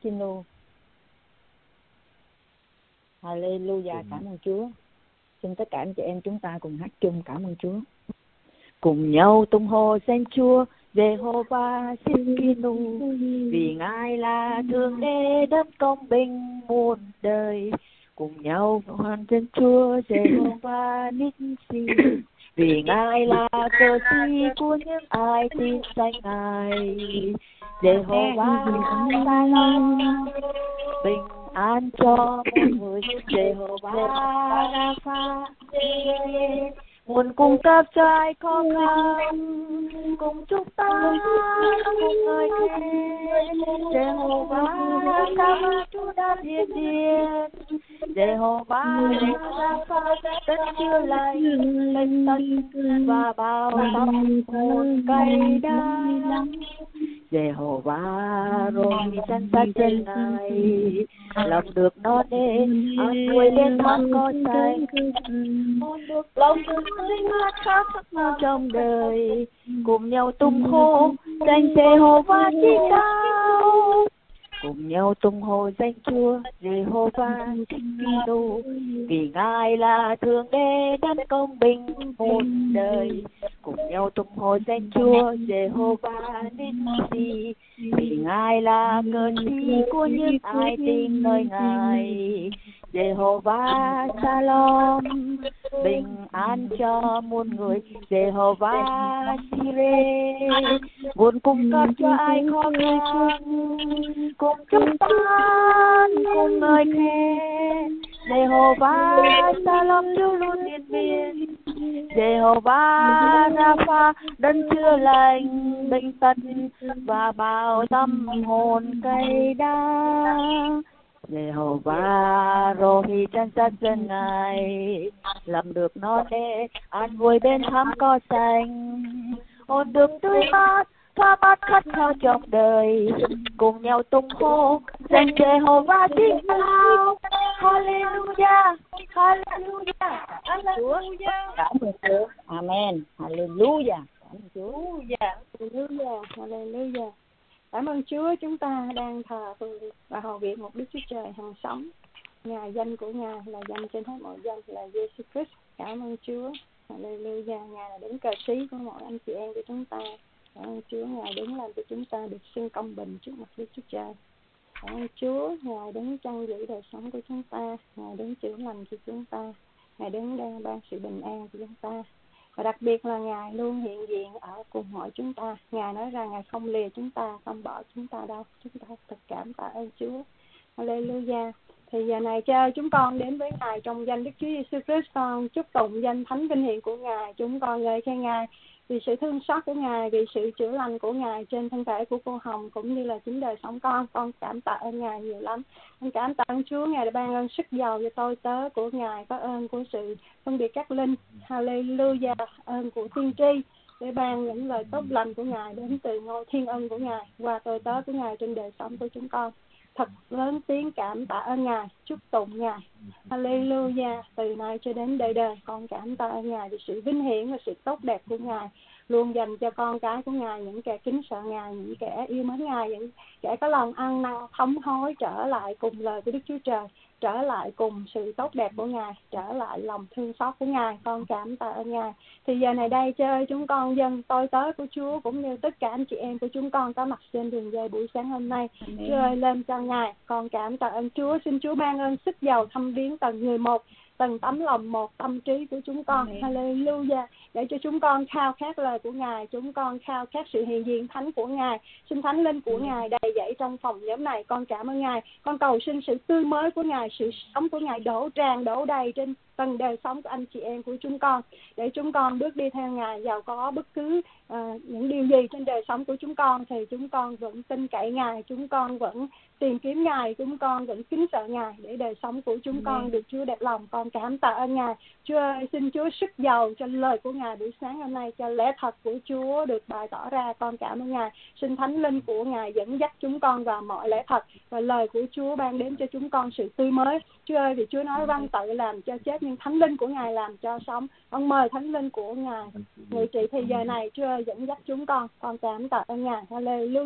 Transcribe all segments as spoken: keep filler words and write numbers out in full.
Kino. Hallelujah, cảm ơn Chúa. Xin tất cả anh chị em chúng ta cùng hát chung cảm ơn Chúa. Cùng nhau tung hô danh Chúa Jehovah Tsidkenu, vì Ngài là thượng đế đất công bình muôn đời. Cùng nhau hoàn danh Chúa Jehovah Nissi, vì Ngài là cờ sĩ của những ai tin danh Ngài. Jehovah Shalom, bình an cho mọi người. Jehovah Rapha, nguồn cung cấp cho ai khó khăn. Cùng chúng ta cùng ngợi khen Jehovah Sama, Chúa đã hiện diện. Jehovah Rapha, đất chữa lành, bệnh tật và bao tâm hồn cay đắng. Jehovah rồi chân sát trên Ngài, lòng được no nê, an vui đến thăm có xanh. Hồn được lòng được linh hát khát sắc mơ trong đời, cùng nhau tung hô danh Jehovah chí cao. Cùng nhau tung hô danh Chúa Jehovah Tsidkenu, vì Ngài là thượng đế đất công bình muôn đời. Cùng nhau tung hô danh Chúa Jehovah Nissi, vì Ngài là cờ sĩ của những ai tin nơi Ngài. Jehovah Shalom, bình an cho muôn người. Jehovah Jireh, nguồn cung cấp cho ai khó khăn. Cùng chúng ta cùng ngợi khen Jehovah Shalom, Chúa luôn yên biên. Jehovah Rapha, đấng chữa lành bệnh tật và bao tâm hồn cay đắng. Jehovah Rohi chân sát dân Ngài, làm được no nê, an vui bên thắm cỏ xanh. Hồn được tươi mát, thoa mát khát khao trong đời. Cùng nhau tung hô danh Jehovah chí cao. Hallelujah, Hallelujah, Hallelujah. Cảm ơn Chúa. Amen. Hallelujah. Cảm ơn Chúa. Hallelujah, Hallelujah. Cảm ơn Chúa, chúng ta đang thờ phượng và hầu việc một Đức Chúa Trời hằng sống. Ngài, danh của Ngài là danh trên hết mọi danh, là Jesus Christ. Cảm ơn Chúa. Hallelujah. Ngài là đấng cờ sĩ của mọi anh chị em của chúng ta. Cảm ơn Chúa, Ngài đấng làm cho chúng ta được xưng công bình trước mặt Đức Chúa Trời. Cảm ơn Chúa, Ngài đấng chăn giữ đời sống của chúng ta, Ngài đấng chữa lành cho chúng ta, Ngài đấng đang ban sự bình an cho chúng ta. Và đặc biệt là Ngài luôn hiện diện ở cùng mọi chúng ta. Ngài nói rằng Ngài không lìa chúng ta, không bỏ chúng ta đâu. Chúng ta thật cảm tạ ơn Chúa. Hallelujah. Thì giờ này cha ơi, chúng con đến với Ngài trong danh Đức Chúa Giêsu Christ, con chúc tụng danh thánh vinh hiển của Ngài. Chúng con ngợi khen Ngài vì sự thương xót của Ngài, vì sự chữa lành của Ngài trên thân thể của cô Hồng cũng như là chính đời sống con. Con cảm tạ ơn Ngài nhiều lắm. Con cảm tạ ơn Chúa, Ngài đã ban ơn sức giàu cho tôi tớ của Ngài, có ơn của sự phân biệt các linh. Hallelujah, ơn của tiên tri để ban những lời tốt lành của Ngài đến từ ngôi thiên ân của Ngài qua tôi tớ của Ngài trên đời sống của chúng con. Thật lớn tiếng cảm tạ ơn Ngài, chúc tụng Ngài. Hallelujah, từ nay cho đến đời đời con cảm tạ ơn Ngài vì sự vinh hiển và sự tốt đẹp của Ngài luôn dành cho con cái của Ngài, những kẻ kính sợ Ngài, những kẻ yêu mến Ngài, những kẻ có lòng ăn năn thống hối trở lại cùng lời của Đức Chúa Trời, trở lại cùng sự tốt đẹp của Ngài, trở lại lòng thương xót của Ngài. Con cảm tạ ơn Ngài. Thì giờ này đây chơi chúng con dân tôi tớ của Chúa cũng như tất cả anh chị em của chúng con có mặt trên đường dây buổi sáng hôm nay. Amen. Chúa ơi, lên cho Ngài. Con cảm tạ ơn Chúa. Xin Chúa ban ơn sức giàu thăm viếng từng người một, từng tấm lòng một, tâm trí của chúng con. Amen. Hallelujah. Để cho chúng con khao khát lời của Ngài, chúng con khao khát sự hiện diện thánh của Ngài. Xin thánh linh của Ngài đầy dẫy trong phòng nhóm này. Con cảm ơn Ngài. Con cầu xin sự tươi mới của Ngài, sự sống của Ngài đổ tràn đổ đầy trên từng đời sống của anh chị em của chúng con, để chúng con bước đi theo Ngài. Giàu có bất cứ uh, những điều gì trên đời sống của chúng con thì chúng con vẫn tin cậy Ngài, chúng con vẫn tìm kiếm Ngài, chúng con vẫn kính sợ Ngài để đời sống của chúng Amen. Con được Chúa đẹp lòng. Con cảm tạ ơn Ngài. Chúa ơi, xin Chúa sức giàu cho lời của Ngài buổi sáng hôm nay, cho lẽ thật của Chúa được bày tỏ ra. Con cảm ơn Ngài. Xin thánh linh của Ngài dẫn dắt chúng con vào mọi lẽ thật, và lời của Chúa ban đến cho chúng con sự tươi mới. Chúa ơi, vì Chúa nói văn tự làm cho chết, nhưng thánh linh của Ngài làm cho sống. Con mời thánh linh của Ngài ngự trị thì giờ này. Chúa ơi, dẫn dắt chúng con. Con cảm tạ ơn Ngài. Hallelujah.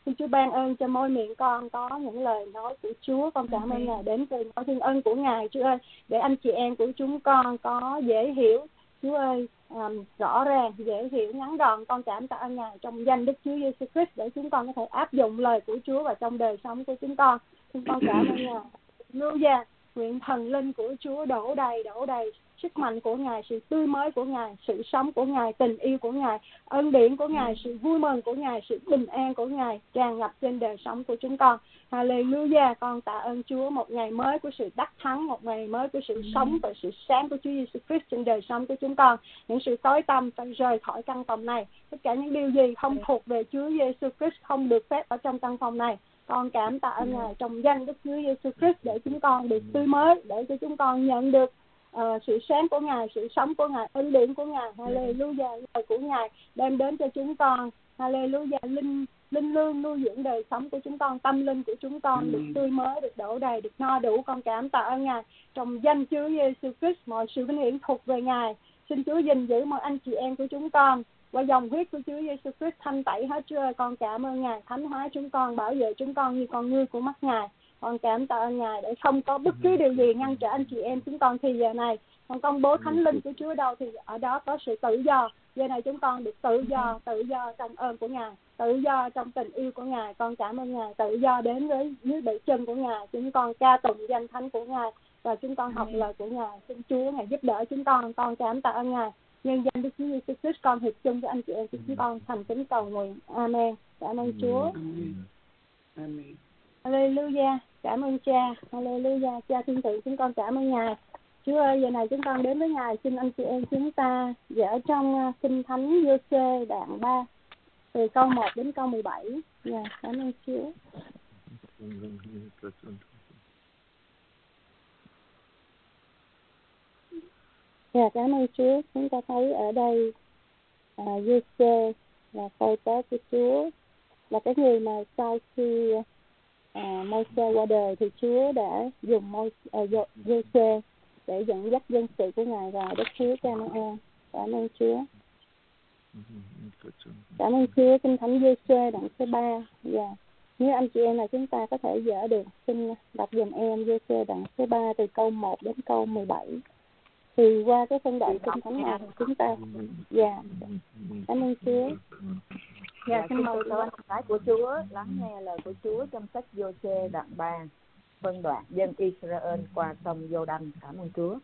Xin Chúa ban ơn cho môi miệng con có những lời nói của Chúa. Con cảm ơn Ngài đến từ mọi thiên ân của Ngài, Chúa ơi, để anh chị em của chúng con có dễ hiểu, Chúa ơi, um, rõ ràng, dễ hiểu, ngắn gọn. Con cảm tạ ơn Ngài trong danh Đức Chúa Giêsu Christ để chúng con có thể áp dụng lời của Chúa vào trong đời sống của chúng con. Chúng con cảm ơn Ngài. Hallelujah. Nguyện thần linh của Chúa đổ đầy, đổ đầy sức mạnh của Ngài, sự tươi mới của Ngài, sự sống của Ngài, tình yêu của Ngài, ân điển của Ngài, sự vui mừng của Ngài, sự bình an của Ngài tràn ngập trên đời sống của chúng con. Hallelujah. Con tạ ơn Chúa một ngày mới của sự đắc thắng, một ngày mới của sự sống và sự sáng của Chúa Giêsu Christ trên đời sống của chúng con. Những sự tối tăm phải rời khỏi căn phòng này. Tất cả những điều gì không thuộc về Chúa Giêsu Christ không được phép ở trong căn phòng này. Con cảm tạ ơn Ngài trong danh Đức Chúa Giêsu Christ để chúng con được tươi mới, để cho chúng con nhận được uh, sự sáng của Ngài, sự sống của Ngài, ân điển của Ngài. Hallelujah. Lời của Ngài đem đến cho chúng con, hallelujah, linh linh lương nuôi dưỡng đời sống của chúng con, tâm linh của chúng con được tươi mới, được đổ đầy, được no đủ. Con cảm tạ ơn Ngài trong danh Chúa Giêsu Christ. Mọi sự vinh hiển thuộc về Ngài. Xin Chúa gìn giữ mọi anh chị em của chúng con qua dòng huyết của Chúa Giêsu Christ thanh tẩy hết. Chúa ơi, con cảm ơn Ngài thánh hóa chúng con, bảo vệ chúng con như con ngươi của mắt Ngài. Con cảm tạ ơn Ngài để không có bất cứ điều gì ngăn trở anh chị em chúng con thì giờ này. Con công bố thánh linh của Chúa đâu thì ở đó có sự tự do. Giờ này chúng con được tự do, tự do trong ơn của Ngài, tự do trong tình yêu của Ngài. Con cảm ơn Ngài, tự do đến với dưới bệ chân của Ngài. Chúng con ca tụng danh thánh của Ngài và chúng con học lời của Ngài. Xin Chúa Ngài giúp đỡ chúng con. Con cảm tạ ơn Ngài. Nhân danh Đức Chúa Giêsu Christ con hiệp chung với anh chị em chúng con thành kính cầu nguyện. Amen. Cảm ơn Chúa. Amen. Hallelujah. Cảm ơn Cha. Hallelujah. Cha thiên thượng, chúng con cảm ơn Ngài. Chúa ơi, giờ này chúng con đến với Ngài, xin anh chị em chúng ta dở trong Kinh Thánh Giô-sê đoạn ba từ câu một đến câu mười bảy. Dạ, cảm ơn Chúa. Dạ, cảm ơn Chúa. Chúng ta thấy ở đây à, Giô-sê là câu tế của Chúa, là cái người mà sau khi à, Môi-se qua đời thì Chúa đã dùng Môi à, Giô-sê để dẫn dắt dân sự của Ngài vào đất Chúa Ca-na-an. Cảm ơn Chúa. Cảm ơn Chúa. Kinh Thánh Giô-sê đoạn số ba. Dạ. Nếu anh chị em là chúng ta có thể dở được, xin đọc dùm em Giô-sê đoạn số ba từ câu một đến câu mười bảy. Thì qua cái phân đoạn Kinh Thánh này chúng ta, dạ, cảm ơn Chúa. Dạ, xin mời tôi cái của Chúa lắng nghe lời của Chúa trong sách Giô-sê đoạn ba, phân đoạn dân Israel qua sông Giô-đanh. Cảm ơn Chúa.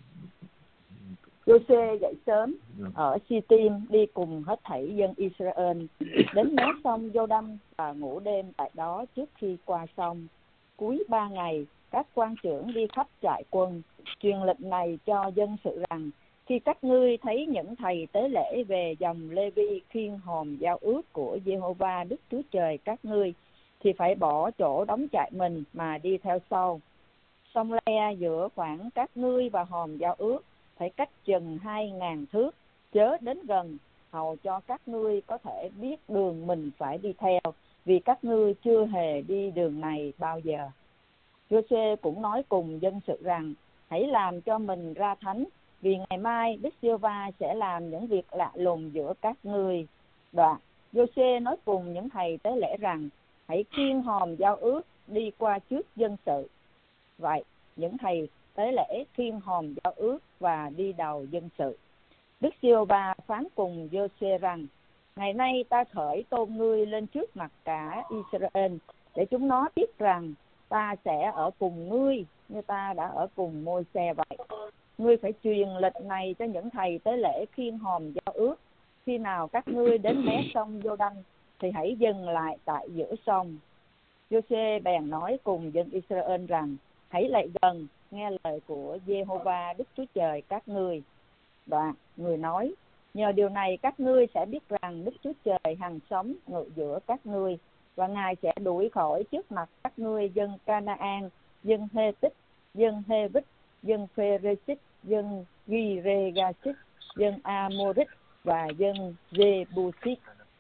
Giô-sê dậy sớm ở Si-tim đi cùng hết thảy dân Israel đến mé sông Giô-đanh và ngủ đêm tại đó trước khi qua sông. Cuối ba ngày, các quan trưởng đi khắp trại quân truyền lệnh này cho dân sự rằng: khi các ngươi thấy những thầy tế lễ về dòng Lê-vi khiêng hòm giao ước của Giê-hô-va Đức Chúa Trời các ngươi, thì phải bỏ chỗ đóng trại mình mà đi theo sau. Sông Le giữa khoảng các ngươi và hòm giao ước phải cách chừng hai ngàn thước, chớ đến gần, hầu cho các ngươi có thể biết đường mình phải đi theo, vì các ngươi chưa hề đi đường này bao giờ. Giô-sê cũng nói cùng dân sự rằng: hãy làm cho mình ra thánh, vì ngày mai Đức Giê-hô-va sẽ làm những việc lạ lùng giữa các ngươi. Đoạn Giô-sê nói cùng những thầy tế lễ rằng: hãy khiêng hòm giao ước đi qua trước dân sự. Vậy những thầy tế lễ khiêng hòm giao ước và đi đầu dân sự. Đức Giê-hô-va phán cùng Giô-sê rằng: ngày nay ta khởi tôn ngươi lên trước mặt cả Israel, để chúng nó biết rằng ta sẽ ở cùng ngươi như ta đã ở cùng Môi-se vậy. Ngươi phải truyền lệnh này cho những thầy tế lễ khiêng hòm giao ước: khi nào các ngươi đến mé sông Giô-đanh thì hãy dừng lại tại giữa sông. Giô-sê bèn nói cùng dân Israel rằng: hãy lại gần, nghe lời của Giê-hô-va Đức Chúa Trời các ngươi. Đoạn người nói: nhờ điều này các ngươi sẽ biết rằng Đức Chúa Trời hằng sống ngự giữa các ngươi, và Ngài sẽ đuổi khỏi trước mặt các ngươi dân Ca-na-an, dân Hê-tích, dân Hê-vít, dân Phê-rê-xít, dân Ghi-rê-ga-xít, dân A-mô-rít và dân Dê-bu-xít.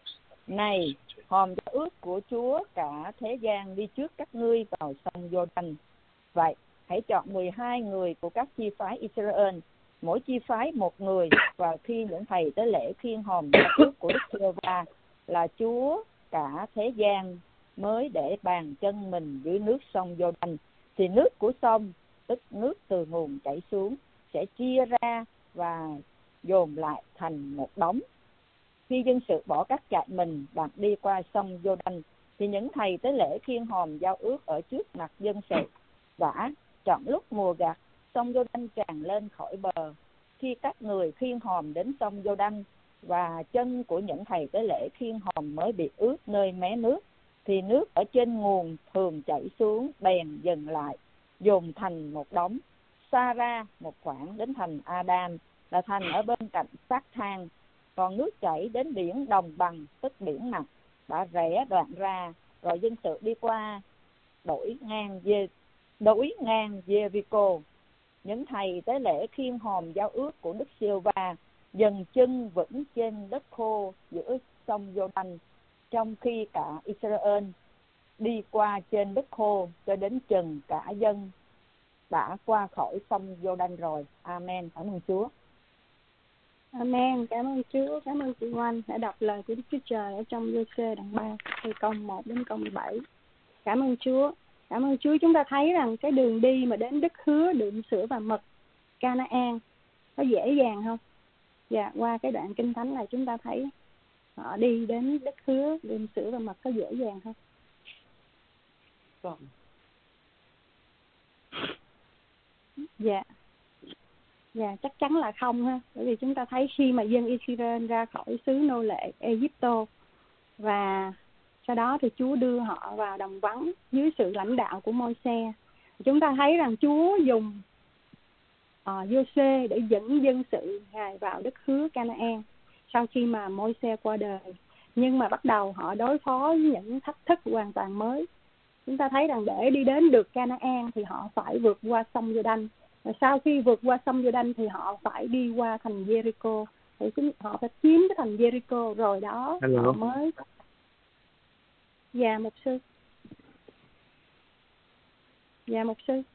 Này, hòm giao ước của Chúa cả thế gian đi trước các ngươi vào sông Giô-đanh. Vậy, hãy chọn mười hai người của các chi phái Israel, mỗi chi phái một người, và khi những thầy tế lễ khiêng hòm giao ước của Đức Giê-hô-va là Chúa cả thế gian mới để bàn chân mình dưới nước sông Giô-đanh, thì nước của sông, tức nước từ nguồn chảy xuống, sẽ chia ra và dồn lại thành một đống. Khi dân sự bỏ các trại mình và đi qua sông Giô-đanh, thì những thầy tế lễ khiêng hòm giao ước ở trước mặt dân sự đã chọn lúc mùa gặt, sông Giô-đanh tràn lên khỏi bờ. Khi các người khiêng hòm đến sông Giô-đanh và chân của những thầy tế lễ khiêng hòm mới bị ướt nơi mé nước, thì nước ở trên nguồn thường chảy xuống bèn dừng lại, dồn thành một đống, xa ra một khoảng đến thành Adam, là thành ở bên cạnh Sát Thang. Còn nước chảy đến biển Đồng Bằng, tức biển Mặt, đã rẽ đoạn ra, rồi dân sự đi qua đổi ngang dê đổi ngang Jericho. Những thầy tế lễ khiêng hòm giao ước của Đức Giê-hô-va dần chân vững trên đất khô giữa sông Giô-đanh, trong khi cả Israel đi qua trên đất khô cho đến chừng cả dân đã qua khỏi sông Giô-đanh rồi. Amen. Cảm ơn Chúa. Amen. Cảm ơn Chúa. Cảm ơn chị Oanh đã đọc lời của Đức Chúa Trời ở trong Giê-xê đoạn ba, từ câu một đến câu mười bảy. Cảm ơn Chúa. Cảm ơn Chúa. Chúng ta thấy rằng cái đường đi mà đến đất hứa đượm sữa và mật Canaan có dễ dàng không? Dạ, qua cái đoạn kinh thánh này chúng ta thấy họ đi đến đất hứa đượm sữa và mật có dễ dàng không? Không. Dạ. Dạ, chắc chắn là không ha. Bởi vì chúng ta thấy khi mà dân Israel ra khỏi xứ nô lệ Egypto, và sau đó thì Chúa đưa họ vào đồng vắng dưới sự lãnh đạo của Môi-se. Chúng ta thấy rằng Chúa dùng uh, Giô-xê để dẫn dân sự Ngài vào đất hứa Canaan sau khi mà Môi-se qua đời. Nhưng mà bắt đầu họ đối phó với những thách thức hoàn toàn mới. Chúng ta thấy rằng để đi đến được Canaan thì họ phải vượt qua sông Giô-đanh. Và sau khi vượt qua sông Giô-đanh thì họ phải đi qua thành Jericho. Thì họ phải chiếm cái thành Jericho, rồi đó Hello. Họ mới... Dạ, mục sư. Dạ, mục sư.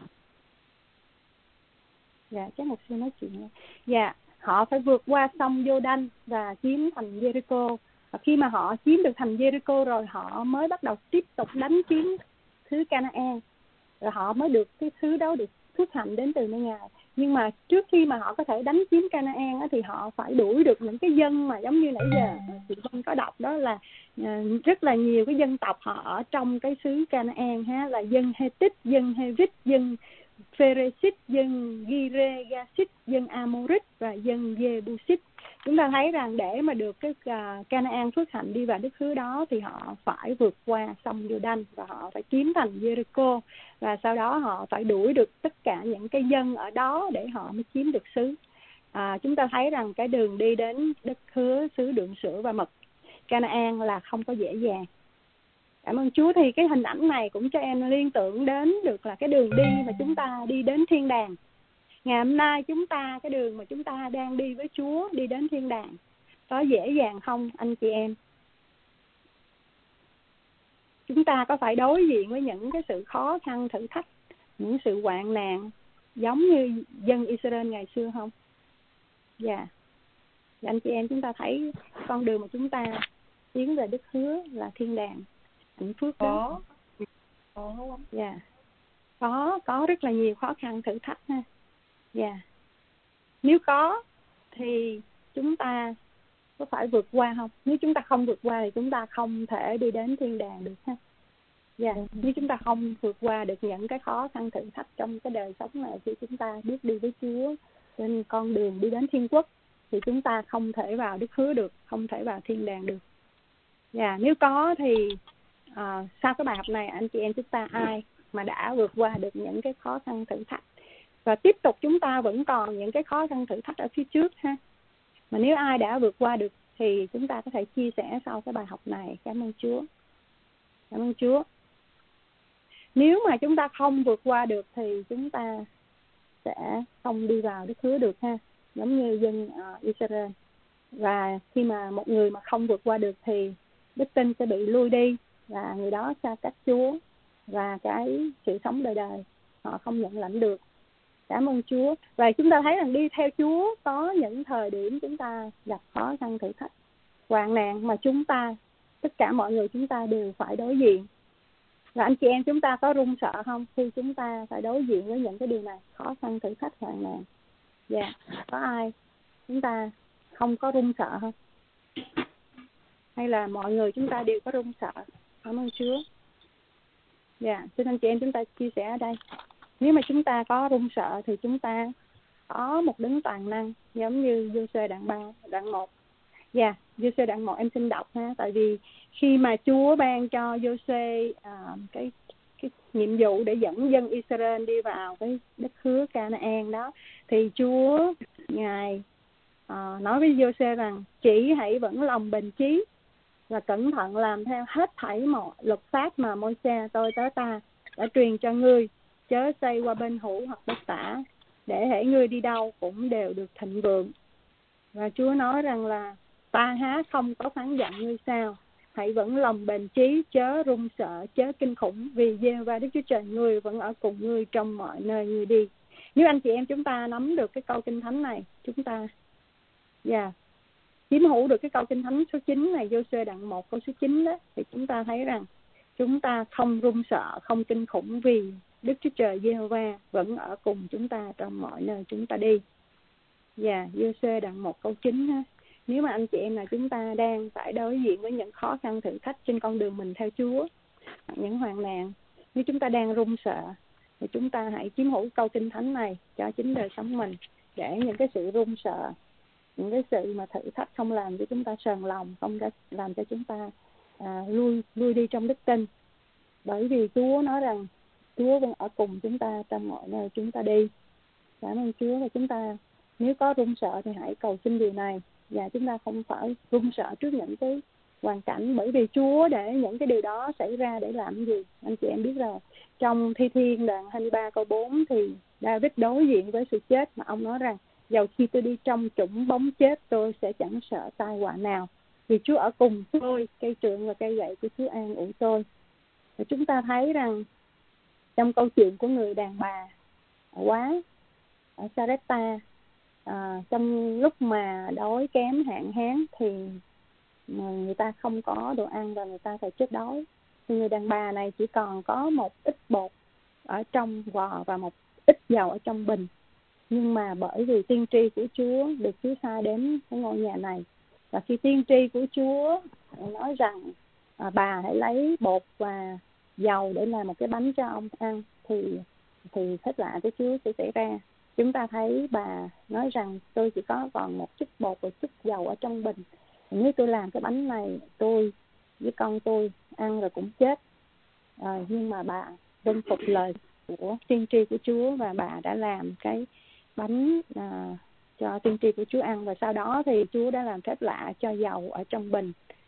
Dạ, chắc mục sư nói chuyện. Dạ, họ phải vượt qua sông Giô-đanh và chiếm thành Jericho. Và khi mà họ chiếm được thành Jericho rồi, họ mới bắt đầu tiếp tục đánh chiếm xứ Canaan. Rồi họ mới được cái thứ đó được phước hạnh đến từ nơi Ngài. Nhưng mà trước khi mà họ có thể đánh chiếm Canaan á, thì họ phải đuổi được những cái dân mà giống như nãy giờ chị Vân có đọc đó, là uh, rất là nhiều cái dân tộc họ ở trong cái xứ Canaan ha, là dân Hethit, dân Hevit, dân Pheresit, dân Gire, Gasit, dân Amorit và dân Jebusit. Chúng ta thấy rằng để mà được cái uh, Canaan phước hạnh đi vào đất hứa đó thì họ phải vượt qua sông Giô-đanh và họ phải chiếm thành Jericho, và sau đó họ phải đuổi được tất cả những cái dân ở đó để họ mới chiếm được xứ. À, chúng ta thấy rằng cái đường đi đến đất hứa xứ đượm sữa và mật Canaan là không có dễ dàng. Cảm ơn Chúa. Thì cái hình ảnh này cũng cho em liên tưởng đến được là cái đường đi mà chúng ta đi đến thiên đàng. Ngày hôm nay chúng ta, cái đường mà chúng ta đang đi với Chúa đi đến thiên đàng có dễ dàng không anh chị em? Chúng ta có phải đối diện với những cái sự khó khăn, thử thách, những sự hoạn nạn giống như dân Israel ngày xưa không? Dạ. Yeah. Anh chị em chúng ta thấy con đường mà chúng ta tiến về đất hứa là thiên đàng, hạnh phúc đó. Có không? Dạ. Có, có rất là nhiều khó khăn, thử thách ha. Dạ. Yeah. Nếu có thì chúng ta có phải vượt qua không? Nếu chúng ta không vượt qua thì chúng ta không thể đi đến thiên đàng được ha. Dạ. Yeah. Nếu chúng ta không vượt qua được những cái khó khăn thử thách trong cái đời sống này thì chúng ta bước đi với Chúa trên con đường đi đến thiên quốc thì chúng ta không thể vào đất hứa được, không thể vào thiên đàng được. Dạ. Yeah. Nếu có thì à, sau cái bài học này anh chị em chúng ta ai mà đã vượt qua được những cái khó khăn thử thách, và tiếp tục chúng ta vẫn còn những cái khó khăn thử thách ở phía trước ha. Mà nếu ai đã vượt qua được thì chúng ta có thể chia sẻ sau cái bài học này. Cảm ơn Chúa. Cảm ơn Chúa. Nếu mà chúng ta không vượt qua được thì chúng ta sẽ không đi vào đất hứa được ha, giống như dân uh, Israel. Và khi mà một người mà không vượt qua được thì đức tin sẽ bị lui đi, và người đó xa cách Chúa, và cái sự sống đời đời họ không nhận lãnh được. Cảm ơn Chúa. Và chúng ta thấy rằng đi theo Chúa có những thời điểm chúng ta gặp khó khăn thử thách, hoạn nạn mà chúng ta tất cả mọi người chúng ta đều phải đối diện. Và anh chị em chúng ta có run sợ không khi chúng ta phải đối diện với những cái điều này, khó khăn, thử thách, hoạn nạn? Dạ, yeah. Có ai chúng ta không có run sợ không? Hay là mọi người chúng ta đều có run sợ? Cảm ơn Chúa. Dạ, yeah. Xin anh chị em chúng ta chia sẻ ở đây. Nếu mà chúng ta có run sợ thì chúng ta có một đấng toàn năng, giống như Giô-suê đoạn ba, đoạn một. Dạ, yeah, Giô-suê đoạn một em xin đọc ha. Tại vì khi mà Chúa ban cho Giô-suê uh, cái cái nhiệm vụ để dẫn dân Israel đi vào cái đất hứa Ca-na-an đó, thì Chúa ngài uh, nói với Giô-suê rằng chỉ hãy vững lòng bền chí và cẩn thận làm theo hết thảy mọi luật pháp mà Môi-se tôi tớ ta đã truyền cho ngươi, chớ xây qua bên hữu hoặc bất tả, để hễ ngươi đi đâu cũng đều được thịnh vượng. Và Chúa nói rằng là ta há không có phán dặn ngươi sao? Hãy vẫn lòng bền chí, chớ run sợ, chớ kinh khủng, vì Giê-hô-va Đức Chúa Trời ngươi vẫn ở cùng ngươi trong mọi nơi ngươi đi. Nếu anh chị em chúng ta nắm được cái câu kinh thánh này, chúng ta yeah, chiếm hữu được cái câu kinh thánh số chín này, Giô-suê đoạn một câu số chín đó, thì chúng ta thấy rằng chúng ta không run sợ, không kinh khủng, vì Đức Chúa Trời Giê-hô-va vẫn ở cùng chúng ta trong mọi nơi chúng ta đi. Dạ, yeah, Giô-suê đoạn một câu chín ha. Nếu mà anh chị em là chúng ta đang phải đối diện với những khó khăn thử thách trên con đường mình theo Chúa, những hoạn nạn, nếu chúng ta đang run sợ, thì chúng ta hãy chiếm hữu câu kinh thánh này cho chính đời sống mình, để những cái sự run sợ, những cái sự mà thử thách không làm cho chúng ta sờn lòng, không làm cho chúng ta à, lui lui đi trong đức tin. Bởi vì Chúa nói rằng Chúa vẫn ở cùng chúng ta trong mọi nơi chúng ta đi. Cảm ơn Chúa. Và chúng ta nếu có run sợ thì hãy cầu xin điều này, và chúng ta không phải run sợ trước những cái hoàn cảnh, bởi vì Chúa để những cái điều đó xảy ra để làm gì? Anh chị em biết rồi, trong Thi Thiên đoạn hai mươi ba câu bốn thì David đối diện với sự chết, mà ông nói rằng dầu khi tôi đi trong chủng bóng chết, tôi sẽ chẳng sợ tai họa nào, vì Chúa ở cùng tôi, cây trượng và cây gậy của Chúa an ủi tôi. Và chúng ta thấy rằng trong câu chuyện của người đàn bà quá ở Sarepta, à, trong lúc mà đói kém hạn hán thì người ta không có đồ ăn và người ta phải chết đói, thì người đàn bà này chỉ còn có một ít bột ở trong vò và một ít dầu ở trong bình. Nhưng mà bởi vì tiên tri của Chúa được Chúa sai đến cái ngôi nhà này, và khi tiên tri của Chúa nói rằng à, bà hãy lấy bột và dầu để làm một cái bánh cho ông ăn, thì thì phép lạ của Chúa sẽ xảy ra. Chúng ta thấy bà nói rằng tôi chỉ có còn một chút bột và chút dầu ở trong bình, nếu tôi làm cái bánh này, tôi với con tôi ăn rồi cũng chết. À, nhưng mà bà vâng phục lời của tiên tri của Chúa, và bà đã làm cái bánh à, cho tiên tri của Chúa ăn. Và sau đó thì Chúa đã làm phép lạ cho dầu ở trong bình,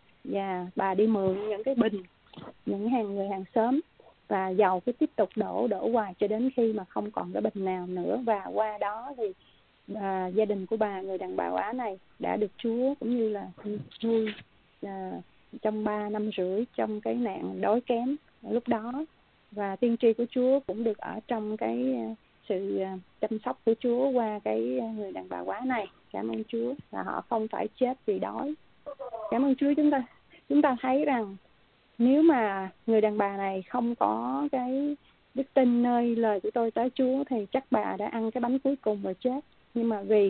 và bà đi mượn những cái bình những hàng người hàng xóm, và dầu cứ tiếp tục đổ đổ hoài cho đến khi mà không còn cái bình nào nữa. Và qua đó thì à, gia đình của bà, người đàn bà Á này, đã được Chúa cũng như là nuôi à, trong ba năm rưỡi trong cái nạn đói kém lúc đó. Và tiên tri của Chúa cũng được ở trong cái sự chăm sóc của Chúa qua cái người đàn bà Quá này. Cảm ơn Chúa, và họ không phải chết vì đói. Cảm ơn Chúa. Chúng ta chúng ta thấy rằng nếu mà người đàn bà này không có cái đức tin nơi lời của tôi tới Chúa, thì chắc bà đã ăn cái bánh cuối cùng và chết. Nhưng mà vì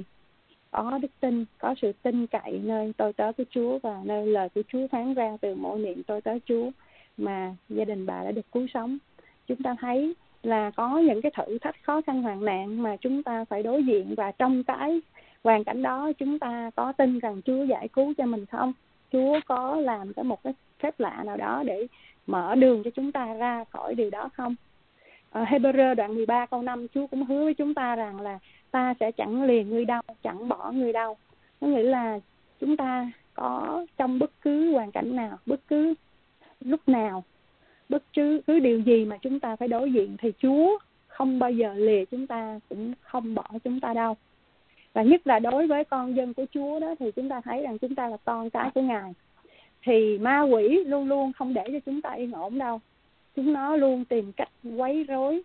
có đức tin, có sự tin cậy nơi tôi tớ của Chúa và nơi lời của Chúa phán ra từ mỗi miệng tôi tớ Chúa, mà gia đình bà đã được cứu sống. Chúng ta thấy là có những cái thử thách, khó khăn, hoạn nạn mà chúng ta phải đối diện, và trong cái hoàn cảnh đó chúng ta có tin rằng Chúa giải cứu cho mình không? Chúa có làm cái một cái phép lạ nào đó để mở đường cho chúng ta ra khỏi điều đó không? Ở Hebrew đoạn mười ba câu năm, Chúa cũng hứa với chúng ta rằng là ta sẽ chẳng lìa ngươi đâu, chẳng bỏ ngươi đâu. Có nghĩa là chúng ta có trong bất cứ hoàn cảnh nào, bất cứ lúc nào, bất cứ, cứ điều gì mà chúng ta phải đối diện, thì Chúa không bao giờ lìa chúng ta, cũng không bỏ chúng ta đâu. Và nhất là đối với con dân của Chúa đó, thì chúng ta thấy rằng chúng ta là con cái của Ngài, thì ma quỷ luôn luôn không để cho chúng ta yên ổn đâu. Chúng nó luôn tìm cách quấy rối,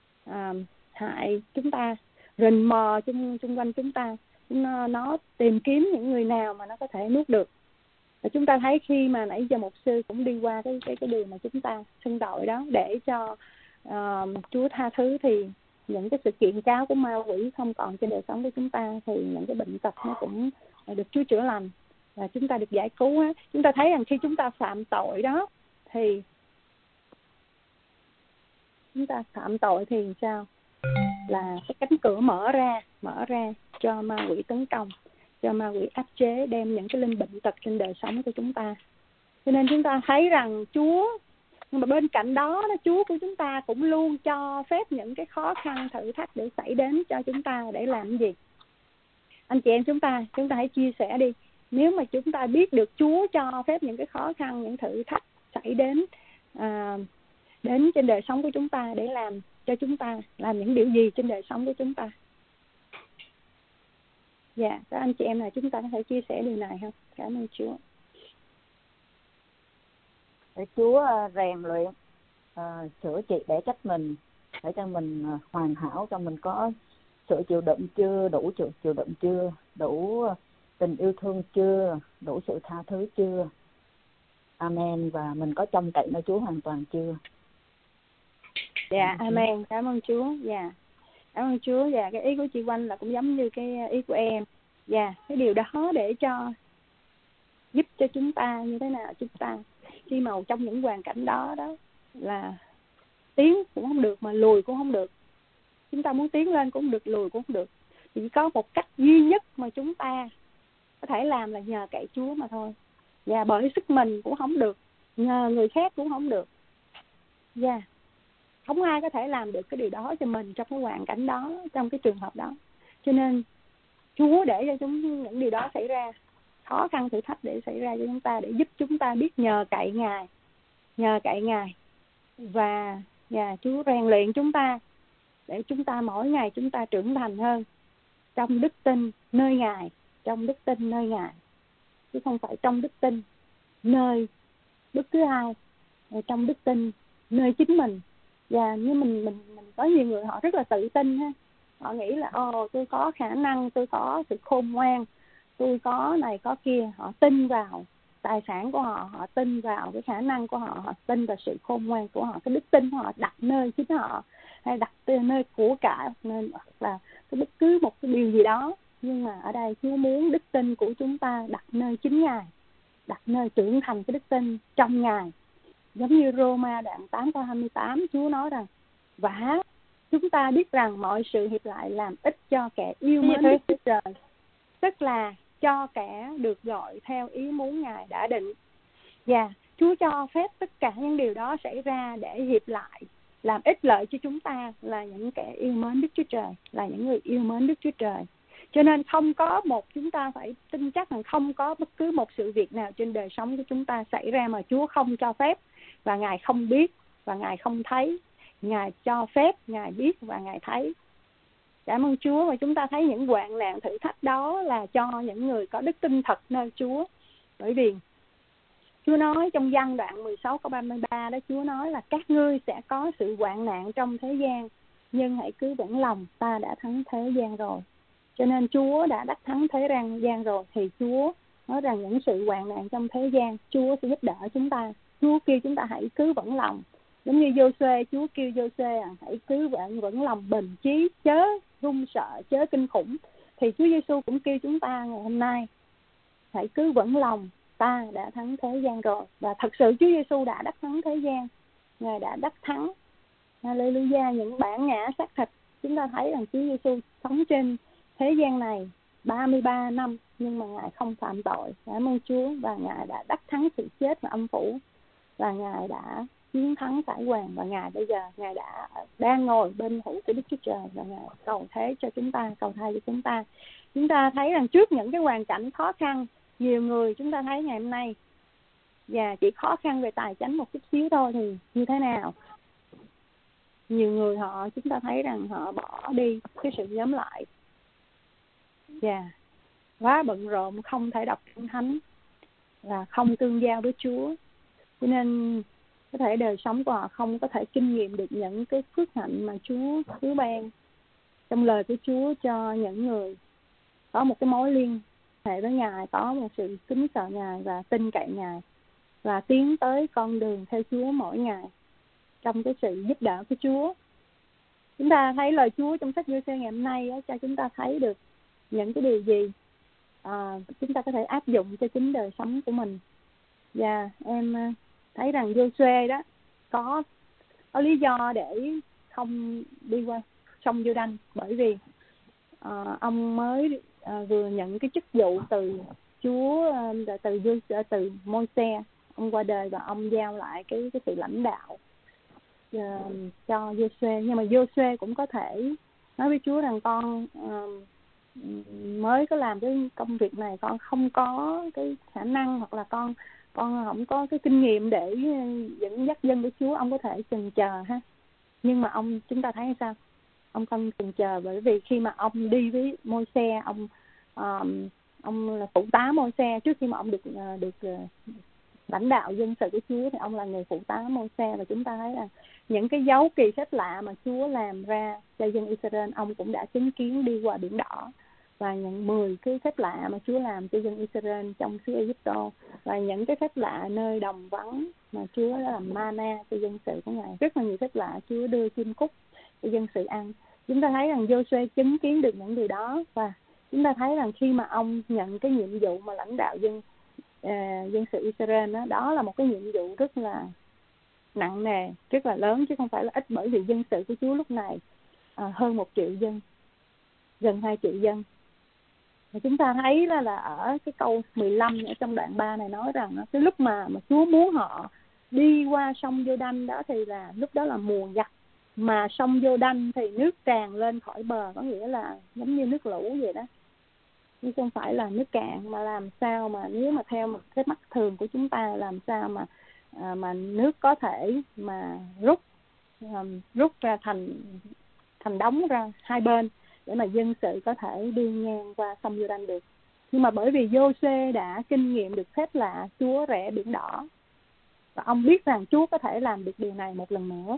à, hại chúng ta, rình mò chung, chung quanh chúng ta. Nó, nó tìm kiếm những người nào mà nó có thể nuốt được. Và chúng ta thấy khi mà nãy giờ mục sư cũng đi qua cái cái cái điều mà chúng ta xưng tội đó để cho uh, Chúa tha thứ, thì những cái sự kiện cáo của ma quỷ không còn trên đời sống của chúng ta, thì những cái bệnh tật nó cũng được Chúa chữa lành và chúng ta được giải cứu á. Chúng ta thấy rằng khi chúng ta phạm tội đó thì chúng ta phạm tội thì sao? Là cái cánh cửa mở ra, mở ra cho ma quỷ tấn công, cho ma quỷ áp chế, đem những cái linh bệnh tật trên đời sống của chúng ta. Cho nên chúng ta thấy rằng Chúa, nhưng mà bên cạnh đó, đó Chúa của chúng ta cũng luôn cho phép những cái khó khăn thử thách để xảy đến cho chúng ta để làm cái gì? Anh chị em chúng ta, chúng ta hãy chia sẻ đi. Nếu mà chúng ta biết được Chúa cho phép những cái khó khăn, những thử thách xảy đến à, đến trên đời sống của chúng ta để làm cho chúng ta làm những điều gì trên đời sống của chúng ta? Dạ, các anh chị em là chúng ta có thể chia sẻ điều này không? Cảm ơn Chúa. Để Chúa rèn luyện, uh, sửa trị để trách mình, để cho mình uh, hoàn hảo, cho mình có sự chịu đựng chưa, đủ sự chịu đựng chưa, đủ tình yêu thương chưa, đủ sự tha thứ chưa. Amen. Và mình có trông cậy nơi Chúa hoàn toàn chưa? Dạ, amen. Cảm ơn Chúa. Dạ, cảm ơn Chúa. Dạ, cái ý của chị Oanh là cũng giống như cái ý của em. Dạ, cái điều đó để cho giúp cho chúng ta như thế nào? Chúng ta khi mà trong những hoàn cảnh đó đó là tiến cũng không được mà lùi cũng không được. Chúng ta muốn tiến lên cũng không được, lùi cũng không được. Chỉ có một cách duy nhất mà chúng ta có thể làm là nhờ cậy Chúa mà thôi. Và bởi sức mình cũng không được, nhờ người khác cũng không được. Dạ, không ai có thể làm được cái điều đó cho mình trong cái hoàn cảnh đó, trong cái trường hợp đó. Cho nên Chúa để cho chúng những điều đó xảy ra, khó khăn thử thách để xảy ra cho chúng ta, để giúp chúng ta biết nhờ cậy Ngài, nhờ cậy Ngài. Và nhà Chúa rèn luyện chúng ta để chúng ta mỗi ngày chúng ta trưởng thành hơn trong đức tin nơi Ngài, trong đức tin nơi Ngài, chứ không phải trong đức tin nơi bất cứ ai, trong đức tin nơi chính mình. Và như mình mình mình có nhiều người họ rất là tự tin ha, họ nghĩ là ồ tôi có khả năng, tôi có sự khôn ngoan, tôi có này có kia. Họ tin vào tài sản của họ, họ tin vào cái khả năng của họ, họ tin vào sự khôn ngoan của họ, cái đức tin của họ đặt nơi chính họ, hay đặt nơi của cải, nên hoặc là cái bất cứ một cái điều gì đó. Nhưng mà ở đây Chúa muốn đức tin của chúng ta đặt nơi chính Ngài, đặt nơi trưởng thành cái đức tin trong Ngài. Giống như Roma đoạn tám câu hai mươi tám, Chúa nói rằng và chúng ta biết rằng mọi sự hiệp lại làm ích cho kẻ yêu mến Đức Chúa Trời, tức là cho kẻ được gọi theo ý muốn Ngài đã định. Và Chúa cho phép tất cả những điều đó xảy ra để hiệp lại làm ích lợi cho chúng ta là những kẻ yêu mến Đức Chúa Trời, là những người yêu mến Đức Chúa Trời. Cho nên không có một, chúng ta phải tin chắc rằng không có bất cứ một sự việc nào trên đời sống của chúng ta xảy ra mà Chúa không cho phép, và Ngài không biết, và Ngài không thấy. Ngài cho phép, Ngài biết và Ngài thấy. Cảm ơn Chúa. Và chúng ta thấy những hoạn nạn thử thách đó là cho những người có đức tin thật nơi Chúa. Bởi vì Chúa nói trong Giăng đoạn mười sáu câu ba mươi ba đó, Chúa nói là các ngươi sẽ có sự hoạn nạn trong thế gian, nhưng hãy cứ vững lòng, ta đã thắng thế gian rồi. Cho nên Chúa đã đắc thắng thế gian rồi, thì Chúa nói rằng những sự hoạn nạn trong thế gian, Chúa sẽ giúp đỡ chúng ta. Chúa kêu chúng ta hãy cứ vững lòng. Giống như Giô-suê, Chúa kêu Giô-suê à, hãy cứ vững, vững lòng bình chí, chớ run sợ, chớ kinh khủng. Thì Chúa Giê-xu cũng kêu chúng ta ngày hôm nay hãy cứ vững lòng, ta đã thắng thế gian rồi. Và thật sự Chúa Giê-xu đã đắc thắng thế gian, Ngài đã đắc thắng. Hallelujah. Những bản ngã xác thịt, chúng ta thấy rằng Chúa Giê-xu sống trên thế gian này ba mươi ba năm, nhưng mà Ngài không phạm tội. Cảm ơn Chúa. Và Ngài đã đắc thắng sự chết và âm phủ, và Ngài đã chiến thắng khải hoàn. Và Ngài bây giờ Ngài đã đang ngồi bên hữu của Đức Chúa Trời, và Ngài cầu thế cho chúng ta, cầu thay cho chúng ta. Chúng ta thấy rằng trước những cái hoàn cảnh khó khăn, nhiều người chúng ta thấy ngày hôm nay và chỉ khó khăn về tài chính một chút xíu thôi thì như thế nào? Nhiều người họ, chúng ta thấy rằng họ bỏ đi cái sự nhóm lại, và yeah. quá bận rộn, không thể đọc Kinh Thánh và không tương giao với Chúa, cho nên có thể đời sống của họ không có thể kinh nghiệm được những cái phước hạnh mà Chúa hứa ban trong lời của Chúa cho những người có một cái mối liên hệ với Ngài, có một sự kính sợ Ngài và tin cậy Ngài, và tiến tới con đường theo Chúa mỗi ngày trong cái sự giúp đỡ của Chúa. Chúng ta thấy lời Chúa trong sách Giô-suê ngày hôm nay đó, cho chúng ta thấy được những cái điều gì à, chúng ta có thể áp dụng cho chính đời sống của mình. Và em thấy rằng Giô-suê đó có có lý do để không đi qua sông Giô-đanh, bởi vì à, ông mới à, vừa nhận cái chức vụ từ Chúa, à, từ từ, từ Môi-se. Ông qua đời và ông giao lại cái cái sự lãnh đạo uh, cho Giô-suê. Nhưng mà Giô-suê cũng có thể nói với Chúa rằng con uh, mới có làm cái công việc này, con không có cái khả năng, hoặc là con con không có cái kinh nghiệm để dẫn dắt dân của Chúa. Ông có thể chần chờ ha. Nhưng mà ông, chúng ta thấy sao? Ông không chần chờ, bởi vì khi mà ông đi với Môi-se, ông um, ông là phụ tá Môi-se. Trước khi mà ông được uh, được uh, lãnh đạo dân sự của Chúa thì ông là người phụ tá Môi-se. Và chúng ta thấy là những cái dấu kỳ phép lạ mà Chúa làm ra cho dân Israel, ông cũng đã chứng kiến đi qua biển đỏ. Và những mười cái phép lạ mà Chúa làm cho dân Israel trong xứ Ai-Cập, và những cái phép lạ nơi đồng vắng mà Chúa đã làm mana cho dân sự của Ngài. Rất là nhiều phép lạ Chúa đưa chim cút cho dân sự ăn. Chúng ta thấy rằng Giô-suê chứng kiến được những điều đó, và chúng ta thấy rằng khi mà ông nhận cái nhiệm vụ mà lãnh đạo dân À, dân sự Israel đó, đó là một cái nhiệm vụ rất là nặng nề, rất là lớn, chứ không phải là ít. Bởi vì dân sự của Chúa lúc này à, hơn một triệu dân, gần hai triệu dân. Và chúng ta thấy là, là ở cái câu mười lăm ở trong đoạn ba này nói rằng cái lúc mà, mà Chúa muốn họ đi qua sông Giô-đanh đó thì là lúc đó là mùa gặt, mà sông Giô-đanh thì nước tràn lên khỏi bờ, có nghĩa là giống như nước lũ vậy đó, chứ không phải là nước cạn. Mà làm sao mà nếu mà theo một cái mắt thường của chúng ta, làm sao mà à, mà nước có thể mà rút um, rút ra thành thành đống ra hai bên để mà dân sự có thể đi ngang qua sông Giô-đanh được. Nhưng mà bởi vì Giô-suê đã kinh nghiệm được phép lạ Chúa rẽ biển đỏ, và ông biết rằng Chúa có thể làm được điều này một lần nữa.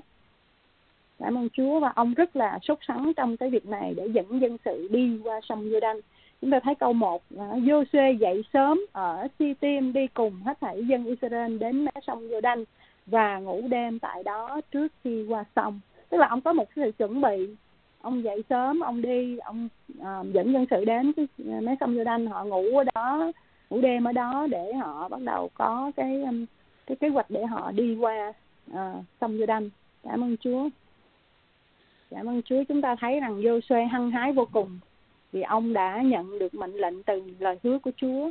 Cảm ơn Chúa. Và ông rất là sốt sắng trong cái việc này để dẫn dân sự đi qua sông Giô-đanh. Chúng ta thấy câu một là Giô-suê dậy sớm ở Si-tim, đi cùng hết thảy dân Israel đến mé sông Giô-đanh và ngủ đêm tại đó trước khi qua sông. Tức là ông có một sự chuẩn bị. Ông dậy sớm, ông đi, ông uh, dẫn dân sự đến cái mé sông Giô-đanh, họ ngủ ở đó, ngủ đêm ở đó để họ bắt đầu có cái um, cái kế hoạch để họ đi qua uh, sông Giô-đanh. Cảm ơn Chúa. Cảm ơn Chúa. Chúng ta thấy rằng Giô-suê hăng hái vô cùng, vì ông đã nhận được mệnh lệnh từ lời hứa của Chúa.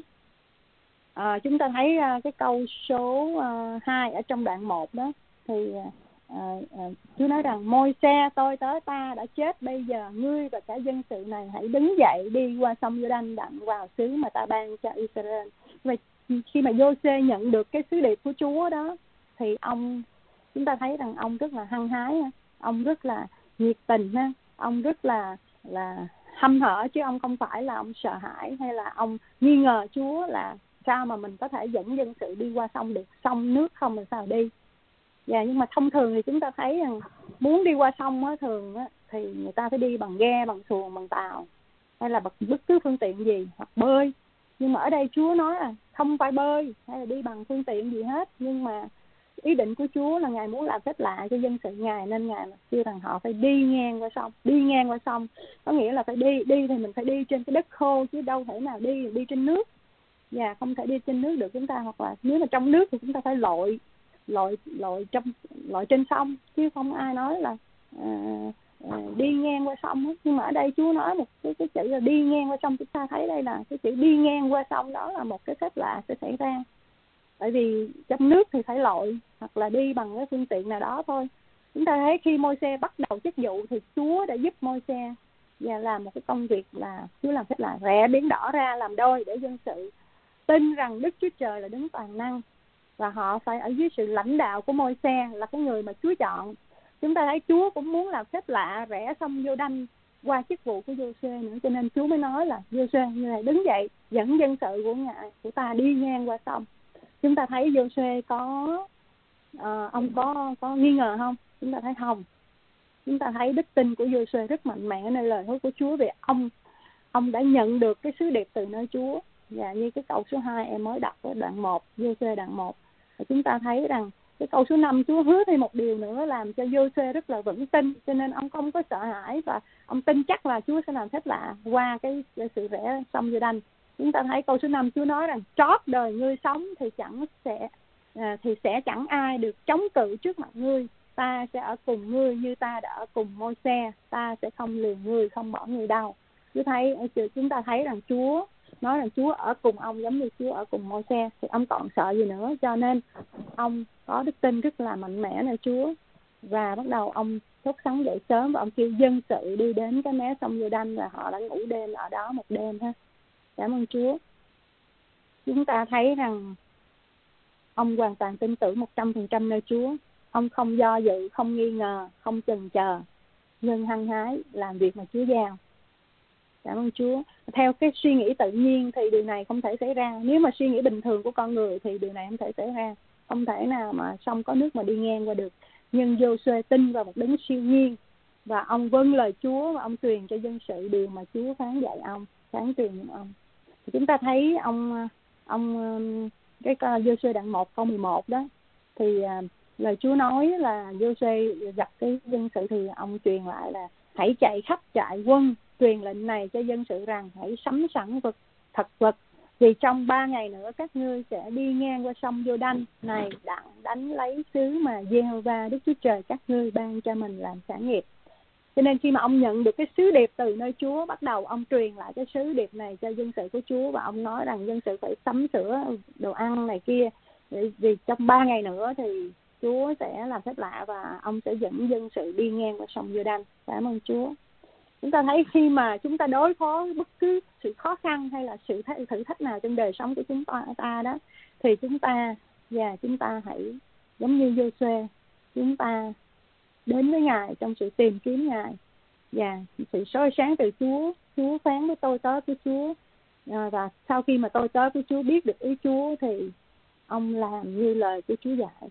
À, chúng ta thấy uh, cái câu số uh, hai ở trong đoạn một đó, thì uh, uh, Chúa nói rằng Môi-se tôi tớ ta đã chết, bây giờ ngươi và cả dân sự này hãy đứng dậy đi qua sông Giô-đanh đặng vào xứ mà ta ban cho Israel. Và khi mà Giô-suê nhận được cái sứ điệp của Chúa đó, thì ông, chúng ta thấy rằng ông rất là hăng hái, ông rất là nhiệt tình, ông rất là là hăm hở, chứ ông không phải là ông sợ hãi hay là ông nghi ngờ Chúa là sao mà mình có thể dẫn dân sự đi qua sông được, sông nước không làm sao đi. Dạ, nhưng mà thông thường thì chúng ta thấy rằng muốn đi qua sông á, thường á, thì người ta phải đi bằng ghe, bằng xuồng, bằng tàu, hay là bất cứ phương tiện gì, hoặc bơi. Nhưng mà ở đây Chúa nói là không phải bơi hay là đi bằng phương tiện gì hết, nhưng mà ý định của Chúa là Ngài muốn làm phép lạ cho dân sự Ngài, nên Ngài kêu rằng họ phải đi ngang qua sông. Đi ngang qua sông có nghĩa là phải đi, đi thì mình phải đi trên cái đất khô, chứ đâu thể nào đi đi trên nước. Và không thể đi trên nước được chúng ta, hoặc là nếu mà trong nước thì chúng ta phải lội lội lội trong lội trên sông, chứ không ai nói là à, à, đi ngang qua sông hết. Nhưng mà ở đây Chúa nói một cái, cái chữ là đi ngang qua sông. Chúng ta thấy đây là cái chữ đi ngang qua sông, đó là một cái phép lạ sẽ xảy ra. Bởi vì trong nước thì phải lội hoặc là đi bằng cái phương tiện nào đó thôi. Chúng ta thấy khi Môi-se bắt đầu chức vụ thì Chúa đã giúp Môi-se và làm một cái công việc là Chúa làm phép lạ rẽ biển đỏ ra làm đôi, để dân sự tin rằng Đức Chúa Trời là đấng toàn năng, và họ phải ở dưới sự lãnh đạo của Môi-se là cái người mà Chúa chọn. Chúng ta thấy Chúa cũng muốn làm phép lạ rẽ sông Giô-đanh qua chức vụ của Giô-suê nữa, cho nên Chúa mới nói là Giô-suê như này, đứng dậy dẫn dân sự của ngài của ta đi ngang qua sông. Chúng ta thấy Giô-suê có uh, ông có có nghi ngờ không? Chúng ta thấy không. Chúng ta thấy đức tin của Giô-suê rất mạnh mẽ nơi lời hứa của Chúa, về ông ông đã nhận được cái sứ điệp từ nơi Chúa, Và như cái câu số hai em mới đọc ở đoạn một, Giô-suê đoạn một, và chúng ta thấy rằng cái câu số năm, Chúa hứa thêm một điều nữa làm cho Giô-suê rất là vững tin, cho nên ông không có sợ hãi và ông tin chắc là Chúa sẽ làm phép lạ qua cái, cái sự rẽ sông Giô-đanh. Chúng ta thấy câu số năm, Chúa nói rằng trót đời ngươi sống thì chẳng sẽ à, thì sẽ chẳng ai được chống cự trước mặt ngươi. Ta sẽ ở cùng ngươi như ta đã ở cùng Môi-se, ta sẽ không lìa ngươi, không bỏ ngươi đâu. Chúa thấy, chúng ta thấy rằng Chúa nói rằng Chúa ở cùng ông giống như Chúa ở cùng Môi-se, thì ông còn sợ gì nữa. Cho nên ông có đức tin rất là mạnh mẽ nơi Chúa, và bắt đầu ông thức sáng dậy sớm và ông kêu dân sự đi đến cái mé sông Giô-đanh, và họ đã ngủ đêm ở đó một đêm ha. Cảm ơn Chúa. Chúng ta thấy rằng ông hoàn toàn tin tưởng một trăm phần trăm nơi Chúa. Ông không do dự, không nghi ngờ, không chần chờ, nhưng hăng hái làm việc mà Chúa giao. Cảm ơn Chúa. Theo cái suy nghĩ tự nhiên thì điều này không thể xảy ra. Nếu mà suy nghĩ bình thường của con người thì điều này không thể xảy ra. Không thể nào mà sông có nước mà đi ngang qua được. Nhưng Giô-suê tin vào một đấng siêu nhiên, và ông vâng lời Chúa, và ông truyền cho dân sự điều mà Chúa phán dạy ông, phán truyền cho ông. Thì chúng ta thấy ông ông cái Giô-suê đoạn một câu mười một đó, thì lời Chúa nói là Giô-suê gặp cái dân sự thì ông truyền lại là hãy chạy khắp trại quân, truyền lệnh này cho dân sự rằng hãy sắm sẵn vật thật vật, vì trong ba ngày nữa các ngươi sẽ đi ngang qua sông Giô-đanh này đặng đánh lấy xứ mà Giê-hô-va Đức Chúa Trời các ngươi ban cho mình làm sản nghiệp. Cho nên khi mà ông nhận được cái sứ điệp từ nơi Chúa, bắt đầu ông truyền lại cái sứ điệp này cho dân sự của Chúa, và ông nói rằng dân sự phải sắm sửa đồ ăn này kia, vì, vì trong ba ngày nữa thì Chúa sẽ làm phép lạ và ông sẽ dẫn dân sự đi ngang qua sông Giô-đanh. Cảm ơn Chúa. Chúng ta thấy khi mà chúng ta đối phó bất cứ sự khó khăn hay là sự thử thách nào trong đời sống của chúng ta, ta đó, thì chúng ta và chúng ta hãy giống như Giô-suê, chúng ta đến với Ngài trong sự tìm kiếm Ngài và sự soi sáng từ Chúa. Chúa phán với tôi tớ của Chúa, à, và sau khi mà tôi tớ của Chúa biết được ý Chúa thì ông làm như lời của Chúa dạy.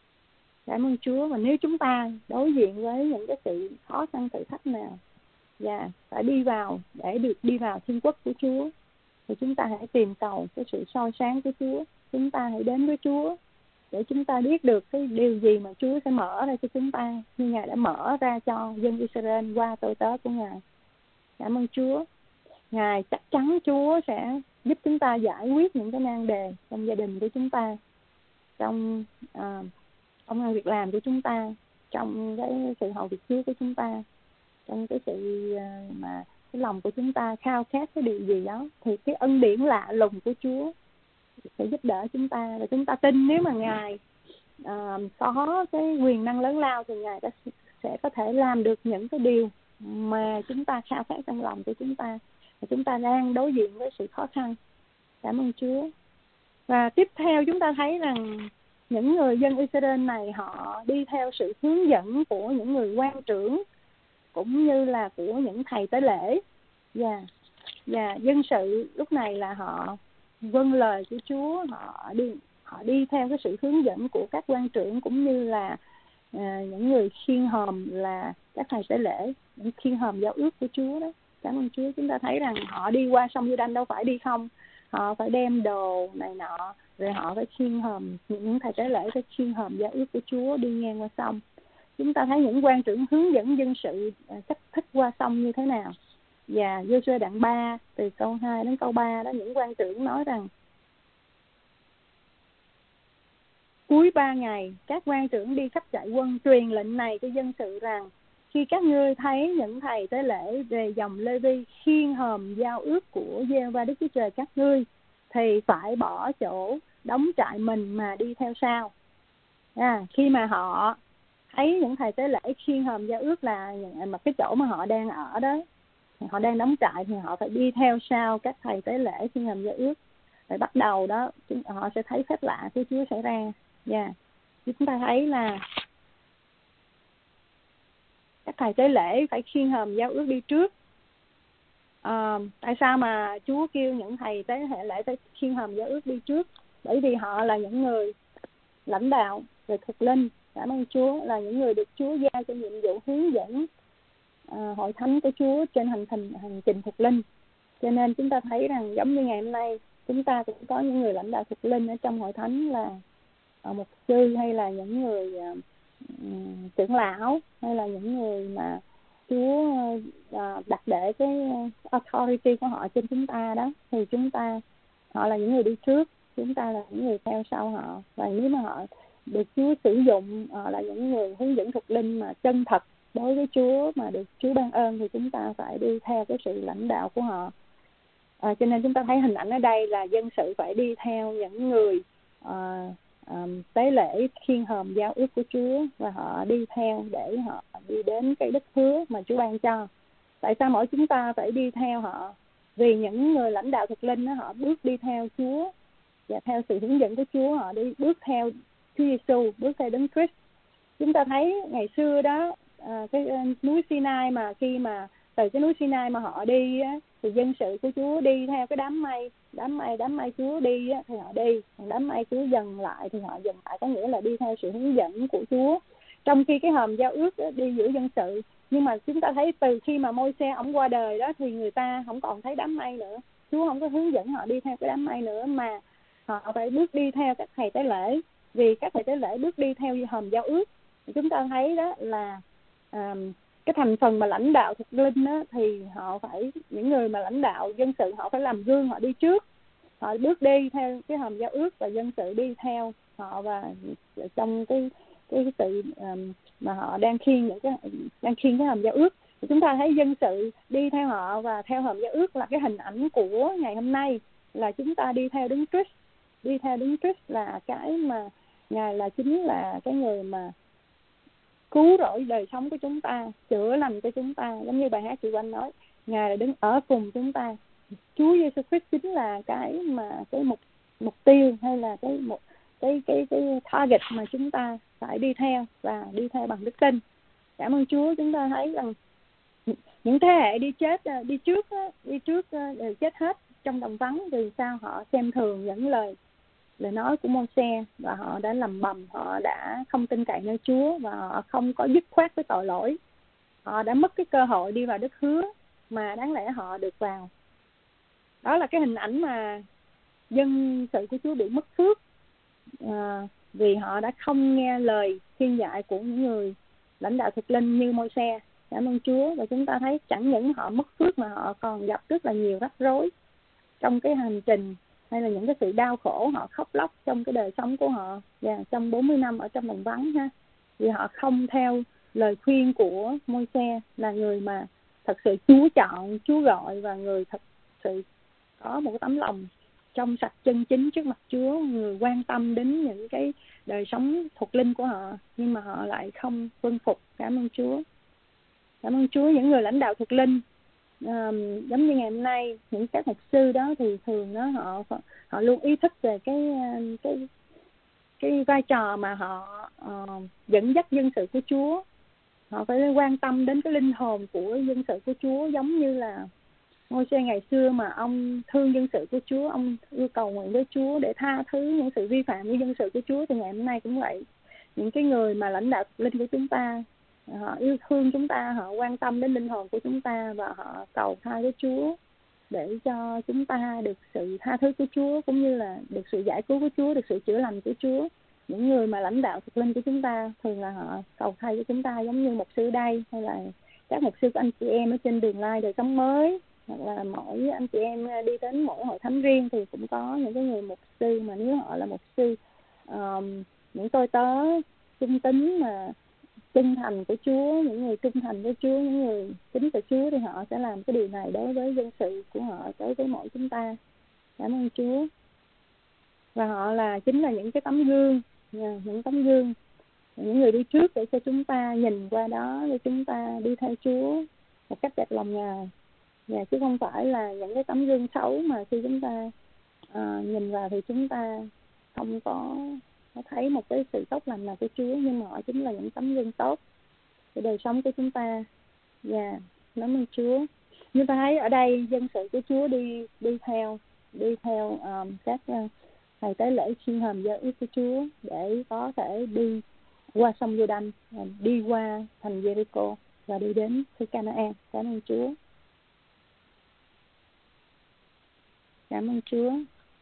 Cảm ơn Chúa. Và nếu chúng ta đối diện với những cái sự khó khăn thử thách nào và phải đi vào để được đi vào thiên quốc của Chúa, thì chúng ta hãy tìm cầu cái sự soi sáng của Chúa. Chúng ta hãy đến với Chúa để chúng ta biết được cái điều gì mà Chúa sẽ mở ra cho chúng ta, như Ngài đã mở ra cho dân Israel qua tôi tớ của Ngài. Cảm ơn Chúa. Ngài chắc chắn Chúa sẽ giúp chúng ta giải quyết những cái nan đề trong gia đình của chúng ta, trong uh, công ăn việc làm của chúng ta, trong cái sự hầu việc Chúa của chúng ta, trong cái sự uh, mà cái lòng của chúng ta khao khát cái điều gì đó, thì cái ân điển lạ lùng của Chúa sẽ giúp đỡ chúng ta. Và chúng ta tin nếu mà Ngài uh, có cái quyền năng lớn lao thì Ngài sẽ có thể làm được những cái điều mà chúng ta khao khát trong lòng của chúng ta. Và chúng ta đang đối diện với sự khó khăn. Cảm ơn Chúa. Và tiếp theo chúng ta thấy rằng những người dân Israel này họ đi theo sự hướng dẫn của những người quan trưởng cũng như là của những thầy tế lễ. Và, và dân sự lúc này là họ vâng lời của Chúa, họ đi họ đi theo cái sự hướng dẫn của các quan trưởng cũng như là à, những người khiên hòm là các thầy tế lễ, những khiên hòm giao ước của Chúa đó. Cảm ơn Chúa. Chúng ta thấy rằng họ đi qua sông Giô-đanh đâu phải đi không, họ phải đem đồ này nọ, rồi họ phải khiên hòm, những thầy tế lễ phải khiên hòm giao ước của Chúa đi ngang qua sông. Chúng ta thấy những quan trưởng hướng dẫn dân sự cách thức qua sông như thế nào. Và Giô-suê đoạn ba từ câu hai đến câu ba đó, những quan trưởng nói rằng cuối ba ngày các quan trưởng đi khắp trại quân truyền lệnh này cho dân sự rằng khi các ngươi thấy những thầy tế lễ về dòng Lê-vi khiêng hòm giao ước của Giê-hô-va Đức Chúa Trời các ngươi thì phải bỏ chỗ đóng trại mình mà đi theo sau. À, khi mà họ thấy những thầy tế lễ khiêng hòm giao ước là mà cái chỗ mà họ đang ở đó, họ đang đóng trại, thì họ phải đi theo sau các thầy tế lễ khiêng hòm giao ước. Rồi bắt đầu đó họ sẽ thấy phép lạ của Chúa xảy ra. Dạ, yeah. Chúng ta thấy là các thầy tế lễ phải khiêng hòm giao ước đi trước. À, tại sao mà Chúa kêu những thầy tế lễ phải khiêng hòm giao ước đi trước? Bởi vì họ là những người lãnh đạo về thuộc linh. Cảm ơn Chúa, là những người được Chúa giao cho nhiệm vụ hướng dẫn à, hội thánh của Chúa trên hành trình hành trình thuộc linh. Cho nên chúng ta thấy rằng giống như ngày hôm nay chúng ta cũng có những người lãnh đạo thuộc linh ở trong hội thánh là uh, mục sư, hay là những người uh, um, trưởng lão, hay là những người mà Chúa uh, đặt để cái authority của họ trên chúng ta đó, thì chúng ta, họ là những người đi trước, chúng ta là những người theo sau họ. Và nếu mà họ được Chúa sử dụng, họ là những người hướng dẫn thuộc linh mà chân thật đối với Chúa, mà được Chúa ban ơn, thì chúng ta phải đi theo cái sự lãnh đạo của họ. À, cho nên chúng ta thấy hình ảnh ở đây là dân sự phải đi theo những người à, à, tế lễ khiên hòm giao ước của Chúa, và họ đi theo để họ đi đến cái đất hứa mà Chúa ban cho. Tại sao mỗi chúng ta phải đi theo họ? Vì những người lãnh đạo thuộc linh đó, họ bước đi theo Chúa và theo sự hướng dẫn của Chúa, họ đi bước theo Chúa Giêsu, bước theo Đấng Christ. Chúng ta thấy ngày xưa đó, à, cái núi Sinai, mà khi mà từ cái núi Sinai mà họ đi á, thì dân sự của Chúa đi theo cái đám mây, đám mây đám mây Chúa đi á, thì họ đi, còn đám mây Chúa dừng lại thì họ dừng lại, có nghĩa là đi theo sự hướng dẫn của Chúa. Trong khi cái hòm giao ước á, đi giữa dân sự, nhưng mà chúng ta thấy từ khi mà Môi-se ổng qua đời đó, thì người ta không còn thấy đám mây nữa, Chúa không có hướng dẫn họ đi theo cái đám mây nữa, mà họ phải bước đi theo các thầy tế lễ, vì các thầy tế lễ bước đi theo hòm giao ước. Chúng ta thấy đó là à, cái thành phần mà lãnh đạo thuộc linh á, thì họ phải, những người mà lãnh đạo dân sự, họ phải làm gương, họ đi trước, họ bước đi theo cái hòm giao ước, và dân sự đi theo họ, và trong cái cái sự um, mà họ đang khiêng những cái đang khiêng cái hòm giao ước, thì chúng ta thấy dân sự đi theo họ và theo hòm giao ước là cái hình ảnh của ngày hôm nay, là chúng ta đi theo Đấng Christ. Đi theo Đấng Christ là cái mà Ngài là chính là cái người mà cứu rỗi đời sống của chúng ta, chữa lành cho chúng ta. Giống như bài hát chị Oanh nói, Ngài là đứng ở cùng chúng ta. Chúa Giêsu Christ chính là cái mà cái mục mục tiêu, hay là cái một cái cái cái target mà chúng ta phải đi theo, và đi theo bằng đức tin. Cảm ơn Chúa. Chúng ta thấy rằng những thế hệ đi chết đi trước đi trước đều chết hết trong đồng vắng, vì sao? Họ xem thường những lời lời nói của Môi-se, và họ đã lầm bầm, họ đã không tin cậy nơi Chúa, và họ không có dứt khoát với tội lỗi. Họ đã mất cái cơ hội đi vào đất hứa mà đáng lẽ họ được vào. Đó là cái hình ảnh mà dân sự của Chúa bị mất phước, à, vì họ đã không nghe lời khuyên dạy của những người lãnh đạo thuộc linh như Môi-se. Cảm ơn Chúa. Và chúng ta thấy chẳng những họ mất phước mà họ còn gặp rất là nhiều rắc rối trong cái hành trình, hay là những cái sự đau khổ, họ khóc lóc trong cái đời sống của họ, và trong bốn mươi năm ở trong đồng vắng ha, vì họ không theo lời khuyên của Môi-se, là người mà thật sự Chúa chọn, Chúa gọi, và người thật sự có một cái tấm lòng trong sạch chân chính trước mặt Chúa, người quan tâm đến những cái đời sống thuộc linh của họ, nhưng mà họ lại không vâng phục. Cảm ơn Chúa. Cảm ơn Chúa. Những người lãnh đạo thuộc linh, Um, giống như ngày hôm nay, những các mục sư đó thì thường đó họ họ luôn ý thức về cái cái cái vai trò mà họ uh, dẫn dắt dân sự của Chúa. Họ phải quan tâm đến cái linh hồn của dân sự của Chúa, giống như là Môi-se ngày xưa mà ông thương dân sự của Chúa, ông yêu cầu nguyện với Chúa để tha thứ những sự vi phạm của dân sự của Chúa, thì ngày hôm nay cũng vậy. Những cái người mà lãnh đạo linh của chúng ta, họ yêu thương chúng ta, họ quan tâm đến linh hồn của chúng ta, và họ cầu tha với Chúa để cho chúng ta được sự tha thứ của Chúa, cũng như là được sự giải cứu của Chúa, được sự chữa lành của Chúa. Những người mà lãnh đạo thuộc linh của chúng ta thường là họ cầu thay cho chúng ta, giống như mục sư đây, hay là các mục sư của anh chị em ở trên đường lai đời sống mới, hoặc là mỗi anh chị em đi đến mỗi hội thánh riêng thì cũng có những cái người mục sư mà nếu họ là mục sư, um, những tôi tớ trung tín mà trung thành của Chúa, những người trung thành với Chúa, những người kính sợ Chúa, thì họ sẽ làm cái điều này đối với dân sự của họ, đối với mỗi chúng ta. Cảm ơn Chúa. Và họ là chính là những cái tấm gương, những tấm gương, những người đi trước để cho chúng ta nhìn qua đó, để chúng ta đi theo Chúa một cách đẹp lòng Ngài. Và chứ không phải là những cái tấm gương xấu mà khi chúng ta uh, nhìn vào thì chúng ta không có Nó thấy một cái sự tốt lành nào của Chúa, nhưng mà họ chính là những tấm gương tốt để đời sống của chúng ta. Và cảm ơn Chúa. Chúng ta thấy ở đây dân sự của Chúa đi đi theo đi theo um, các uh, thầy tế lễ khiên hòm giao ước của Chúa để có thể đi qua sông Giô-đanh, đi qua thành Giê-ri-cô và đi đến xứ Ca-na-an. Cảm ơn Chúa. Cảm ơn Chúa.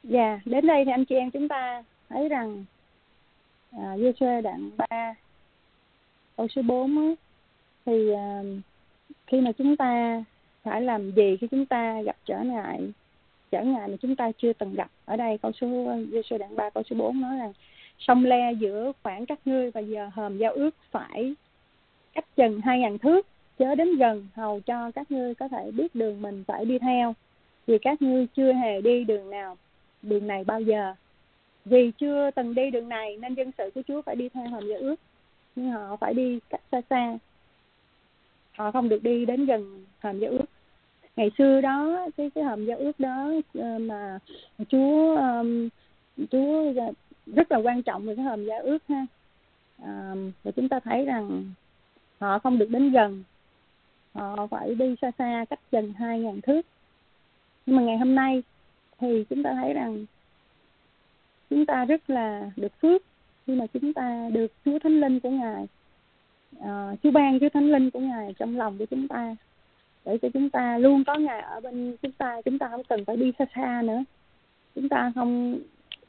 Dạ, đến đây thì anh chị em chúng ta thấy rằng à, Giê-xu đoạn ba câu số bốn á, thì à, khi mà chúng ta phải làm gì khi chúng ta gặp trở ngại trở ngại mà chúng ta chưa từng gặp. Ở đây câu số Giê-xu đoạn ba câu số bốn nói rằng sông le giữa khoảng các ngươi và giờ hòm giao ước phải cách chừng hai ngàn thước, chớ đến gần hầu cho các ngươi có thể biết đường mình phải đi theo, vì các ngươi chưa hề đi đường nào đường này bao giờ. Vì chưa từng đi đường này nên dân sự của Chúa phải đi theo hòm giao ước, nhưng họ phải đi cách xa xa, họ không được đi đến gần hòm giao ước. Ngày xưa đó cái cái hòm giao ước đó mà Chúa um, Chúa rất là quan trọng về cái hòm giao ước ha. À, và chúng ta thấy rằng họ không được đến gần, họ phải đi xa xa cách chừng hai ngàn thước. Nhưng mà ngày hôm nay thì chúng ta thấy rằng chúng ta rất là được phước khi mà chúng ta được Chúa Thánh Linh của Ngài, à, Chúa ban Chúa Thánh Linh của Ngài trong lòng của chúng ta, để cho chúng ta luôn có Ngài ở bên chúng ta. Chúng ta không cần phải đi xa xa nữa, chúng ta không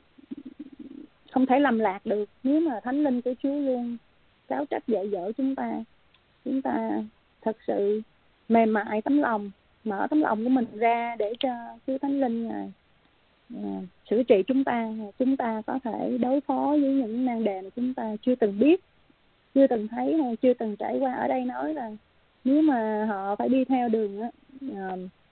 không thể lầm lạc được nếu mà Thánh Linh của Chúa luôn giáo trách dạy dỗ chúng ta. Chúng ta thật sự mềm mại tấm lòng, mở tấm lòng của mình ra để cho Chúa Thánh Linh Ngài à, xử trị chúng ta. Chúng ta có thể đối phó với những nan đề mà chúng ta chưa từng biết, chưa từng thấy hay chưa từng trải qua. Ở đây nói là nếu mà họ phải đi theo đường á, à,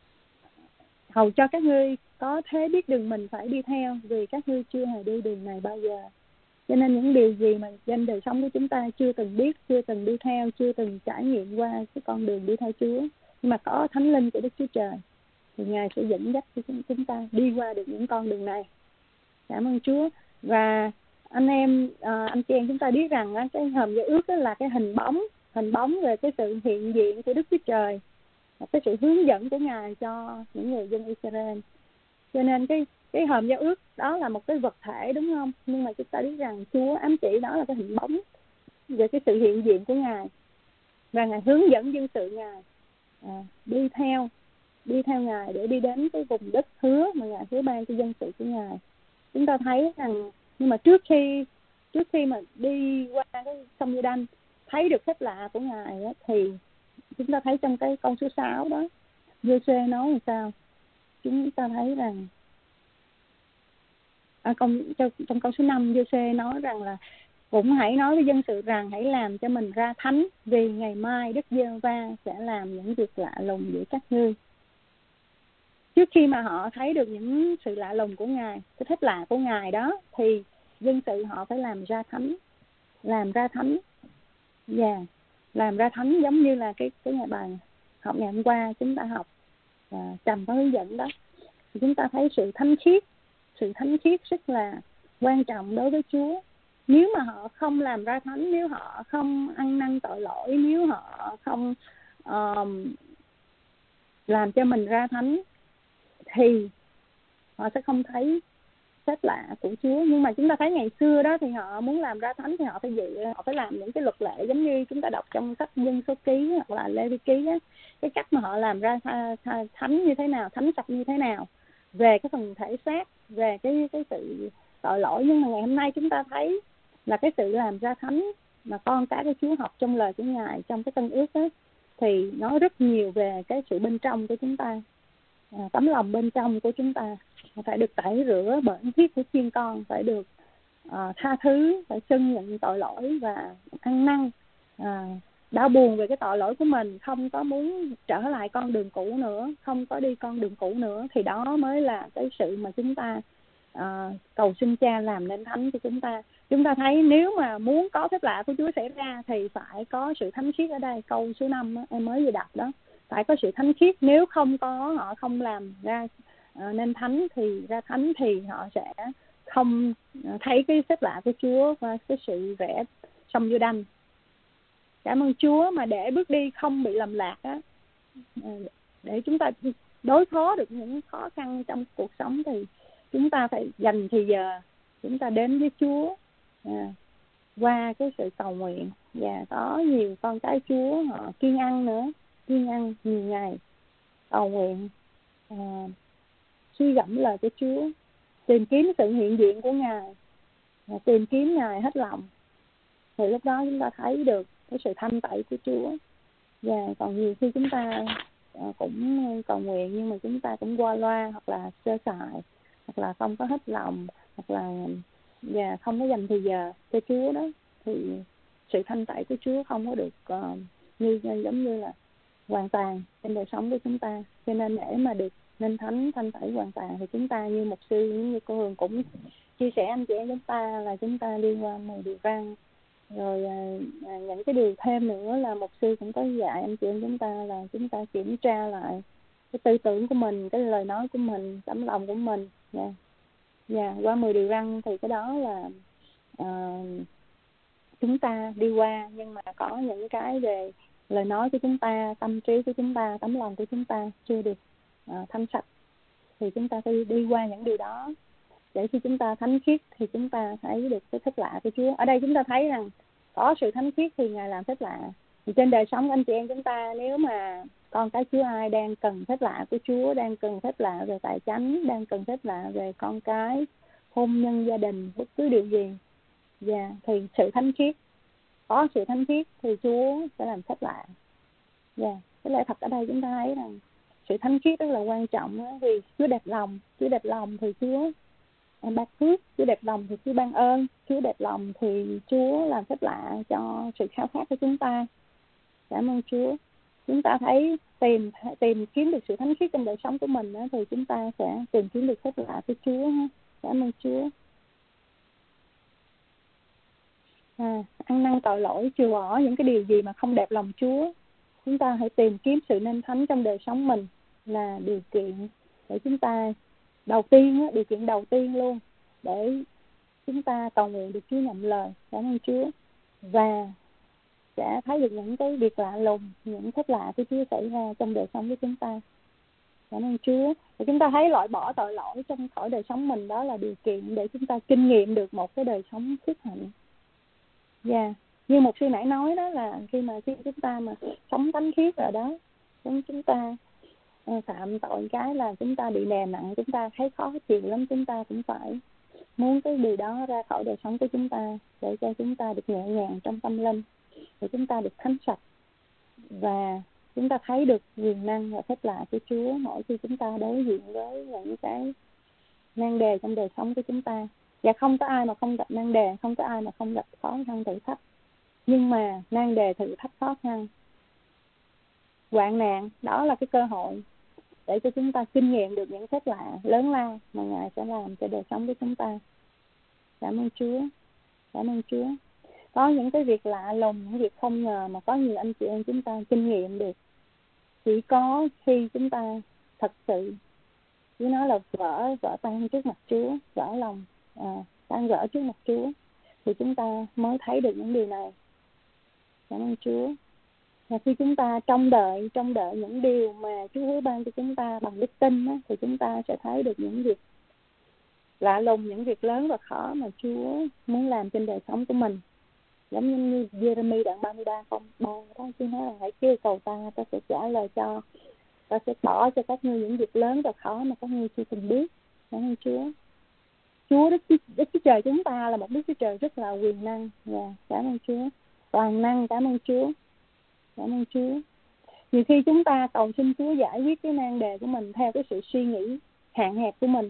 hầu cho các ngươi có thế biết đường mình phải đi theo, vì các ngươi chưa hề đi đường này bao giờ. Cho nên những điều gì mà trên đời sống của chúng ta chưa từng biết, chưa từng đi theo, chưa từng trải nghiệm qua cái con đường đi theo Chúa, nhưng mà có Thánh Linh của Đức Chúa Trời thì Ngài sẽ dẫn dắt cho chúng ta đi qua được những con đường này. Cảm ơn Chúa. Và anh em, à, anh chị em chúng ta biết rằng á, cái hòm giao ước là cái hình bóng, hình bóng về cái sự hiện diện của Đức Chúa Trời, cái sự hướng dẫn của Ngài cho những người dân Israel. Cho nên cái cái hòm giao ước đó là một cái vật thể, đúng không? Nhưng mà chúng ta biết rằng Chúa ám chỉ đó là cái hình bóng về cái sự hiện diện của Ngài, và Ngài hướng dẫn dân sự Ngài à, đi theo đi theo Ngài để đi đến cái vùng đất hứa mà Ngài hứa ban cho dân sự của Ngài. Chúng ta thấy rằng, nhưng mà trước khi trước khi mà đi qua cái sông Giô-đanh thấy được phép lạ của Ngài á, thì chúng ta thấy trong cái câu số sáu đó, Giê-xu nói làm sao? Chúng ta thấy rằng à, trong, trong, trong câu số năm, Giê-xu nói rằng là cũng hãy nói với dân sự rằng hãy làm cho mình ra thánh, vì ngày mai Đức Giê-hô-va sẽ làm những việc lạ lùng giữa các ngươi. Trước khi mà họ thấy được những sự lạ lùng của Ngài, cái phép lạ của Ngài đó, thì dân sự họ phải làm ra thánh, làm ra thánh, và yeah. làm ra thánh giống như là cái cái ngày bài học ngày hôm qua chúng ta học và Trầm có hướng dẫn đó. Thì chúng ta thấy sự thánh khiết, sự thánh khiết rất là quan trọng đối với Chúa. Nếu mà họ không làm ra thánh, nếu họ không ăn năn tội lỗi, nếu họ không um, làm cho mình ra thánh, thì họ sẽ không thấy phép lạ của Chúa. Nhưng mà chúng ta thấy ngày xưa đó thì họ muốn làm ra thánh thì họ phải dự, họ phải làm những cái luật lệ giống như chúng ta đọc trong sách Dân Số Ký hoặc là Lê Vi Ký á, cái cách mà họ làm ra thánh như thế nào, thánh sạch như thế nào, về cái phần thể xác, về cái cái sự tội lỗi. Nhưng mà ngày hôm nay chúng ta thấy là cái sự làm ra thánh mà con cái của Chúa học trong lời của Ngài trong cái Tân Ước ấy, thì nó rất nhiều về cái sự bên trong của chúng ta, à, tấm lòng bên trong của chúng ta phải được tẩy rửa bởi huyết của chiên con, phải được à, tha thứ, phải xưng nhận tội lỗi và ăn năn, à, đau buồn về cái tội lỗi của mình, không có muốn trở lại con đường cũ nữa, không có đi con đường cũ nữa, thì đó mới là cái sự mà chúng ta à, cầu xin Cha làm nên thánh cho chúng ta. Chúng ta thấy nếu mà muốn có phép lạ của Chúa xảy ra thì phải có sự thánh khiết. Ở đây câu số năm đó, em mới vừa đọc đó, phải có sự thánh khiết. Nếu không có, họ không làm ra à, nên thánh thì ra thánh thì họ sẽ không thấy cái phép lạ của Chúa và cái sự rẽ sông Giô-đanh. Cảm ơn Chúa mà để bước đi không bị lầm lạc á, để chúng ta đối phó được những khó khăn trong cuộc sống thì chúng ta phải dành thì giờ chúng ta đến với Chúa à, qua cái sự cầu nguyện. Và có nhiều con cái Chúa họ kiêng ăn nữa, kiêng ăn nhiều ngày, cầu nguyện, à, suy gẫm lời của Chúa, tìm kiếm sự hiện diện của Ngài, tìm kiếm Ngài hết lòng, thì lúc đó chúng ta thấy được cái sự thanh tẩy của Chúa. Và còn nhiều khi chúng ta cũng cầu nguyện nhưng mà chúng ta cũng qua loa, hoặc là sơ sài, hoặc là không có hết lòng, hoặc là và không có dành thời giờ cho Chúa đó, thì sự thanh tẩy của Chúa không có được uh, như giống như là hoàn toàn trên đời sống của chúng ta. Cho nên để mà được nên thánh thanh tẩy hoàn toàn thì chúng ta như mục sư, như cô Hường cũng chia sẻ anh chị em chúng ta là chúng ta đi qua mười điều răn. Rồi à, à, những cái điều thêm nữa là mục sư cũng có dạy anh chị em chúng ta là chúng ta kiểm tra lại cái tư tưởng của mình, cái lời nói của mình, tấm lòng của mình. Dạ, yeah. yeah, qua mười điều răn thì cái đó là à, chúng ta đi qua, nhưng mà có những cái về lời nói của chúng ta, tâm trí của chúng ta, tấm lòng của chúng ta chưa được à, thanh sạch, thì chúng ta phải đi qua những điều đó để khi chúng ta thánh khiết thì chúng ta thấy được cái phép lạ của Chúa. Ở đây chúng ta thấy rằng có sự thánh khiết thì Ngài làm phép lạ. Thì trên đời sống anh chị em chúng ta, nếu mà con cái Chúa ai đang cần phép lạ của Chúa, đang cần phép lạ về tài chánh, đang cần phép lạ về con cái, hôn nhân, gia đình, bất cứ điều gì, và thì sự thánh khiết, có sự thánh khiết thì Chúa sẽ làm phép lạ. Và cái lẽ thật ở đây chúng ta thấy rằng sự thánh khiết rất là quan trọng đó, vì Chúa đẹp lòng, Chúa đẹp lòng thì Chúa ban phước, Chúa đẹp lòng thì Chúa ban ơn, Chúa đẹp lòng thì Chúa làm phép lạ cho sự khao khát của chúng ta. Cảm ơn Chúa. Chúng ta thấy tìm tìm kiếm được sự thánh khiết trong đời sống của mình đó, thì chúng ta sẽ tìm kiếm được phép lạ của Chúa. Cảm ơn Chúa. À, ăn năn tội lỗi, trừ bỏ những cái điều gì mà không đẹp lòng Chúa. Chúng ta hãy tìm kiếm sự nên thánh trong đời sống mình là điều kiện để chúng ta đầu tiên, điều kiện đầu tiên luôn để chúng ta cầu nguyện được Chúa nhận lời. Cảm ơn Chúa. Và sẽ thấy được những cái việc lạ lùng, những phép lạ của Chúa xảy ra trong đời sống của chúng ta. Cảm ơn Chúa. Và chúng ta thấy loại bỏ tội lỗi trong khỏi đời sống mình, đó là điều kiện để chúng ta kinh nghiệm được một cái đời sống phước hạnh. Và yeah. Như một sư nãy nói đó, là khi mà khi chúng ta mà sống thánh khiết rồi đó, chúng ta phạm tội cái là chúng ta bị đè nặng, chúng ta thấy khó chịu lắm, chúng ta cũng phải muốn cái điều đó ra khỏi đời sống của chúng ta để cho chúng ta được nhẹ nhàng trong tâm linh, để chúng ta được thánh sạch và chúng ta thấy được quyền năng và phép lạ của Chúa mỗi khi chúng ta đối diện với những cái nan đề trong đời sống của chúng ta. Và không có ai mà không gặp nan đề, không có ai mà không gặp khó khăn thử thách. Nhưng mà nan đề thử thách khó khăn, hoạn nạn, đó là cái cơ hội để cho chúng ta kinh nghiệm được những phép lạ lớn lao mà Ngài sẽ làm cho đời sống của chúng ta. Cảm ơn Chúa. Cảm ơn Chúa. Có những cái việc lạ lùng, những việc không ngờ mà có nhiều anh chị em chúng ta kinh nghiệm được chỉ có khi chúng ta thật sự, chứ nói là vỡ vỡ tan trước mặt Chúa, vỡ lòng à, tan vỡ trước mặt Chúa, thì chúng ta mới thấy được những điều này. Cảm ơn Chúa. Và khi chúng ta trông đợi, trông đợi những điều mà Chúa hứa ban cho chúng ta bằng đức tin á, thì chúng ta sẽ thấy được những việc lạ lùng, những việc lớn và khó mà Chúa muốn làm trên đời sống của mình. Giống như, như Jeremy đoạn ba mươi ba câu ba đó, Chúa nói là hãy kêu cầu ta, ta sẽ trả lời cho, ta sẽ bỏ cho các ngươi những việc lớn và khó mà các ngươi chưa từng biết. Cảm ơn Chúa. Chúa Đức, Đức Chúa Trời chúng ta là một Đức Chúa Trời rất là quyền năng. Và cảm ơn Chúa. Toàn năng. Cảm ơn Chúa. Cảm ơn Chúa. Nhiều khi chúng ta cầu xin Chúa giải quyết cái nan đề của mình theo cái sự suy nghĩ hạn hẹp của mình,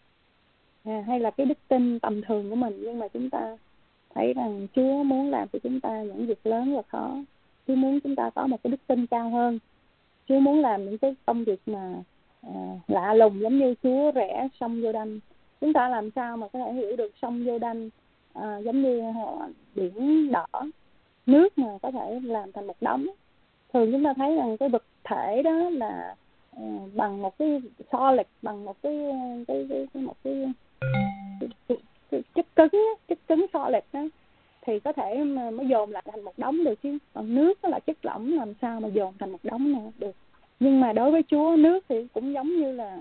à, hay là cái đức tin tầm thường của mình, nhưng mà chúng ta thấy rằng Chúa muốn làm cho chúng ta những việc lớn và khó. Chúa muốn chúng ta có một cái đức tin cao hơn. Chúa muốn làm những cái công việc mà à, lạ lùng, giống như Chúa rẽ sông Giô-đanh. Chúng ta làm sao mà có thể hiểu được sông Giô-đanh à, giống như à, biển đỏ, nước mà có thể làm thành một đống. Thường chúng ta thấy rằng cái vật thể đó là uh, bằng một cái solid, bằng một cái cái cái, cái một cái, cái, cái, cái chất cứng, chất cứng solid đó, thì có thể mà mới dồn lại thành một đống được, chứ còn nước đó là chất lỏng, làm sao mà dồn thành một đống nào được. Nhưng mà đối với Chúa, nước thì cũng giống như là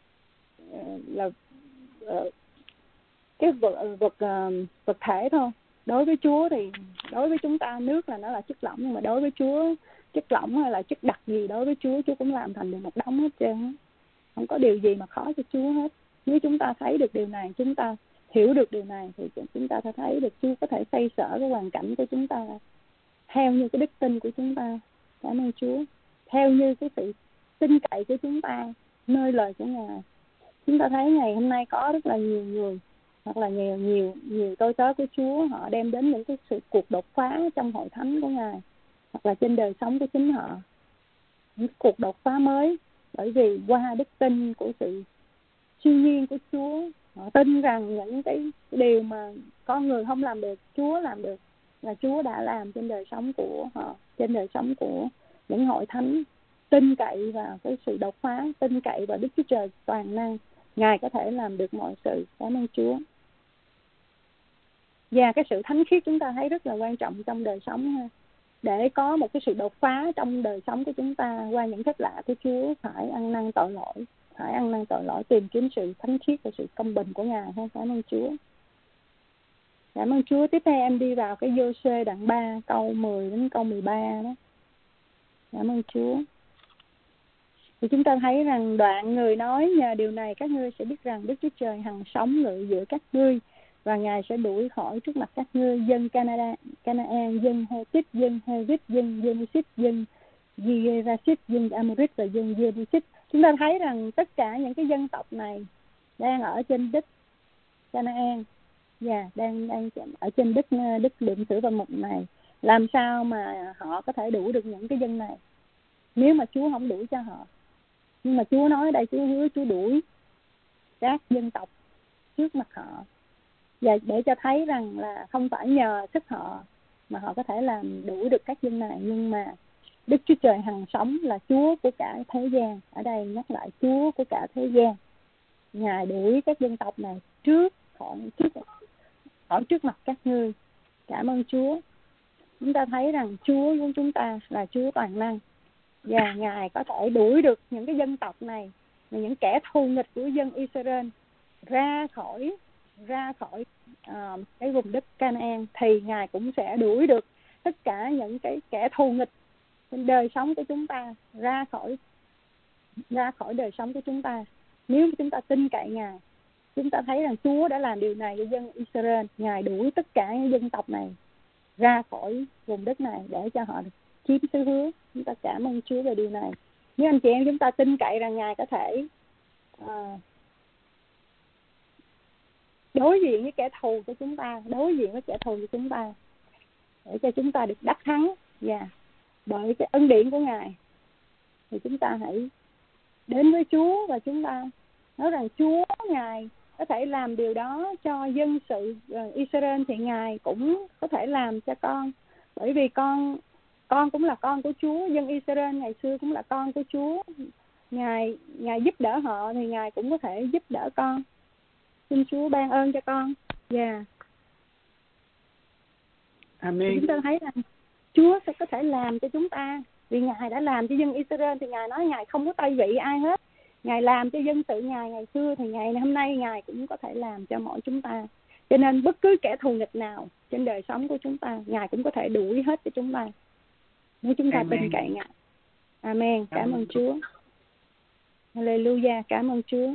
uh, là uh, cái vật vật uh, vật thể thôi. Đối với Chúa thì đối với chúng ta nước là nó là chất lỏng, nhưng mà đối với Chúa chất lỏng hay là chất đặc gì, đối với Chúa Chúa cũng làm thành được một đống hết trơn. Không có điều gì mà khó cho Chúa hết. Nếu chúng ta thấy được điều này, chúng ta hiểu được điều này, thì chúng ta sẽ thấy được Chúa có thể xoay sở cái hoàn cảnh của chúng ta theo như cái đức tin của chúng ta. Cảm ơn Chúa. Theo như cái sự tin cậy của chúng ta nơi lời của Ngài. Chúng ta thấy ngày hôm nay có rất là nhiều người, hoặc là nhiều nhiều nhiều tôi tớ của Chúa, họ đem đến những cái sự cuộc đột phá trong hội thánh của Ngài, hoặc là trên đời sống của chính họ, những cuộc đột phá mới, bởi vì qua đức tin của sự siêu nhiên của Chúa. Họ tin rằng những cái điều mà con người không làm được, Chúa làm được, là Chúa đã làm trên đời sống của họ, trên đời sống của những hội thánh. Tin cậy vào cái sự đột phá, tin cậy vào Đức Chúa Trời toàn năng, Ngài có thể làm được mọi sự. Cảm ơn Chúa. Và cái sự thánh khiết chúng ta thấy rất là quan trọng trong đời sống ha. Để có một cái sự đột phá trong đời sống của chúng ta qua những phép lạ của Chúa, phải ăn năn tội lỗi, phải ăn năn tội lỗi, tìm kiếm sự thánh khiết và sự công bình của Ngài ha. Cảm ơn Chúa. Cảm ơn Chúa. Tiếp theo em đi vào cái Giô-suê đoạn ba câu mười đến câu mười ba đó. Cảm ơn Chúa. Thì chúng ta thấy rằng đoạn người nói: nhờ điều này các ngươi sẽ biết rằng Đức Chúa Trời hằng sống ngự giữa các ngươi, và Ngài sẽ đuổi khỏi trước mặt các ngươi dân Canada, Canaan, dân Hethit, dân Hevit, dân Jebusit, dân Girasit, dân Amorit và dân Jebusit. Chúng ta thấy rằng tất cả những cái dân tộc này đang ở trên đất Canaan, và yeah, đang đang ở trên đất đất lượng sử và mục này. Làm sao mà họ có thể đuổi được những cái dân này nếu mà Chúa không đuổi cho họ? Nhưng mà Chúa nói ở đây, Chúa hứa Chúa đuổi các dân tộc trước mặt họ, và để cho thấy rằng là không phải nhờ sức họ mà họ có thể làm đuổi được các dân này, nhưng mà Đức Chúa Trời hằng sống là Chúa của cả thế gian. Ở đây nhắc lại Chúa của cả thế gian. Ngài đuổi các dân tộc này trước khỏi trước khỏi trước mặt các ngươi. Cảm ơn Chúa. Chúng ta thấy rằng Chúa của chúng ta là Chúa toàn năng, và Ngài có thể đuổi được những cái dân tộc này, những kẻ thù nghịch của dân Israel ra khỏi ra khỏi uh, cái vùng đất Canaan, thì Ngài cũng sẽ đuổi được tất cả những cái kẻ thù nghịch trên đời sống của chúng ta ra khỏi ra khỏi đời sống của chúng ta. Nếu chúng ta tin cậy Ngài, chúng ta thấy rằng Chúa đã làm điều này cho dân Israel. Ngài đuổi tất cả những dân tộc này ra khỏi vùng đất này để cho họ chiếm xứ hứa. Chúng ta cảm ơn Chúa về điều này. Nếu anh chị em chúng ta tin cậy rằng Ngài có thể uh, đối diện với kẻ thù của chúng ta, đối diện với kẻ thù của chúng ta, để cho chúng ta được đắc thắng, và yeah, bởi cái ân điển của Ngài, thì chúng ta hãy đến với Chúa và chúng ta nói rằng Chúa Ngài có thể làm điều đó cho dân sự Israel, thì Ngài cũng có thể làm cho con, bởi vì con con cũng là con của Chúa. Dân Israel ngày xưa cũng là con của Chúa. Ngài Ngài giúp đỡ họ thì Ngài cũng có thể giúp đỡ con. Xin Chúa ban ơn cho con. Dạ. Yeah. Amen. Chúng ta thấy rằng Chúa sẽ có thể làm cho chúng ta, vì Ngài đã làm cho dân Israel, thì Ngài nói Ngài không có tay vị ai hết. Ngài làm cho dân sự Ngài ngày xưa, thì ngày hôm nay Ngài cũng có thể làm cho mỗi chúng ta. Cho nên bất cứ kẻ thù nghịch nào trên đời sống của chúng ta, Ngài cũng có thể đuổi hết cho chúng ta, nếu chúng ta Amen. Tin cậy Ngài. Amen. Cảm Amen. Ơn Chúa. Hallelujah. Cảm ơn Chúa.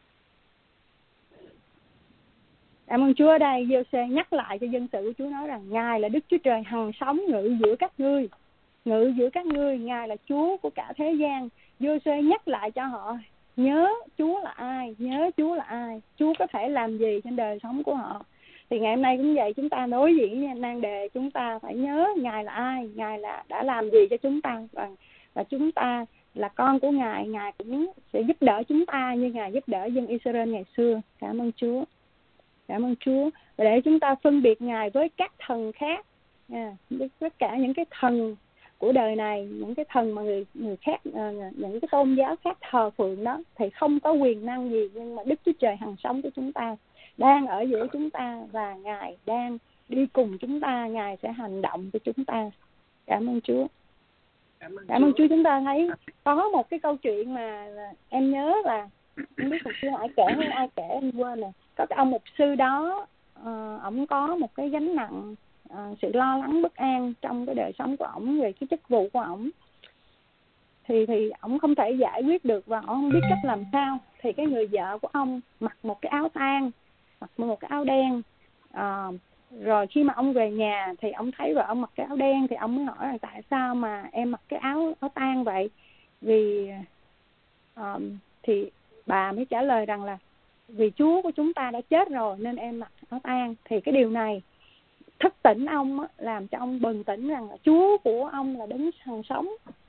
Cảm ơn Chúa. Ở đây Giô-suê nhắc lại cho dân sự của Chúa, nói rằng Ngài là Đức Chúa Trời hằng sống ngự giữa các ngươi, ngự giữa các ngươi. Ngài là Chúa của cả thế gian. Giô-suê nhắc lại cho họ nhớ Chúa là ai, nhớ Chúa là ai, Chúa có thể làm gì trên đời sống của họ. Thì ngày hôm nay cũng vậy, chúng ta đối diện với nan đề, chúng ta phải nhớ Ngài là ai, Ngài là đã làm gì cho chúng ta, và, và chúng ta là con của Ngài. Ngài cũng sẽ giúp đỡ chúng ta như Ngài giúp đỡ dân Israel ngày xưa. Cảm ơn Chúa. Cảm ơn Chúa. Và để chúng ta phân biệt Ngài với các thần khác, à, với tất cả những cái thần của đời này, những cái thần mà người người khác, những cái tôn giáo khác thờ phượng đó, thì không có quyền năng gì. Nhưng mà Đức Chúa Trời hằng sống của chúng ta đang ở giữa chúng ta, và Ngài đang đi cùng chúng ta. Ngài sẽ hành động cho chúng ta. Cảm ơn Chúa. Cảm ơn, Cảm ơn Chúa. Chúng ta thấy có một cái câu chuyện mà em nhớ là không biết một sư ai kể hay ai kể em quên rồi. Có cái ông mục sư đó, uh, ổng có một cái gánh nặng, uh, sự lo lắng bất an trong cái đời sống của ổng về cái chức vụ của ổng. thì thì ông không thể giải quyết được và ông không biết cách làm sao. Thì cái người vợ của ông mặc một cái áo tang, mặc một cái áo đen. À, rồi khi mà ông về nhà thì ông thấy vợ ông mặc cái áo đen, thì ông mới hỏi là tại sao mà em mặc cái áo áo tang vậy? Vì uh, thì bà mới trả lời rằng là vì Chúa của chúng ta đã chết rồi nên em mặc áo tang. Thì cái điều này thức tỉnh ông, làm cho ông bừng tỉnh rằng là Chúa của ông là đứng hằng sống,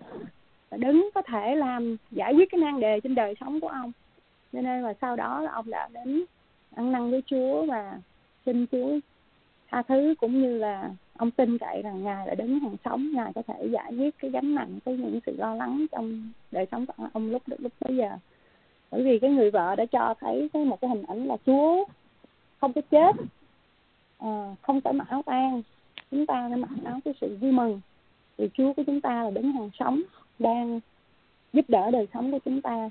là đứng có thể làm giải quyết cái nan đề trên đời sống của ông. Cho nên là sau đó là ông đã đến ăn năn với Chúa và xin Chúa tha thứ, cũng như là ông tin cậy rằng Ngài là đứng hằng sống, Ngài có thể giải quyết cái gánh nặng, cái những sự lo lắng trong đời sống của ông lúc lúc bấy giờ. Bởi vì cái người vợ đã cho thấy cái một cái hình ảnh là Chúa không có chết, à, không phải mặc áo tang, chúng ta phải mặc áo cái sự vui mừng, vì Chúa của chúng ta là đứng hằng sống, đang giúp đỡ đời sống của chúng ta.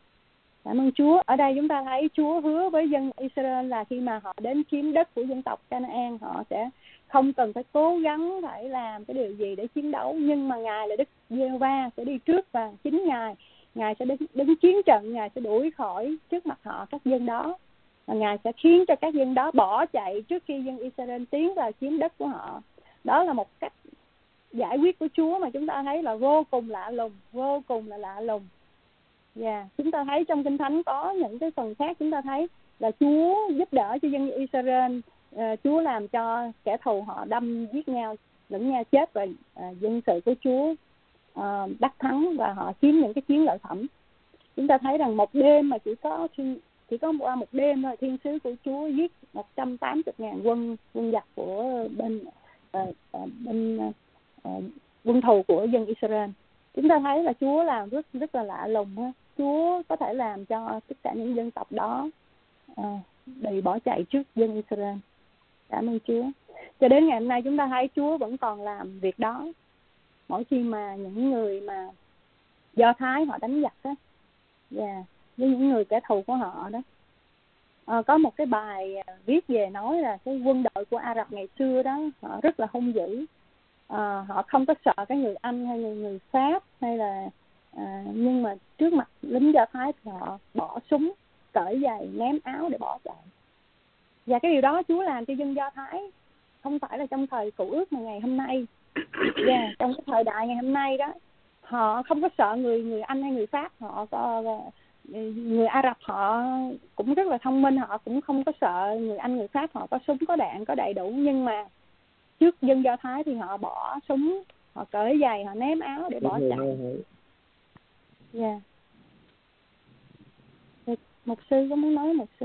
Cảm ơn Chúa. Ở đây chúng ta thấy Chúa hứa với dân Israel là khi mà họ đến chiếm đất của dân tộc Canaan, họ sẽ không cần phải cố gắng phải làm cái điều gì để chiến đấu, nhưng mà Ngài là Đức Giê-hô-va sẽ đi trước và chính Ngài Ngài sẽ đứng, đứng chiến trận, Ngài sẽ đuổi khỏi trước mặt họ các dân đó, và Ngài sẽ khiến cho các dân đó bỏ chạy trước khi dân Israel tiến vào chiếm đất của họ. Đó là một cách giải quyết của Chúa mà chúng ta thấy là vô cùng lạ lùng, vô cùng là lạ lùng. Dạ, yeah. Chúng ta thấy trong Kinh Thánh có những cái phần khác, chúng ta thấy là Chúa giúp đỡ cho dân Israel, uh, Chúa làm cho kẻ thù họ đâm giết nhau, lẫn nhau chết, và uh, dân sự của Chúa uh, đắc thắng và họ chiếm những cái chiến lợi phẩm. Chúng ta thấy rằng một đêm mà chỉ có chỉ có qua một đêm thôi, thiên sứ của Chúa giết một trăm tám mươi ngàn quân quân giặc của bên uh, uh, bên uh, quân thù của dân Israel. Chúng ta thấy là Chúa làm rất rất là lạ lùng ha. Chúa có thể làm cho tất cả những dân tộc đó uh, bị bỏ chạy trước dân Israel. Cảm ơn Chúa. Cho đến ngày hôm nay chúng ta thấy Chúa vẫn còn làm việc đó. Mỗi khi mà những người mà Do Thái họ đánh giặc á, yeah, với những người kẻ thù của họ đó, uh, có một cái bài viết về nói là cái quân đội của Ả Rập ngày xưa đó họ rất là hung dữ. À, họ không có sợ cái người Anh hay người, người Pháp hay là à, nhưng mà trước mặt lính Do Thái thì họ bỏ súng, cởi giày, ném áo để bỏ chạy. Và cái điều đó Chúa làm cho dân Do Thái, không phải là trong thời Cựu Ước mà ngày hôm nay. Yeah, trong cái thời đại ngày hôm nay đó, họ không có sợ người người Anh hay người Pháp, họ có người Ả Rập họ cũng rất là thông minh, họ cũng không có sợ người Anh người Pháp, họ có súng có đạn có đầy đủ, nhưng mà trước dân Do Thái thì họ bỏ súng, họ cởi giày, họ ném áo để bỏ chạy. Dạ. Yeah. Một sư có muốn nói một sư?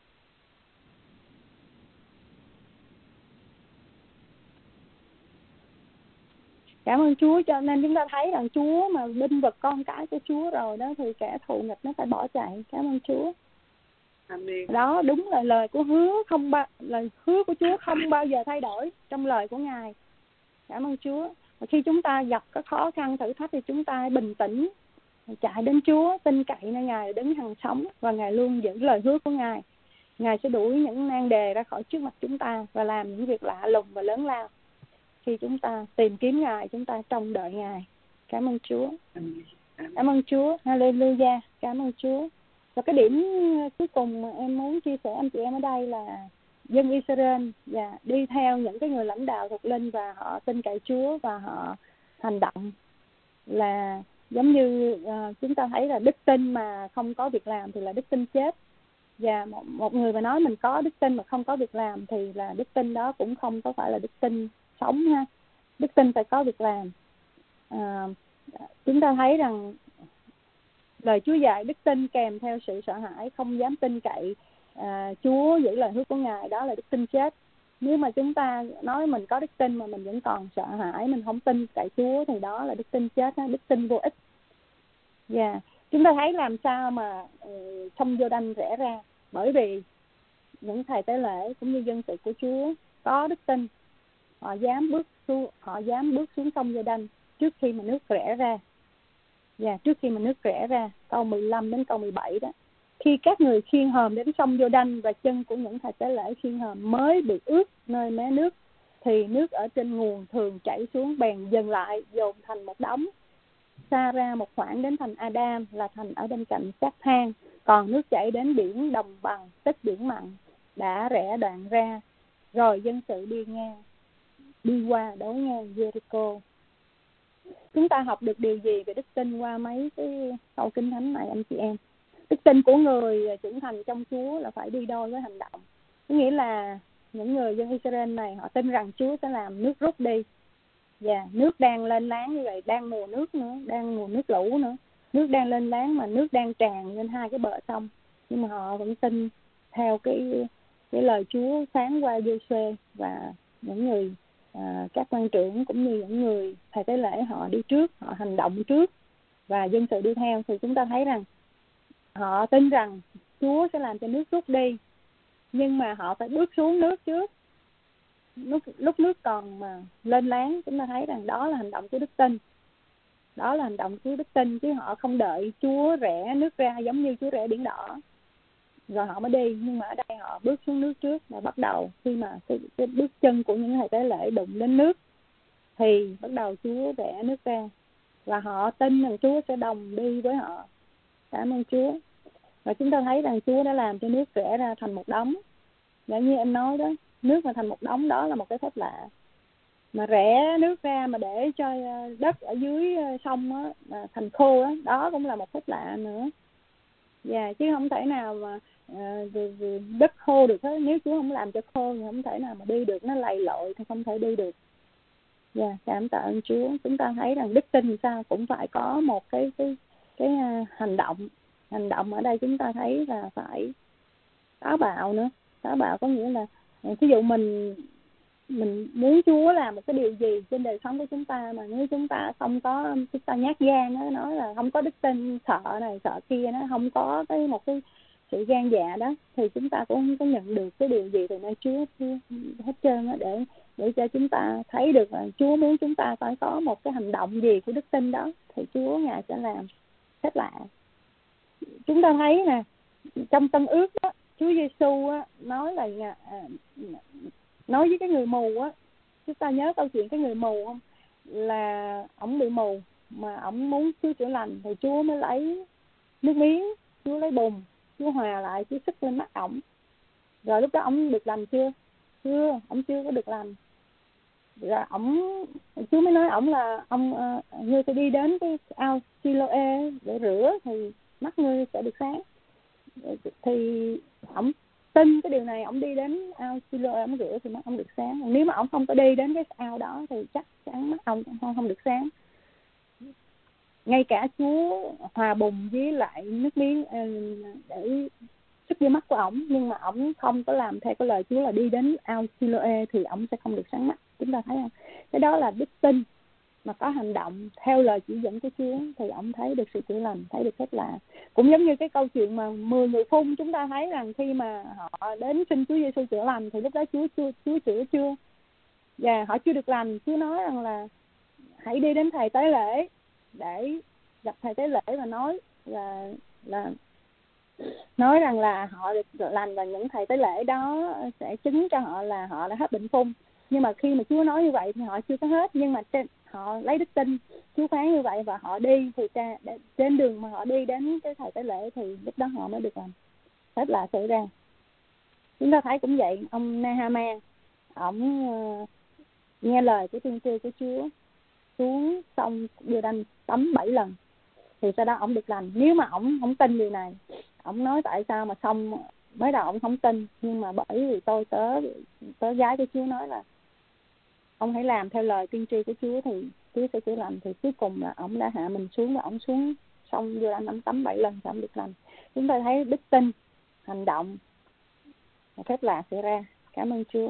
Cảm ơn Chúa. Cho nên chúng ta thấy rằng Chúa mà binh vực con cái của Chúa rồi đó thì kẻ thù nghịch nó phải bỏ chạy. Cảm ơn Chúa. Amen. Đó đúng là lời của hứa không bao lời hứa của Chúa không bao giờ thay đổi trong lời của Ngài. Cảm ơn Chúa. Và khi chúng ta gặp các khó khăn thử thách thì chúng ta hãy bình tĩnh, chạy đến Chúa, tin cậy nơi Ngài đứng hằng sống, và Ngài luôn giữ lời hứa của Ngài. Ngài sẽ đuổi những nan đề ra khỏi trước mặt chúng ta và làm những việc lạ lùng và lớn lao khi chúng ta tìm kiếm Ngài, chúng ta trông đợi Ngài. Cảm ơn Chúa. Cảm ơn Chúa. Hallelujah. Cảm ơn Chúa. Và cái điểm cuối cùng mà em muốn chia sẻ anh chị em ở đây là dân Israel và đi theo những cái người lãnh đạo thuộc linh, và họ tin cậy Chúa và họ hành động là giống như uh, chúng ta thấy là đức tin mà không có việc làm thì là đức tin chết. Và một, một người mà nói mình có đức tin mà không có việc làm thì là đức tin đó cũng không có phải là đức tin sống ha. Đức tin phải có việc làm. À, chúng ta thấy rằng lời Chúa dạy đức tin kèm theo sự sợ hãi, không dám tin cậy à, Chúa giữ lời hứa của Ngài, đó là đức tin chết. Nếu mà chúng ta nói mình có đức tin mà mình vẫn còn sợ hãi, mình không tin cậy Chúa thì đó là đức tin chết, đức tin vô ích. Dạ, yeah. Chúng ta thấy làm sao mà uh, sông Giô-đanh rẽ ra, bởi vì những thầy tế lễ cũng như dân sự của Chúa có đức tin, họ dám bước xuống, họ dám bước xuống sông Giô-đanh trước khi mà nước rẽ ra. Dạ, yeah, trước khi mà nước rẽ ra, câu mười lăm đến câu mười bảy đó. Khi các người khiêng hòm đến sông Giô-đanh và chân của những thầy tế lễ khiêng hòm mới bị ướt nơi mé nước, thì nước ở trên nguồn thường chảy xuống bèn dừng lại, dồn thành một đống. xa ra một khoảng đến thành Adam, là thành ở bên cạnh Sát Than. Còn nước chảy đến biển Đồng Bằng, tức biển mặn, đã rẽ đoạn ra. Rồi dân sự đi ngang, đi qua đấu ngang Jericho. Chúng ta học được điều gì về đức tin qua mấy cái câu kinh thánh này anh chị em? Đức tin của người trưởng thành trong Chúa là phải đi đôi với hành động. Có nghĩa là những người dân Israel này họ tin rằng Chúa sẽ làm nước rút đi. Và yeah, nước đang lên láng như vậy, đang mùa nước nữa, đang mùa nước lũ nữa. Nước đang lên láng mà nước đang tràn lên hai cái bờ sông. Nhưng mà họ vẫn tin theo cái cái lời Chúa phán qua Giô-suê, và những người à, các quan trưởng cũng như những người thầy tế lễ họ đi trước, họ hành động trước và dân sự đi theo. Thì chúng ta thấy rằng họ tin rằng Chúa sẽ làm cho nước rút đi, nhưng mà họ phải bước xuống nước trước. Lúc, lúc nước còn mà lên láng, chúng ta thấy rằng đó là hành động của đức tin. Đó là hành động của đức tin, chứ họ không đợi Chúa rẽ nước ra giống như Chúa rẽ biển đỏ rồi họ mới đi. Nhưng mà ở đây họ bước xuống nước trước và bắt đầu, khi mà cái, cái bước chân của những thầy tế lễ đụng đến nước thì bắt đầu Chúa rẽ nước ra, và họ tin rằng Chúa sẽ đồng đi với họ. Cảm ơn Chúa. Và chúng ta thấy rằng Chúa đã làm cho nước rẽ ra thành một đống. Giống như em nói đó, nước mà thành một đống đó là một cái phép lạ. Mà rẽ nước ra mà để cho đất ở dưới sông á, mà thành khô đó, đó cũng là một phép lạ nữa. Dạ, chứ không thể nào mà à, đất khô được hết. Nếu Chúa không làm cho khô thì không thể nào mà đi được, nó lầy lội thì không thể đi được. Dạ, cảm tạ ơn Chúa. Chúng ta thấy rằng đức tin sao cũng phải có một cái cái cái uh, hành động. Hành động ở đây chúng ta thấy là phải táo bạo nữa. Táo bạo có nghĩa là ví dụ mình mình muốn Chúa làm một cái điều gì trên đời sống của chúng ta, mà nếu chúng ta không có, chúng ta nhát gan đó, nói là không có đức tin, sợ này sợ kia, nó không có cái một cái sự gan dạ đó, thì chúng ta cũng không có nhận được cái điều gì từ nơi Chúa hết trơn đó, để để cho chúng ta thấy được là Chúa muốn chúng ta phải có một cái hành động gì của đức tin đó, thì Chúa Ngài sẽ làm phép lạ. Chúng ta thấy nè, trong Tân Ước đó, Chúa Giêsu nói là nói với cái người mù á, chúng ta nhớ câu chuyện cái người mù không? Là ổng bị mù mà ổng muốn Chúa chữa lành, thì Chúa mới lấy nước miếng, Chúa lấy bùn, Chúa hòa lại, Chúa sức lên mắt ổng. Rồi lúc đó ổng được lành chưa? Chưa, ổng chưa có được lành. Rồi ổng, Chúa mới nói ổng là ông uh, ngươi sẽ đi đến cái ao Siloe để rửa thì mắt ngươi sẽ được sáng. Thì ổng tin cái điều này, ổng đi đến ao Siloe ổng rửa thì mắt ổng được sáng. Nếu mà ổng không có đi đến cái ao đó thì chắc chắn mắt ổng không, không được sáng. Ngay cả Chúa hòa bùn với lại nước miếng để sức vô mắt của ổng, nhưng mà ổng không có làm theo cái lời Chúa là đi đến ao Siloe thì ổng sẽ không được sáng mắt. Chúng ta thấy không? Cái đó là đức tin mà có hành động theo lời chỉ dẫn của Chúa thì ổng thấy được sự chữa lành, thấy được phép lạ. Cũng giống như cái câu chuyện mà mười người phun, chúng ta thấy rằng khi mà họ đến xin Chúa Giêsu chữa lành thì lúc đó Chúa chưa Chúa chữa chưa, và họ chưa được lành. Chúa nói rằng là hãy đi đến thầy tế lễ để gặp thầy tế lễ và nói là là nói rằng là họ được lành, và những thầy tế lễ đó sẽ chứng cho họ là họ đã hết bệnh phun. Nhưng mà khi mà Chúa nói như vậy thì họ chưa có hết, nhưng mà trên, họ lấy đức tin Chúa phán như vậy và họ đi, thì trên đường mà họ đi đến cái thầy tế lễ thì lúc đó họ mới được làm phép lạ xảy ra. Chúng ta thấy cũng vậy, ông Naaman ổng uh, nghe lời của tiên tri của Chúa, xuống sông Giô-đanh tắm bảy lần thì sau đó ổng được lành. Nếu mà ổng không tin điều này, ổng nói tại sao mà xong, mới đầu ổng không tin, nhưng mà bởi vì tôi tớ tớ gái của Chúa nói là ông hãy làm theo lời tiên tri của Chúa thì Chúa sẽ chữa lành, thì cuối cùng là ổng đã hạ mình xuống và ổng xuống sông Giô-đanh ổng tắm bảy lần thì ổng được lành. Chúng ta thấy đức tin, hành động và phép lạ xảy ra. Cảm ơn Chúa.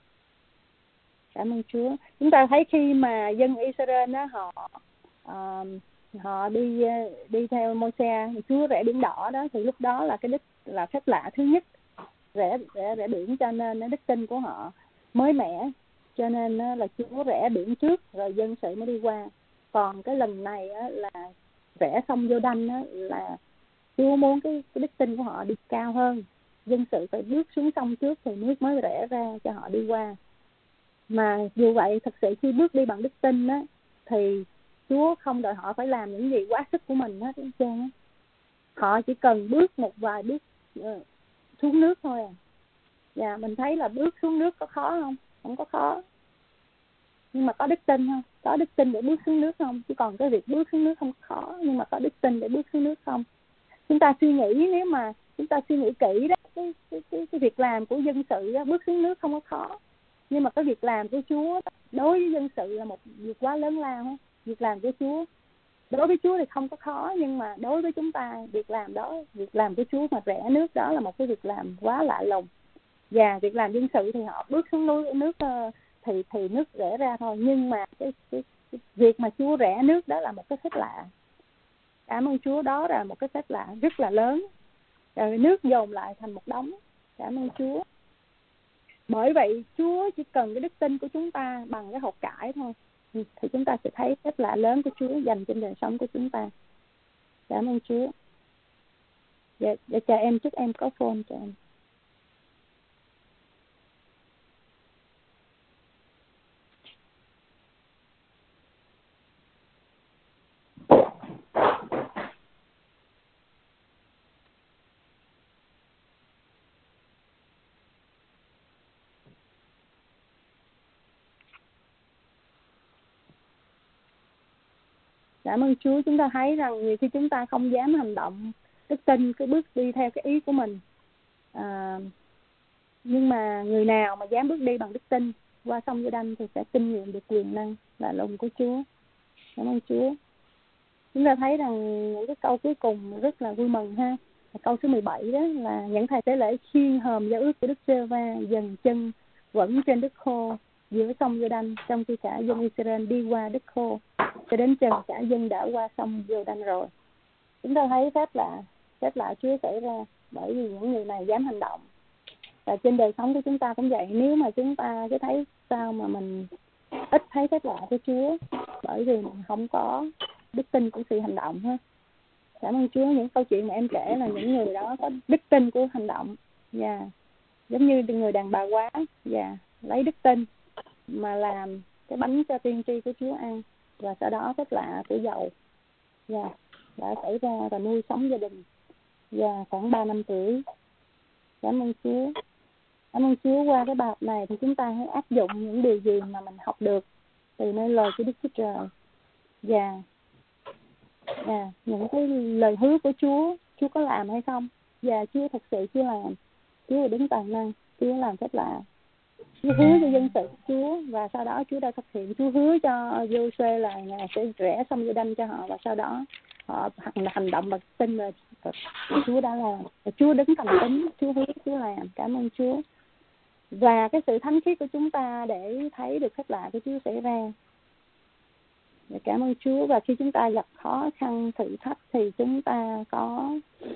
Cảm ơn Chúa. Chúng ta thấy khi mà dân Israel đó họ uh, họ đi đi theo Môi-se, Chúa rẽ biển đỏ đó, thì lúc đó là cái đức là phép lạ thứ nhất rẽ rẽ rẽ biển, cho nên đức tin của họ mới mẻ, cho nên là Chúa rẽ biển trước rồi dân sự mới đi qua. Còn cái lần này là rẽ sông Giô-đanh là Chúa muốn cái, cái đức tin của họ đi cao hơn, dân sự phải bước xuống sông trước thì nước mới rẽ ra cho họ đi qua. Mà dù vậy thật sự khi bước đi bằng đức tin á, thì Chúa không đòi họ phải làm những gì quá sức của mình hết hết trơn á. Họ chỉ cần bước một vài bước uh, xuống nước thôi à. Và mình thấy là bước xuống nước có khó không? Không có khó. Nhưng mà có đức tin không? Có đức tin để bước xuống nước không? Chứ còn cái việc bước xuống nước không khó, nhưng mà có đức tin để bước xuống nước không? Chúng ta suy nghĩ, nếu mà chúng ta suy nghĩ kỹ đó, cái, cái, cái, cái việc làm của dân sự đó, bước xuống nước không có khó. Nhưng mà cái việc làm của Chúa đối với dân sự là một việc quá lớn lao hết. Việc làm của Chúa đối với Chúa thì không có khó, nhưng mà đối với chúng ta, việc làm đó, việc làm của Chúa mà rẽ nước đó là một cái việc làm quá lạ lùng. Và việc làm dân sự thì họ bước xuống nước, nước thì thì nước rẽ ra thôi, nhưng mà cái, cái, cái việc mà Chúa rẽ nước đó là một cái phép lạ. Cảm ơn Chúa, đó là một cái phép lạ rất là lớn. Rồi nước dồn lại thành một đống. Cảm ơn Chúa. Bởi vậy Chúa chỉ cần cái đức tin của chúng ta bằng cái hột cải thôi, thì chúng ta sẽ thấy phép lạ lớn của Chúa dành trên đời sống của chúng ta. Cảm ơn Chúa. Dạ, dạ chào em, chúc em có phone cho em. Cảm ơn Chúa. Chúng ta thấy rằng nhiều khi chúng ta không dám hành động đức tin, cái bước đi theo cái ý của mình. À, nhưng mà người nào mà dám bước đi bằng đức tin qua sông Giô-đanh thì sẽ kinh nghiệm được quyền năng là lòng của Chúa. Cảm ơn Chúa. Chúng ta thấy rằng những cái câu cuối cùng rất là vui mừng ha. Câu số mười bảy đó là những thầy tế lễ khiêng hòm giao ước của Đức Giê-hô-va dần chân vẫn trên đất khô giữa sông Giô-đanh, trong khi cả dân Israel đi qua đất khô cho đến chừng cả dân đã qua sông Giô-đanh rồi. Chúng ta thấy phép lạ, phép lạ Chúa xảy ra bởi vì những người này dám hành động. Và trên đời sống của chúng ta cũng vậy. Nếu mà chúng ta cứ thấy sao mà mình ít thấy phép lạ của Chúa, bởi vì mình không có đức tin của sự hành động ha. Cảm ơn Chúa. Những câu chuyện mà em kể là những người đó có đức tin của hành động. Và yeah. Giống như người đàn bà quá, và yeah. lấy đức tin mà làm cái bánh cho tiên tri của Chúa ăn, và sau đó phép lạ của dầu và yeah. đã xảy ra và nuôi sống gia đình và yeah. khoảng ba năm tuổi. Cảm ơn Chúa. Cảm ơn Chúa. Qua cái bài học này thì chúng ta hãy áp dụng những điều gì mà mình học được từ nơi lời của Đức Chúa Trời và à, những cái lời hứa của Chúa, Chúa có làm hay không? Và Chúa thật sự Chúa làm. Chúa là đứng toàn năng, Chúa làm phép lạ. Chúa hứa cho dân sự Chúa, và sau đó Chúa đã thực hiện. Chúa hứa cho Giô-suê là Ngài sẽ rẽ sông Giô-đanh cho họ, và sau đó họ hành động bằng tin là Chúa đã làm. Và Chúa đứng thành tín, Chúa hứa, Chúa làm. Cảm ơn Chúa. Và cái sự thánh khiết của chúng ta để thấy được phép lạ của Chúa xảy ra. Và cảm ơn Chúa. Và khi chúng ta gặp khó khăn, thử thách thì chúng ta có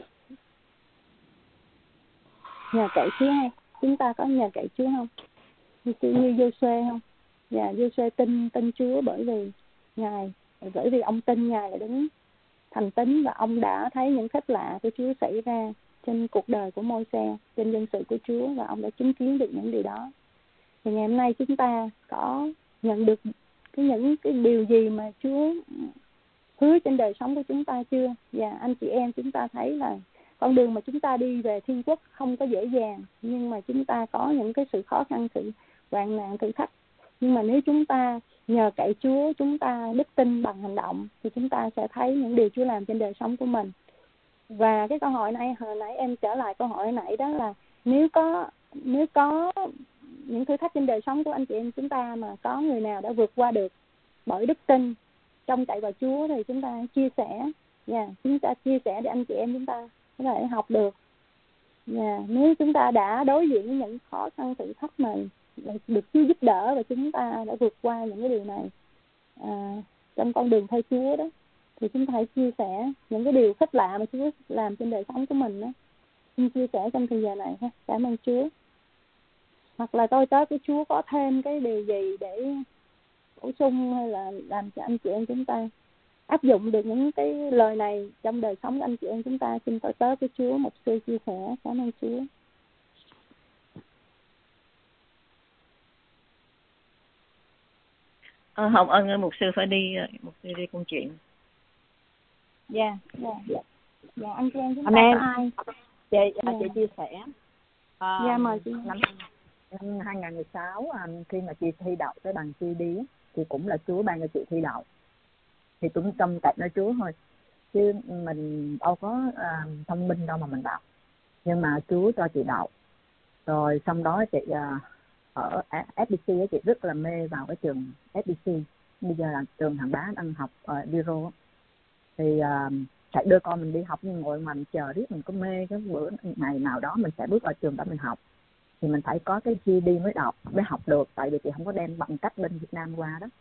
nhờ cậy Chúa không? Chúng ta có nhờ cậy Chúa không? Như như Giô-suê không? Và Giô-suê tin tin Chúa bởi vì Ngài, bởi vì ông tin Ngài là đứng thành tín, và ông đã thấy những phép lạ của Chúa xảy ra trên cuộc đời của Môi-se, trên dân sự của Chúa, và ông đã chứng kiến được những điều đó. Thì ngày hôm nay chúng ta có nhận được cái những cái điều gì mà Chúa hứa trên đời sống của chúng ta chưa? Và anh chị em chúng ta thấy là con đường mà chúng ta đi về thiên quốc không có dễ dàng, nhưng mà chúng ta có những cái sự khó khăn, sự hoạn nạn, thử thách. Nhưng mà nếu chúng ta nhờ cậy Chúa, chúng ta đức tin bằng hành động, thì chúng ta sẽ thấy những điều Chúa làm trên đời sống của mình. Và cái câu hỏi này, hồi nãy em trở lại câu hỏi hồi nãy đó là nếu có nếu có những thử thách trên đời sống của anh chị em chúng ta mà có người nào đã vượt qua được bởi đức tin trông cậy vào Chúa, thì chúng ta chia sẻ nha, yeah, chúng ta chia sẻ để anh chị em chúng ta có thể học được. Yeah, nếu chúng ta đã đối diện với những khó khăn thử thách này, được Chúa giúp đỡ và chúng ta đã vượt qua những cái điều này à, trong con đường theo Chúa đó, thì chúng ta hãy chia sẻ những cái điều phép lạ mà Chúa làm trên đời sống của mình đó. Xin chia sẻ trong thời giờ này ha. Cảm ơn Chúa. Hoặc là tôi tới của Chúa có thêm cái điều gì để bổ sung hay là làm cho anh chị em chúng ta áp dụng được những cái lời này trong đời sống của anh chị em chúng ta. Xin tôi tới của Chúa một sư chia sẻ. Cảm ơn Chúa. Ờ, Hồng Ân mục sư phải đi, mục sư đi công chuyện. Dạ, dạ, dạ. Dạ, anh chị em chúng ta Amen. có ai? Chị, Dạ. chị chia sẻ. À, Dạ, mời chị. Năm, năm hai không một sáu, um, khi mà chị thi đậu cái bằng giê đê thì cũng là Chúa ban cho chị thi đậu. Thì cũng trông cậy nơi Chúa thôi. Chứ mình đâu có uh, thông minh đâu mà mình đậu. Nhưng mà Chúa cho chị đậu. Rồi xong đó chị uh, ở ép bê xê chị rất là mê vào cái trường ép bê xê. Bây giờ là trường Hàng Bá đang học ở Biro. Thì uh, chạy đưa con mình đi học, nhưng ngồi mà mình chờ riết mình có mê cái bữa ngày nào đó mình sẽ bước vào trường đó mình học. Thì mình phải có cái giê đê mới đọc, mới học được. Tại vì chị không có đem bằng cấp bên Việt Nam qua đó.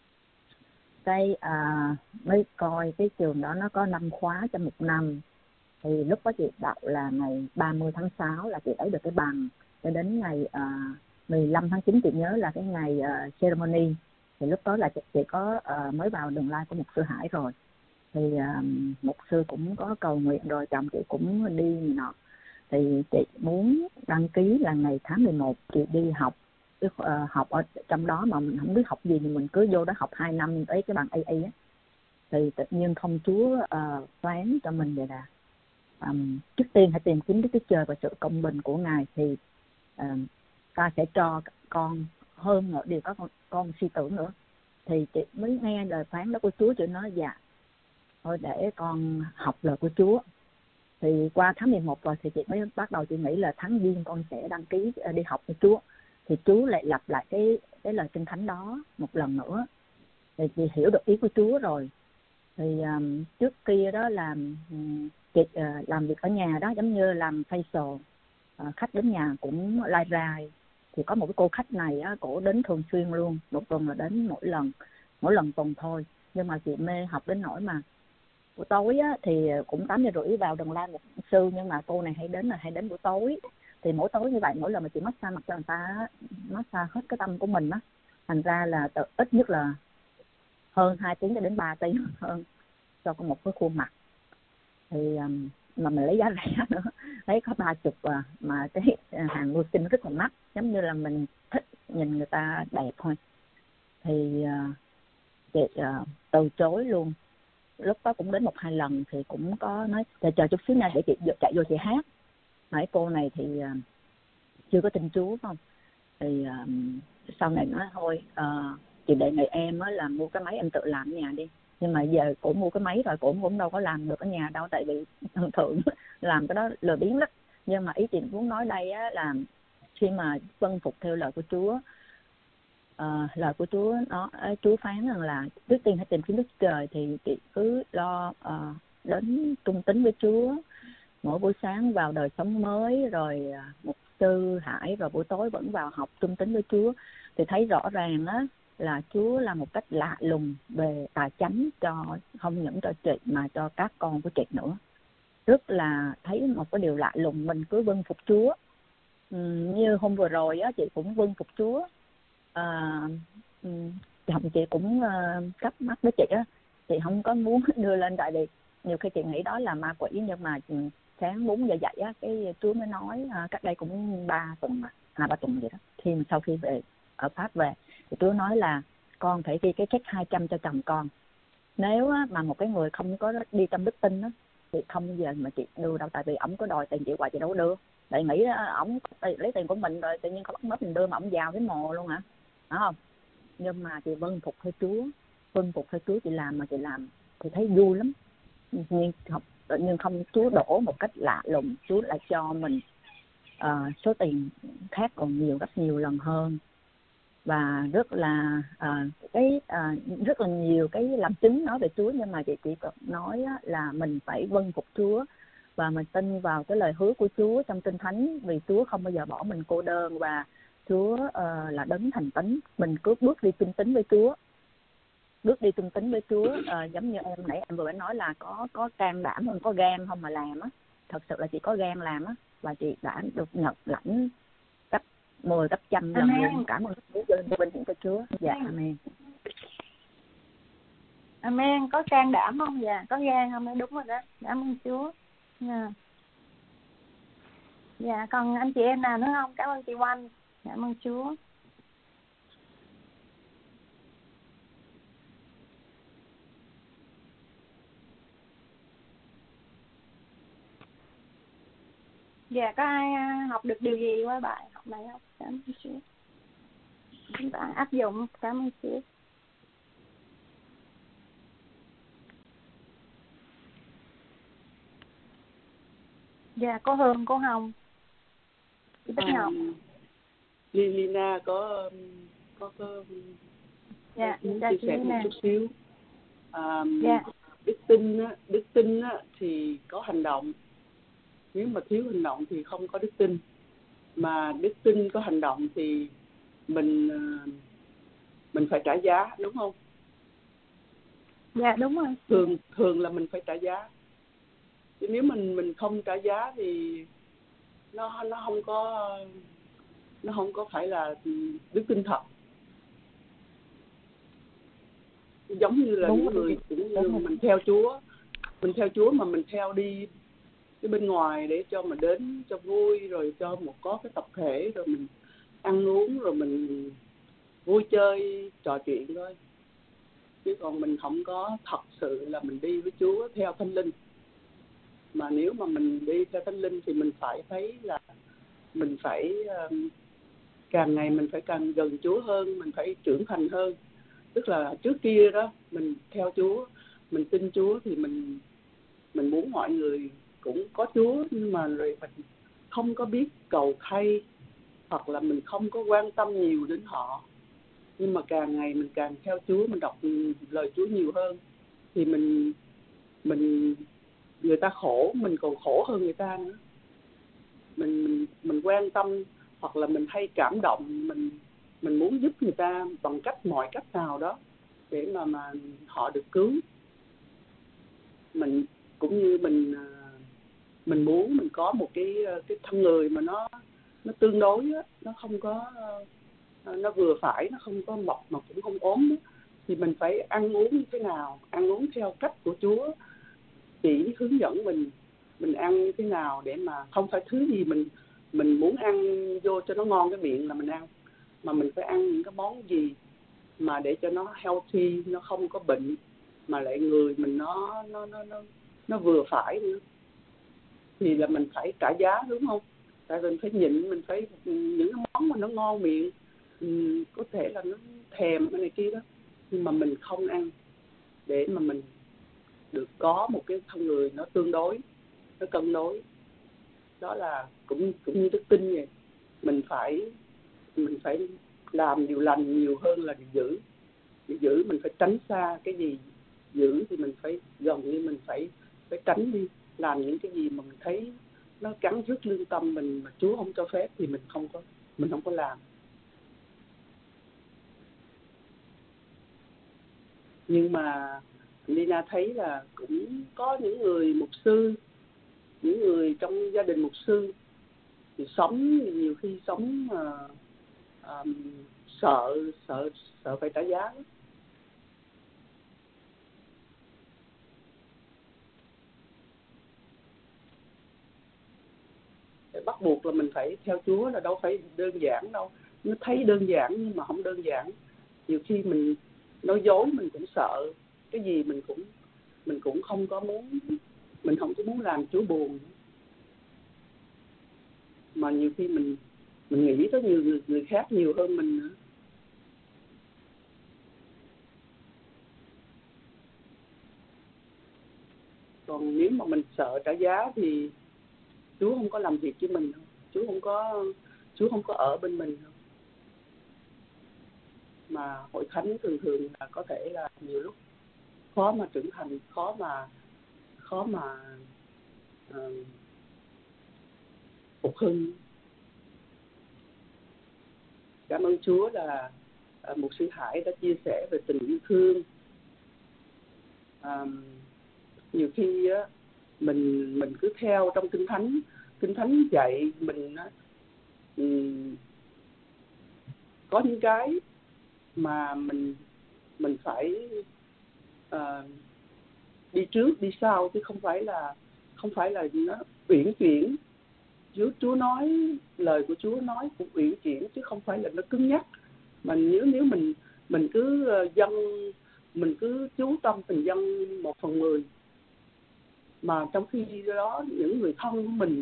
Cái uh, mới coi cái trường đó nó có năm khóa trong một năm. Thì lúc đó chị đậu là ngày ba mươi tháng sáu là chị lấy được cái bằng. Cho đến ngày uh, mười lăm tháng chín chị nhớ là cái ngày uh, ceremony. Thì lúc đó là chị, chị có uh, mới vào đường line của mục sư Hải rồi. Thì uh, mục sư cũng có cầu nguyện rồi, chồng chị cũng đi này nọ. Thì chị muốn đăng ký là ngày tháng mười một chị đi học. Uh, học ở trong đó mà mình không biết học gì thì mình cứ vô đó học hai năm tới cái bằng a a á. Thì tự nhiên không Chúa uh, phán cho mình vậy là um, trước tiên hãy tìm kiếm Đức Chúa Trời và sự công bình của Ngài thì uh, ta sẽ cho con hơn nữa điều có con, con suy tưởng nữa. Thì chị mới nghe lời phán đó của Chúa, chị nói dạ thôi để con học lời của Chúa. Thì qua tháng mười một rồi thì chị mới bắt đầu chị nghĩ là tháng giêng con sẽ đăng ký đi học với Chúa. Thì Chúa lại lặp lại cái cái lời Kinh Thánh đó một lần nữa. Thì chị hiểu được ý của Chúa rồi. Thì um, trước kia đó là um, chị uh, làm việc ở nhà đó, giống như làm facial, uh, khách đến nhà cũng lai rai. Thì có một cái cô khách này á, cổ đến thường xuyên luôn, một tuần là đến mỗi lần, mỗi lần tuần thôi. Nhưng mà chị mê học đến nỗi mà buổi tối á, thì cũng tám giờ rưỡi vào Đồng Lan một sư, nhưng mà cô này hay đến là hay đến buổi tối. Thì mỗi tối như vậy, mỗi lần mà chị massage mặt cho người ta, massage hết cái tâm của mình á, thành ra là tự, ít nhất là hơn hai tiếng cho đến ba tiếng hơn cho có một cái khuôn mặt. Thì um, mà mình lấy giá rẻ nữa, lấy có ba chục à, mà cái hàng mua sinh rất là mắc, giống như là mình thích nhìn người ta đẹp thôi. Thì uh, chị uh, từ chối luôn. Lúc đó cũng đến một hai lần thì cũng có nói chờ chờ chút xíu nha để chị chạy vô chị hát. Hỏi cô này thì uh, chưa có tin Chúa không. Thì uh, sau này nói thôi uh, chị đề nghị em á là mua cái máy em tự làm ở nhà đi. Nhưng mà giờ cổ mua cái máy rồi cổ cũng đâu có làm được ở nhà đâu, tại vì thường thường làm cái đó lười biếng lắm. Nhưng mà ý chị muốn nói đây á là khi mà vâng phục theo lời của Chúa, uh, lời của Chúa nó Chúa phán rằng là trước tiên hãy tìm kiếm Đức Trời, thì chị cứ lo uh, đến trung tín với Chúa mỗi buổi sáng vào đời sống mới, rồi uh, mục sư Hải rồi buổi tối vẫn vào học trung tín với Chúa, thì thấy rõ ràng á là Chúa là một cách lạ lùng về tài chánh cho không những cho chị mà cho các con của chị nữa. Rất là thấy một cái điều lạ lùng, mình cứ vâng phục Chúa. Ừ, như hôm vừa rồi á chị cũng vâng phục Chúa. À, chồng chị cũng uh, cắp mắt với chị á, chị không có muốn đưa lên tại vì nhiều khi chị nghĩ đó là ma quỷ, nhưng mà sáng bốn giờ dậy á cái Chúa mới nói uh, cách đây cũng ba tuần mà hai ba tuần vậy đó, khi sau khi về ở Pháp về thì Chúa nói là con phải ghi cái check hai trăm cho chồng con. Nếu á, mà một cái người không có đi trong đức tin á thì không bao giờ mà chị đưa đâu, tại vì ổng có đòi tiền chị hoài chị đâu có đưa. Tại nghĩ ổng lấy tiền của mình rồi tự nhiên không bắt mất mình đưa mà ổng vào cái mồ luôn hả, phải không? Nhưng mà chị vâng phục theo Chúa, vâng phục theo Chúa chị làm mà chị làm thì thấy vui lắm. Nhưng không, tự nhiên không Chúa đổ một cách lạ lùng, Chúa lại cho mình uh, số tiền khác còn nhiều, rất nhiều lần hơn. Và rất là uh, cái uh, rất là nhiều cái làm chứng nói về Chúa. Nhưng mà chị chỉ nói á, là mình phải vâng phục Chúa và mình tin vào cái lời hứa của Chúa trong Kinh Thánh, vì Chúa không bao giờ bỏ mình cô đơn và Chúa uh, là đấng thành tín. Mình cứ bước đi trung tín với Chúa, bước đi trung tín với Chúa. Uh, giống như em nãy em vừa nói là có có can đảm không, có gan không mà làm á. Thật sự là chị có gan làm á, và chị đã được nhận lãnh cấp mười cấp trăm lần luôn. Cảm ơn Chúa, vinh hiển cho Chúa. Dạ amen. Amen. Có can đảm không? Dạ có gan không? Đúng rồi đó. Cảm ơn Chúa. Dạ. Dạ còn anh chị em nào nữa không? Cảm ơn chị Oanh. Cảm ơn Chúa. Dạ, có ai học được điều gì qua bài học này không? Cảm ơn chị. Chúng ta áp dụng. Cảm ơn chị. Dạ, có Hương, có Hồng, chị Bích Ngọc. Um, Lina có có có Dạ, muốn dạ, chia chị sẻ một nè. chút xíu. Um, Dạ. đức tin á, đức tin á, thì có hành động. Nếu mà thiếu hành động thì không có đức tin. Mà đức tin có hành động thì mình mình phải trả giá, đúng không? Dạ, đúng rồi. Thường thường là mình phải trả giá. Chứ nếu mình mình không trả giá thì nó nó không có nó không có phải là đức tin thật. Giống như là Đúng những rồi. người cũng như Đúng rồi. mình theo Chúa, mình theo Chúa mà mình theo đi cái bên ngoài để cho mình đến cho vui, rồi cho một có cái tập thể, rồi mình ăn uống, rồi mình vui chơi trò chuyện thôi. Chứ còn mình không có thật sự là mình đi với Chúa theo Thánh Linh. Mà nếu mà mình đi theo Thánh Linh thì mình phải thấy là mình phải um, càng ngày mình phải càng gần Chúa hơn, mình phải trưởng thành hơn. Tức là trước kia đó mình theo Chúa, mình tin Chúa thì mình mình muốn mọi người cũng có Chúa, nhưng mà rồi mình không có biết cầu thay, hoặc là mình không có quan tâm nhiều đến họ. Nhưng mà càng ngày mình càng theo Chúa, mình đọc lời Chúa nhiều hơn thì mình mình người ta khổ mình còn khổ hơn người ta nữa. Mình mình mình quan tâm, hoặc là mình hay cảm động, mình mình muốn giúp người ta bằng cách mọi cách nào đó để mà mà họ được cứu. Mình cũng như mình mình muốn mình có một cái cái thân người mà nó nó tương đối á, nó không có nó vừa phải, nó không có mập mà cũng không ốm đó. Thì mình phải ăn uống như thế nào, ăn uống theo cách của Chúa chỉ hướng dẫn mình mình ăn như thế nào, để mà không phải thứ gì mình mình muốn ăn vô cho nó ngon cái miệng là mình ăn, mà mình phải ăn những cái món gì mà để cho nó healthy, nó không có bệnh, mà lại người mình nó nó nó nó nó vừa phải nữa. Thì là mình phải trả giá, đúng không? Tại mình phải nhịn, mình phải những cái món mà nó ngon miệng, ừ, có thể là nó thèm cái này kia đó, nhưng mà mình không ăn để mà mình được có một cái thân người nó tương đối, nó cân đối. Đó là cũng cũng như đức tin vậy. Mình phải mình phải làm điều lành nhiều hơn là điều dữ. Điều dữ mình phải tránh xa cái gì, dữ thì mình phải gần như mình phải phải tránh đi. Làm những cái gì mà mình thấy nó cắn rứt lương tâm mình mà Chúa không cho phép thì mình không có mình không có làm. Nhưng mà Lina thấy là cũng có những người mục sư, những người trong gia đình mục sư thì sống nhiều khi sống mà um, sợ sợ sợ phải trả giá. Bắt buộc là mình phải theo Chúa là đâu phải đơn giản đâu. Nó thấy đơn giản nhưng mà không đơn giản. Nhiều khi mình nói dối mình cũng sợ, cái gì mình cũng mình cũng không có muốn, mình không có muốn làm Chúa buồn. Mà nhiều khi mình mình nghĩ tới nhiều người, người khác nhiều hơn mình nữa. Còn nếu mà mình sợ trả giá thì Chúa không có làm việc với mình đâu. Chúa không có Chúa không có ở bên mình đâu. Mà hội thánh thường thường là có thể là nhiều lúc khó mà trưởng thành, khó mà khó mà uh, phục hưng. Cảm ơn Chúa là uh, mục sư Hải đã chia sẻ về tình yêu thương. Uh, nhiều khi á, mình mình cứ theo trong kinh thánh, kinh thánh dạy mình á, um, có những cái mà mình mình phải uh, đi trước đi sau, chứ không phải là không phải là nó uyển chuyển. Chúa Chúa nói, lời của Chúa nói cũng uyển chuyển chứ không phải là nó cứng nhắc. Mà nếu nếu mình mình cứ dâng mình cứ chú tâm mình dâng một phần mười, mà trong khi đó những người thân của mình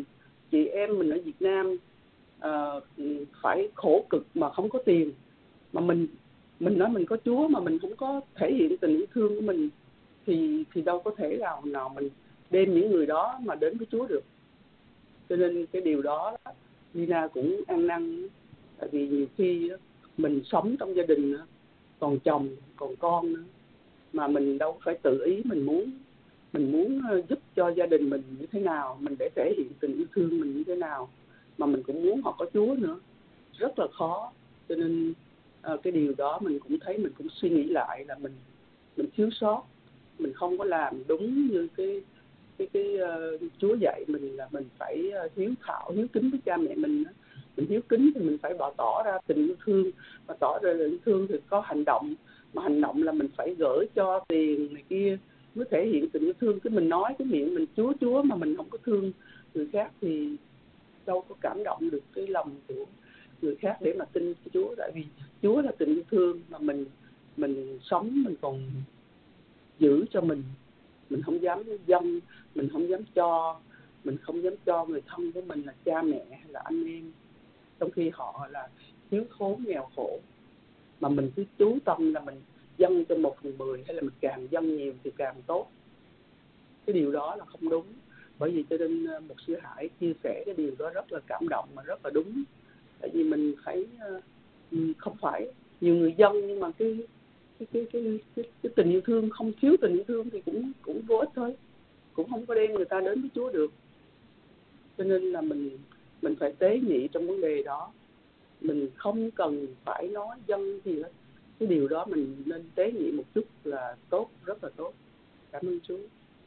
chị em mình ở Việt Nam uh, phải khổ cực mà không có tiền, mà mình mình nói mình có Chúa mà mình không có thể hiện tình yêu thương của mình thì thì đâu có thể nào nào mình đem những người đó mà đến với Chúa được. Cho nên cái điều đó Lina cũng ăn năn, tại vì nhiều khi mình sống trong gia đình còn chồng còn con nữa, mà mình đâu phải tự ý mình muốn mình muốn giúp cho gia đình mình như thế nào, mình để thể hiện tình yêu thương mình như thế nào, mà mình cũng muốn họ có Chúa nữa, rất là khó. Cho nên à, cái điều đó mình cũng thấy, mình cũng suy nghĩ lại là mình mình thiếu sót, mình không có làm đúng như cái cái cái uh, Chúa dạy mình là mình phải uh, hiếu thảo, hiếu kính với cha mẹ mình. Mình hiếu kính thì mình phải bỏ tỏ ra tình yêu thương, mà tỏ ra tình yêu thương thì có hành động, mà hành động là mình phải gửi cho tiền này kia mới thể hiện tình yêu thương. Cái mình nói cái miệng mình Chúa Chúa mà mình không có thương người khác thì đâu có cảm động được cái lòng của người khác để mà tin Chúa. Tại vì Chúa là tình yêu thương, mà mình mình sống mình còn giữ cho mình, mình không dám dâng, mình không dám cho, mình không dám cho người thân của mình là cha mẹ hay là anh em, trong khi họ là thiếu thốn nghèo khổ, mà mình cứ chú tâm là mình dâng cho một phần mười, hay là mình càng dâng nhiều thì càng tốt. Cái điều đó là không đúng. Bởi vì cho nên Mục sư Hải chia sẻ cái điều đó rất là cảm động mà rất là đúng. Tại vì mình thấy không phải nhiều người dâng, nhưng mà cái cái cái cái cái, cái tình yêu thương, không thiếu tình yêu thương thì cũng cũng vô ích thôi, cũng không có đem người ta đến với Chúa được. Cho nên là mình mình phải tế nhị trong vấn đề đó. Mình không cần phải nói dâng gì hết. Cái điều đó mình nên tế nhị một chút là tốt, rất là tốt. Cảm ơn Chúa.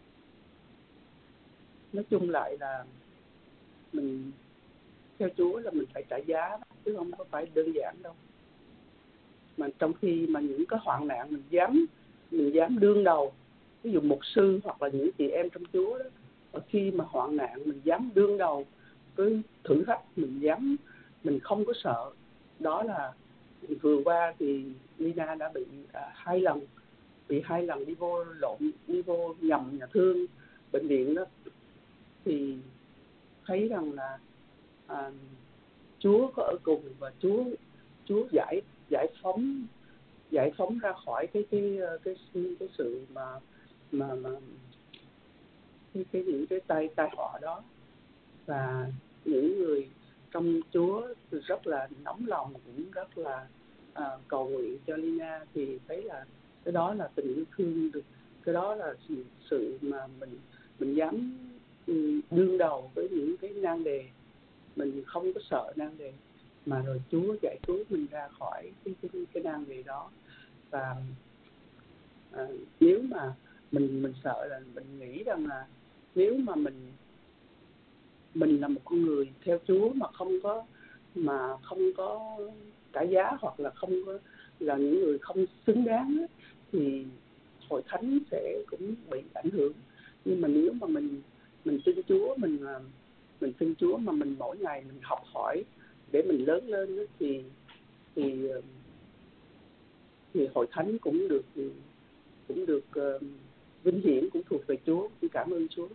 Nói chung lại là mình theo Chúa là mình phải trả giá, chứ không có phải đơn giản đâu. Mà trong khi mà những cái hoạn nạn mình dám mình dám đương đầu, ví dụ mục sư hoặc là những chị em trong Chúa đó, và khi mà hoạn nạn mình dám đương đầu với thử thách, mình dám, mình không có sợ. Đó là vừa qua thì Lina đã bị à, hai lần bị hai lần đi vô lộn đi vô nhầm nhà thương bệnh viện đó, thì thấy rằng là à, Chúa có ở cùng, và Chúa Chúa giải giải phóng giải phóng ra khỏi cái cái cái cái, cái sự mà mà mà cái cái những cái tai tai họa đó. Và những người trong Chúa rất là nóng lòng, cũng rất là à, cầu nguyện cho Lina, thì thấy là cái đó là tình yêu thương được, cái đó là sự, sự mà mình mình dám đương đầu với những cái nan đề, mình không có sợ nan đề, mà rồi Chúa giải cứu mình ra khỏi cái cái cái nan đề đó. Và à, nếu mà mình mình sợ là mình nghĩ rằng là nếu mà mình mình là một con người theo Chúa mà không có mà không có trả giá, hoặc là không có là những người không xứng đáng, thì hội thánh sẽ cũng bị ảnh hưởng. Nhưng mà nếu mà mình mình tin Chúa, mình mình tin Chúa mà mình mỗi ngày mình học hỏi để mình lớn lên, thì thì thì hội thánh cũng được cũng được uh, vinh hiển, cũng thuộc về Chúa. Cũng cảm ơn Chúa.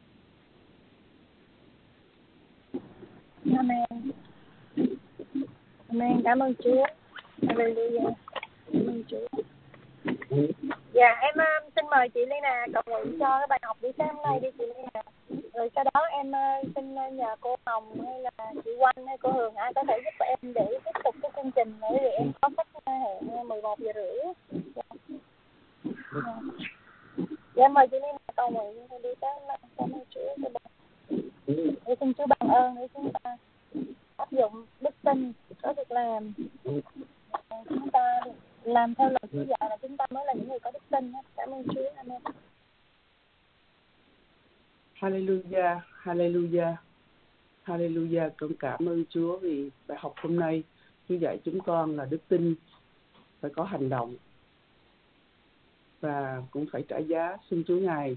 Amen. Amen. Cảm ơn Chúa. Hallelujah. Cảm ơn Chúa. Dạ em uh, xin mời chị Lina cầu nguyện cho cái bài học buổi sáng hôm nay đi chị Lina. Rồi sau đó em uh, xin nhờ cô Hồng hay là chị Oanh hay cô Hường ai có thể giúp em để tiếp tục cái chương trình nữa, vì em có khách hẹn mười một giờ rưỡi. Dạ. Dạ. Dạ mời chị Lina cầu nguyện đi tới hôm nay. Cảm ơn Chúa. Để xin Chúa ban ơn để chúng ta áp dụng đức tin, có việc làm, chúng ta làm theo lời Chúa dạy là chúng ta mới là những người có đức tin. Cảm ơn Chúa. Amen. Hallelujah, Hallelujah, Hallelujah. Con cảm ơn Chúa vì bài học hôm nay Chúa dạy chúng con là đức tin phải có hành động, và cũng phải trả giá. Xin Chúa Ngài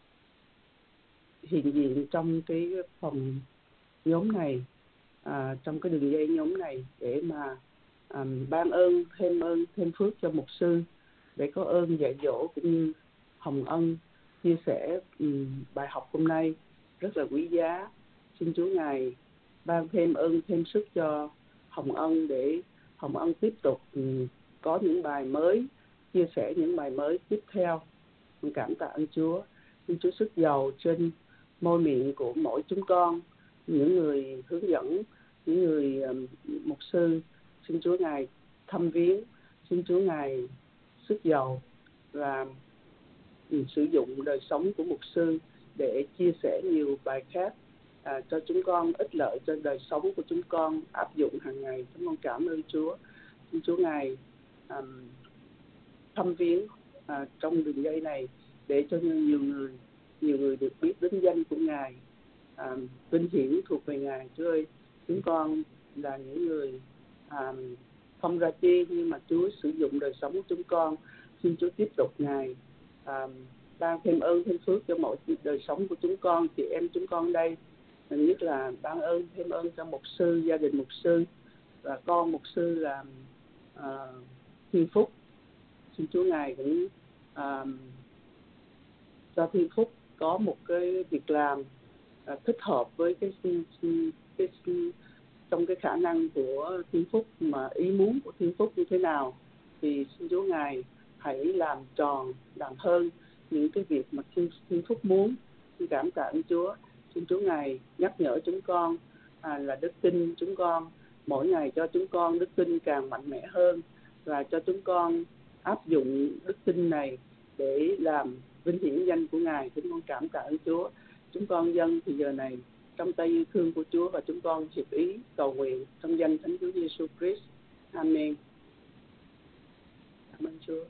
hiện diện trong cái phòng nhóm này, à, trong cái đường dây nhóm này, để mà à, ban ơn, thêm ơn, thêm phước cho mục sư, để có ơn dạy dỗ, cũng như Hồng Ân chia sẻ um, bài học hôm nay rất là quý giá. xin Chúa Ngài ban thêm ơn thêm sức cho Hồng Ân để Hồng Ân tiếp tục có những bài mới, chia sẻ những bài mới tiếp theo. Con cảm tạ ơn Chúa. Xin Chúa sức giàu trên môi miệng của mỗi chúng con, những người hướng dẫn, những người um, mục sư. Xin Chúa Ngài thăm viếng, xin Chúa Ngài sức giàu và um, sử dụng đời sống của mục sư để chia sẻ nhiều bài khác à, cho chúng con, ích lợi cho đời sống của chúng con, áp dụng hàng ngày. Chúng con cảm ơn Chúa. Xin Chúa Ngài um, thăm viếng à, trong đường dây này để cho nhiều người nhiều người được biết đến danh của Ngài, à, vinh hiển thuộc về Ngài. Chúa ơi, chúng con là những người à, không ra chi, nhưng mà Chúa sử dụng đời sống của chúng con. Xin Chúa tiếp tục Ngài à, ban thêm ơn thêm phước cho mọi đời sống của chúng con, chị em chúng con đây, nhất là ban ơn thêm ơn cho mục sư, gia đình mục sư và con mục sư là à, Thiên Phúc. Xin Chúa Ngài cũng à, cho Thiên Phúc có một cái việc làm à, thích hợp với cái, cái, cái, cái trong cái khả năng của Thiên Phúc, mà ý muốn của Thiên Phúc như thế nào thì xin Chúa Ngài hãy làm tròn, làm hơn những cái việc mà Thiên, Thiên Phúc muốn. Xin cảm tạ ơn Chúa. Xin Chúa Ngài nhắc nhở chúng con à, là đức tin chúng con mỗi ngày, cho chúng con đức tin càng mạnh mẽ hơn, và cho chúng con áp dụng đức tin này để làm vinh hiển danh của Ngài. Chúng con cảm tạ ơn Chúa. Chúng con dâng thì giờ này trong tay yêu thương của Chúa, và chúng con hiệp ý cầu nguyện trong danh Thánh Chúa Giêsu Christ. Amen. Cảm ơn Chúa.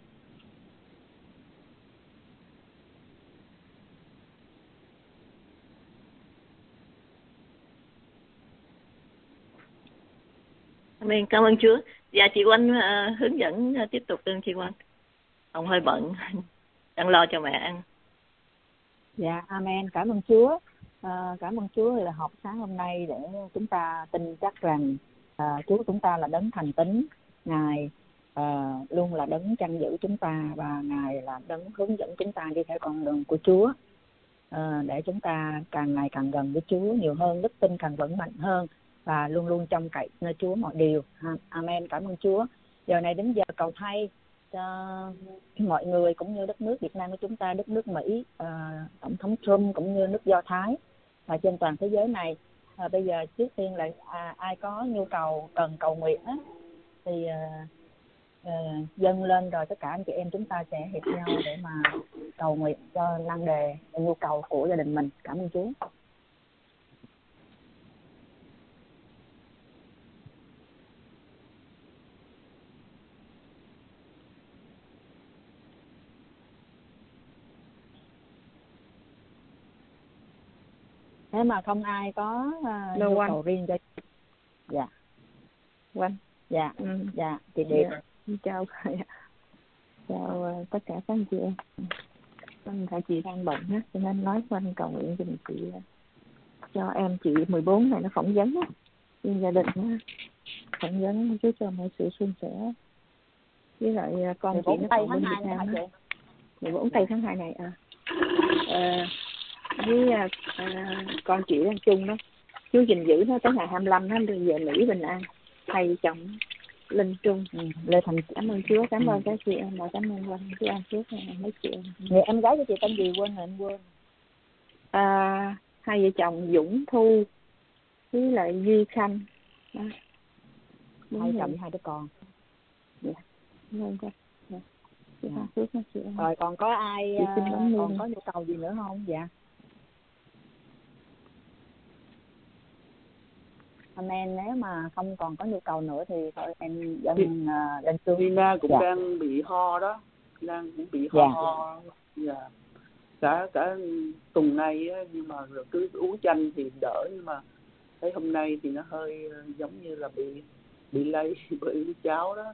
Amen. Cảm ơn Chúa. Dạ chị Oanh uh, hướng dẫn uh, tiếp tục ơn chị Oanh. Ông hơi bận, đang lo cho mẹ ăn. Dạ, amen. Cảm ơn Chúa. À, cảm ơn Chúa là học sáng hôm nay để chúng ta tin chắc rằng à, Chúa chúng ta là đấng thành tín, Ngài à, luôn là đấng chăn giữ chúng ta, và Ngài là đấng hướng dẫn chúng ta đi theo con đường của Chúa, à, để chúng ta càng ngày càng gần với Chúa nhiều hơn, đức tin càng vững mạnh hơn, và luôn luôn trông cậy nơi Chúa mọi điều. Amen. Cảm ơn Chúa. Giờ này đến giờ cầu thay cho mọi người cũng như đất nước Việt Nam của chúng ta, đất nước Mỹ, à, tổng thống Trump cũng như nước Do Thái và trên toàn thế giới này. À, bây giờ trước tiên là à, ai có nhu cầu cần cầu nguyện á, thì à, à, dâng lên, rồi tất cả anh chị em chúng ta sẽ hiệp nhau để mà cầu nguyện cho nan đề nhu cầu của gia đình mình. Cảm ơn Chúa. Nếu mà không ai có uh, nhu cầu riêng cho dạ Quanh dạ ừ. dạ chị Điệp. Dạ. Chào chào uh, tất cả các anh chị em. Quanh tại chị đang bận á, cho nên nói Quanh cầu nguyện cho chị, cho em chị mười bốn này nó phỏng vấn á, nhưng gia đình nó phỏng vấn chú cho mọi sự suôn sẻ, với lại con chị nó còn bên Việt Nam á. mười bốn tây tháng hai này à. à với uh, con chị đang chung đó, chú gìn giữ nó tới ngày hai mươi lăm nó được về Mỹ bình an. Thầy chồng Linh Trung. ừ, Lê Thành. Cảm ơn Chúa, cảm ơn các chị em, và cảm ơn Quanh Chúa ăn trước mấy chị em. Người em gái của chị tên gì quên rồi em quên. À, hai vợ chồng Dũng Thu với lại Duy Khanh. À, hai chồng với hai đứa con. Dạ. Vâng, dạ. Dạ. Dạ. Rồi còn có ai uh, còn có nhu cầu gì nữa không? Dạ. Amen. Nếu mà không còn có nhu cầu nữa thì thôi em dẫn uh, lên xuống. Vina cũng dạ. đang bị ho đó, đang cũng bị ho. Dạ. ho. Dạ. Cả cả tuần nay á, nhưng mà rồi cứ uống chanh thì đỡ, nhưng mà thấy hôm nay thì nó hơi giống như là bị bị lây bởi cháu đó.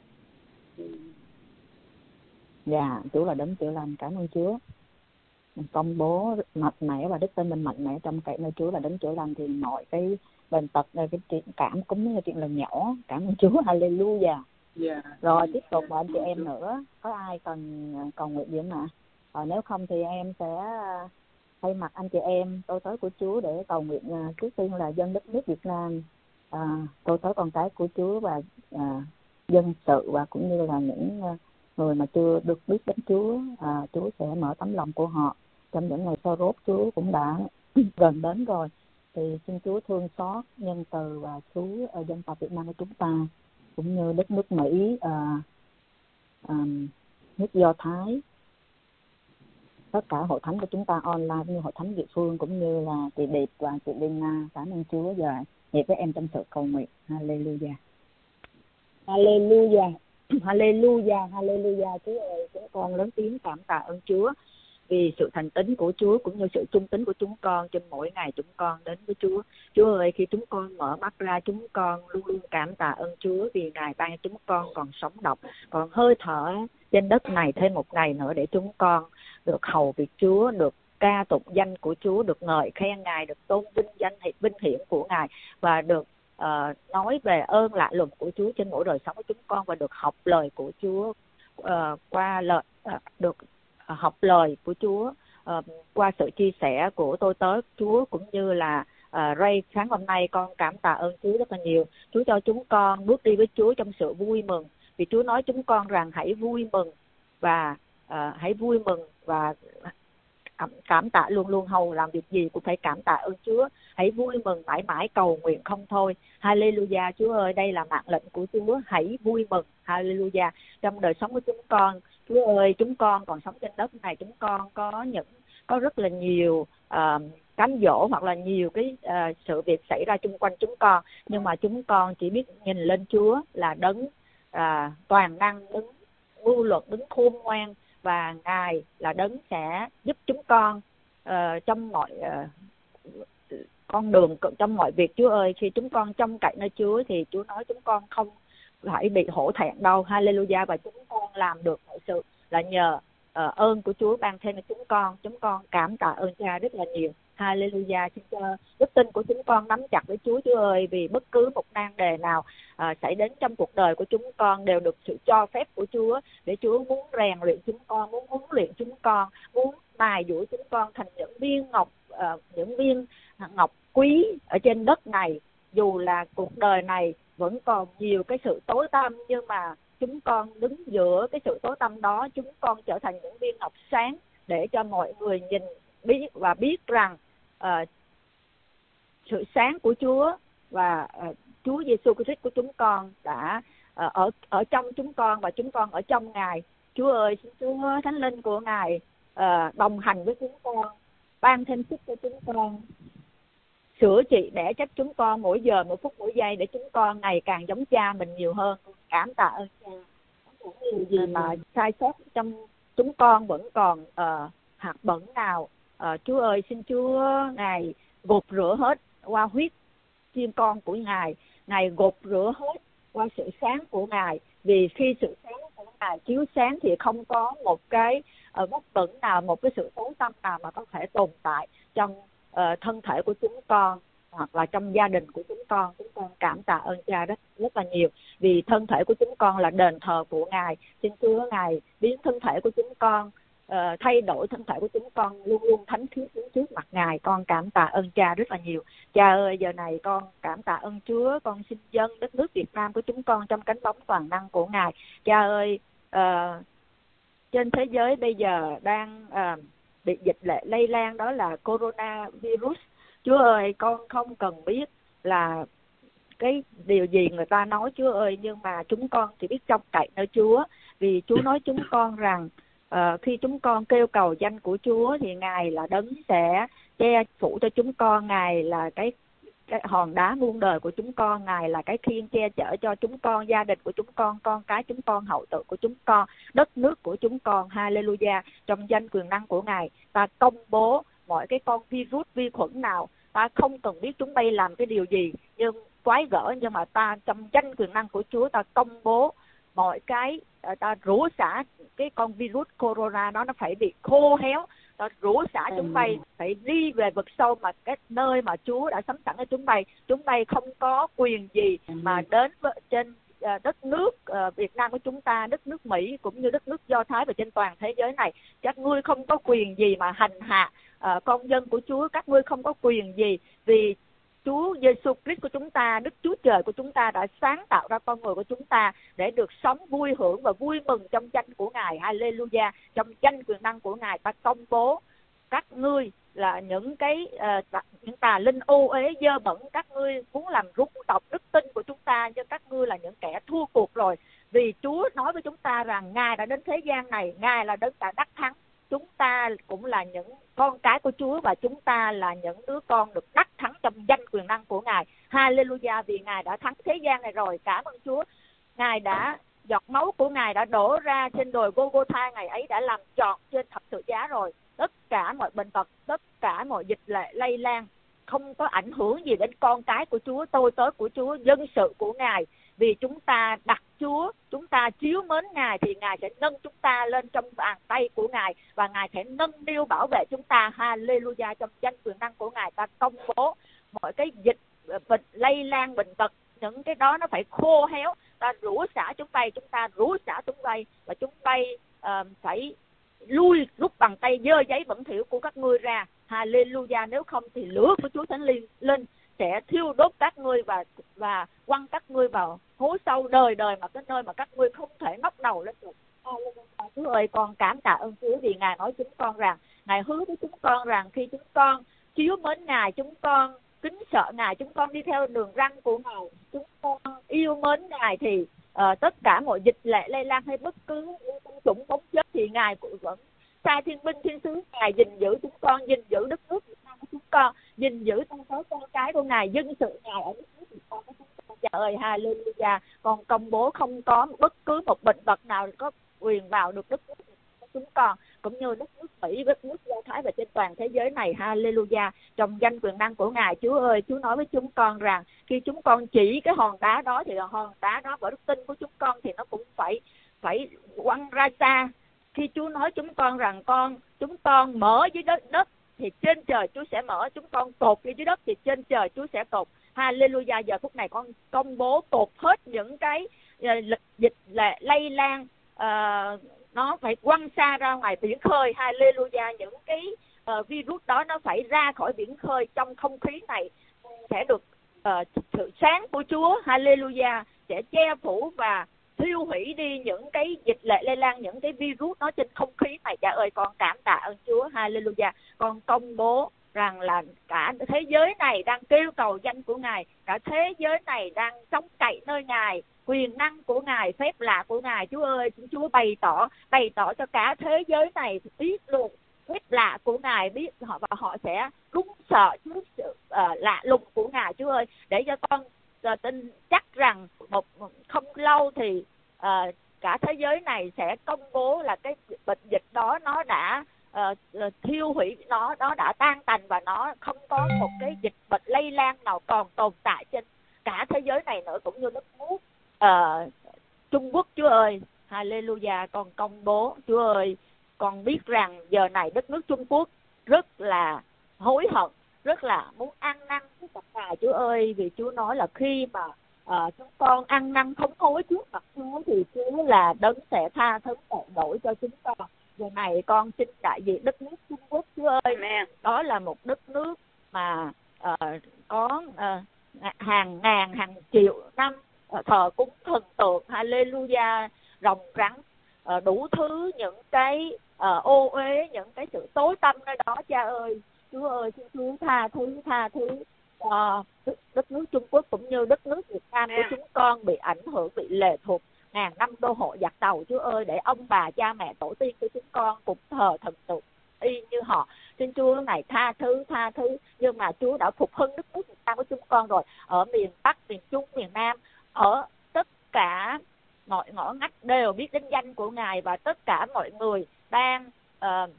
Dạ, Chúa là đấng chữa lành. Cảm ơn Chúa. Công bố mạnh mẽ và đức tin mình mạnh mẽ trong cậy nơi Chúa là đấng chữa lành, thì mọi cái bệnh tật, cái chuyện cảm cũng như chuyện lần nhỏ. Cảm ơn Chúa. Hallelujah. Yeah. Rồi tiếp tục và anh chị em nữa, có ai cần cầu nguyện gì không ạ? Rồi nếu không thì em sẽ thay mặt anh chị em tôi tới của Chúa để cầu nguyện uh, trước tiên là dân đất nước Việt Nam, uh, tôi tới con cái của Chúa và uh, dân sự và cũng như là những uh, người mà chưa được biết đến Chúa, uh, Chúa sẽ mở tấm lòng của họ trong những ngày sau rốt. Chúa cũng đã gần đến rồi, thì xin Chúa thương xót, nhân từ và cứu ở dân tộc Việt Nam của chúng ta, cũng như đất nước Mỹ, uh, um, nước Do Thái, tất cả hội thánh của chúng ta online như hội thánh địa phương, cũng như là chị Điệp và chị Liên Nga. Cảm ơn Chúa và nhịp với em trong sự cầu nguyện. Hallelujah, Hallelujah, Hallelujah, Hallelujah. Chúa ơi, chúng con lớn tiếng cảm tạ ơn Chúa vì sự thành tín của Chúa cũng như sự trung tín của chúng con trên mỗi ngày chúng con đến với Chúa. Chúa ơi, khi chúng con mở mắt ra, chúng con luôn luôn cảm tạ ơn Chúa vì Ngài ban cho chúng con còn sống động, còn hơi thở trên đất này thêm một ngày nữa để chúng con được hầu việc Chúa, được ca tụng danh của Chúa, được ngợi khen Ngài, được tôn vinh danh vinh hiển của Ngài, và được uh, nói về ơn lạ lùng của Chúa trên mỗi đời sống của chúng con, và được học lời của Chúa uh, qua lời uh, được uh, học lời của Chúa uh, qua sự chia sẻ của tôi tớ Chúa, cũng như là uh, Ray. Sáng hôm nay con cảm tạ ơn Chúa rất là nhiều. Chúa cho chúng con bước đi với Chúa trong sự vui mừng, vì Chúa nói chúng con rằng hãy vui mừng và uh, hãy vui mừng và cảm tạ luôn luôn, hầu làm việc gì cũng phải cảm tạ ơn Chúa. Hãy vui mừng mãi mãi, cầu nguyện không thôi. Hallelujah. Chúa ơi, đây là mạng lệnh của Chúa, hãy vui mừng. Hallelujah. Trong đời sống của chúng con, Chúa ơi, chúng con còn sống trên đất này, chúng con có những có rất là nhiều uh, cám dỗ hoặc là nhiều cái uh, sự việc xảy ra chung quanh chúng con, nhưng mà chúng con chỉ biết nhìn lên Chúa là đấng uh, toàn năng, đứng mưu luật, đứng khôn ngoan, và Ngài là đấng sẽ giúp chúng con uh, trong mọi uh, con đường, trong mọi việc. Chúa ơi, khi chúng con trông cậy nơi Chúa thì Chúa nói chúng con không phải bị hổ thẹn đâu. Hallelujah. Và chúng con làm được mọi sự là nhờ uh, ơn của Chúa ban thêm cho chúng con. Chúng con cảm tạ ơn Cha rất là nhiều. Hallelujah. Xin cho đức tin của chúng con nắm chặt với Chúa, Chúa ơi, vì bất cứ một nan đề nào uh, xảy đến trong cuộc đời của chúng con đều được sự cho phép của Chúa, để Chúa muốn rèn luyện chúng con, muốn huấn luyện chúng con, muốn mài dũa chúng con thành những viên ngọc, uh, những viên ngọc quý ở trên đất này. Dù là cuộc đời này vẫn còn nhiều cái sự tối tăm, nhưng mà chúng con đứng giữa cái sự tối tăm đó, chúng con trở thành những viên ngọc sáng để cho mọi người nhìn biết và biết rằng uh, sự sáng của Chúa và uh, Chúa Giêsu Christ của chúng con đã uh, ở ở trong chúng con, và chúng con ở trong Ngài. Chúa ơi, xin Chúa Thánh Linh của Ngài uh, đồng hành với chúng con, ban thêm sức cho chúng con, sửa trị đẻ trách chúng con mỗi giờ, mỗi phút, mỗi giây, để chúng con ngày càng giống Cha mình nhiều hơn. Cảm tạ ơn Cha. Không có điều gì mà sai sót trong chúng con vẫn còn uh, hạt bẩn nào. Uh, Chúa ơi, xin Chúa Ngài gột rửa hết qua huyết chiên con của Ngài, Ngài gột rửa hết qua sự sáng của Ngài, vì khi sự sáng của Ngài chiếu sáng thì không có một cái uh, vết bẩn nào, một cái sự tối tăm nào mà có thể tồn tại trong uh, thân thể của chúng con hoặc là trong gia đình của chúng con. Chúng con cảm tạ ơn Cha rất rất là nhiều, vì thân thể của chúng con là đền thờ của Ngài. Xin Chúa Ngài biến thân thể của chúng con, uh, thay đổi thân thể của chúng con luôn luôn thánh khiết đứng trước mặt Ngài. Con cảm tạ ơn Cha rất là nhiều. Cha ơi, giờ này con cảm tạ ơn Chúa. Con xin dâng đất nước Việt Nam của chúng con trong cánh bóng toàn năng của Ngài. Cha ơi, uh, trên thế giới bây giờ đang uh, bị dịch lệ lây lan, đó là coronavirus. Chúa ơi, con không cần biết là cái điều gì người ta nói, Chúa ơi, nhưng mà chúng con chỉ biết trông cậy nơi Chúa, vì Chúa nói chúng con rằng uh, khi chúng con kêu cầu danh của Chúa thì Ngài là đấng sẽ che phủ cho chúng con. Ngài là cái, cái hòn đá muôn đời của chúng con, Ngài là cái khiên che chở cho chúng con, gia đình của chúng con, con cái chúng con, hậu tự của chúng con, đất nước của chúng con. Hallelujah. Trong danh quyền năng của Ngài, ta công bố mọi cái con virus, vi khuẩn nào, ta không cần biết chúng bay làm cái điều gì nhưng quái gở, nhưng mà ta trong danh quyền năng của Chúa, ta công bố mọi cái, ta rủa xả cái con virus corona đó, nó phải bị khô héo. Ta rủa xả chúng bay phải đi về vực sâu, mà cái nơi mà Chúa đã sắm sẵn cho chúng bay. Chúng bay không có quyền gì mà đến với, trên uh, đất nước uh, Việt Nam của chúng ta, đất nước Mỹ cũng như đất nước Do Thái và trên toàn thế giới này. Các ngươi không có quyền gì mà hành hạ uh, con dân của Chúa, các ngươi không có quyền gì, vì Chúa Giêsu Christ của chúng ta, Đức Chúa Trời của chúng ta đã sáng tạo ra con người của chúng ta để được sống vui hưởng và vui mừng trong danh của Ngài. Hallelujah. Trong danh quyền năng của Ngài, ta công bố các ngươi là những cái uh, những tà linh ô uế dơ bẩn, các ngươi muốn làm rung động đức tin của chúng ta, nhưng các ngươi là những kẻ thua cuộc rồi. Vì Chúa nói với chúng ta rằng Ngài đã đến thế gian này, Ngài là đấng đã đắc thắng. Chúng ta cũng là những con cái của Chúa và chúng ta là những đứa con được đắc thắng trong danh quyền năng của Ngài. Hallelujah, vì Ngài đã thắng thế gian này rồi. Cảm ơn Chúa. Ngài đã, giọt máu của Ngài đã đổ ra trên đồi Golgotha, Ngài ấy đã làm trọn trên thập tự giá rồi. Tất cả mọi bệnh tật, tất cả mọi dịch lệ lây lan không có ảnh hưởng gì đến con cái của Chúa, tôi tớ của Chúa, dân sự của Ngài. Vì chúng ta đặt Chúa, chúng ta chiếu mến Ngài thì Ngài sẽ nâng chúng ta lên trong bàn tay của Ngài và Ngài sẽ nâng niu bảo vệ chúng ta. Hallelujah. Trong danh quyền năng của Ngài, ta công bố mọi cái dịch bệnh lây lan, bệnh tật, những cái đó nó phải khô héo. Ta rủa xả chúng bay, chúng ta rủa xả chúng bay và chúng bay uh, phải lui rút bằng tay dơ giấy bẩn thỉu của các ngươi ra. Hallelujah. Nếu không thì lửa của Chúa Thánh Linh lên sẽ thiêu đốt các ngươi và và quăng các ngươi vào hố sâu đời đời, mà cái nơi mà các ngươi không thể ngóc đầu lên được. Chúa ơi, con cảm tạ ơn Chúa vì Ngài nói chúng con rằng, Ngài hứa với chúng con rằng khi chúng con chiếu mến Ngài, chúng con kính sợ Ngài, chúng con đi theo đường răn của Ngài, chúng con yêu mến Ngài thì uh, tất cả mọi dịch lệ lây lan hay bất cứ chủng bóng chết thì Ngài cũng vẫn sai thiên binh thiên sứ Ngài gìn giữ chúng con, gìn giữ đất nước Việt Nam của chúng con, gìn giữ con số con cái của Ngài, dân sự Ngài ở đất nước Việt Nam của chúng con. Trời ơi, hallelujah. Con công bố không có bất cứ một bệnh tật nào có quyền vào được đất nước của chúng con, cũng như đất nước Mỹ, đất nước Do Thái và trên toàn thế giới này. Hallelujah. Trong danh quyền năng của Ngài, Chúa ơi, Chúa nói với chúng con rằng khi chúng con chỉ cái hòn đá đó thì hòn đá đó bởi đức tin của chúng con thì nó cũng phải phải quăng ra xa. Khi Chúa nói chúng con rằng con chúng con mở dưới đất đất thì trên trời Chúa sẽ mở, chúng con cột dưới đất thì trên trời Chúa sẽ cột. Hallelujah. Giờ phút này con công bố cột hết những cái uh, dịch lệ lây lan, uh, nó phải quăng xa ra ngoài biển khơi. Hallelujah. Những cái uh, virus đó nó phải ra khỏi biển khơi, trong không khí này sẽ được uh, sự sáng của Chúa. Hallelujah. Sẽ che phủ và thiêu hủy đi những cái dịch lệ lây lan, những cái virus nó trên không khí này. Cha ơi, con cảm tạ ơn Chúa. Hallelujah. Con công bố rằng là cả thế giới này đang kêu cầu danh của Ngài, cả thế giới này đang sống cậy nơi Ngài, quyền năng của Ngài, phép lạ của Ngài. Chúa ơi, Chúa bày tỏ bày tỏ cho cả thế giới này biết luôn phép lạ của Ngài, biết họ và họ sẽ run sợ trước sự uh, lạ lùng của Ngài. Chúa ơi, để cho con uh, tin chắc rằng một không lâu thì uh, cả thế giới này sẽ công bố là cái bệnh dịch đó nó đã uh, uh, thiêu hủy, nó nó đã tan tành và nó không có một cái dịch bệnh lây lan nào còn tồn tại trên cả thế giới này nữa, cũng như đất nước uh, Trung Quốc. Chúa ơi, hallelujah. Con công bố, Chúa ơi, con biết rằng giờ này đất nước Trung Quốc rất là hối hận, rất là muốn ăn năn trước mặt Ngài. Chúa ơi, vì Chúa nói là khi mà uh, chúng con ăn năn thống hối trước mặt Chúa thì Chúa là đấng sẽ tha thứ tội lỗi cho chúng con. Giờ này con xin đại diện đất nước Trung Quốc, Chúa ơi, Amen. Đó là một đất nước mà uh, có uh, hàng ngàn hàng triệu năm uh, thờ cúng thần tượng, hallelujah, rồng rắn, uh, đủ thứ những cái uh, ô uế, những cái sự tối tăm nơi đó. Cha ơi, Chúa ơi, xin Chúa tha thứ tha thứ uh, đất nước Trung Quốc cũng như đất nước Việt Nam của chúng con bị ảnh hưởng, bị lệ thuộc ngàn năm đô hộ giặc đầu. Chúa ơi, để ông bà cha mẹ tổ tiên của chúng con cũng thờ thần tượng y như họ. Xin Chúa này tha thứ tha thứ nhưng mà Chúa đã phục hưng đất nước Việt Nam của chúng con rồi, ở miền Bắc, miền Trung, miền Nam, ở tất cả mọi ngõ ngách đều biết đến danh của Ngài, và tất cả mọi người đang uh,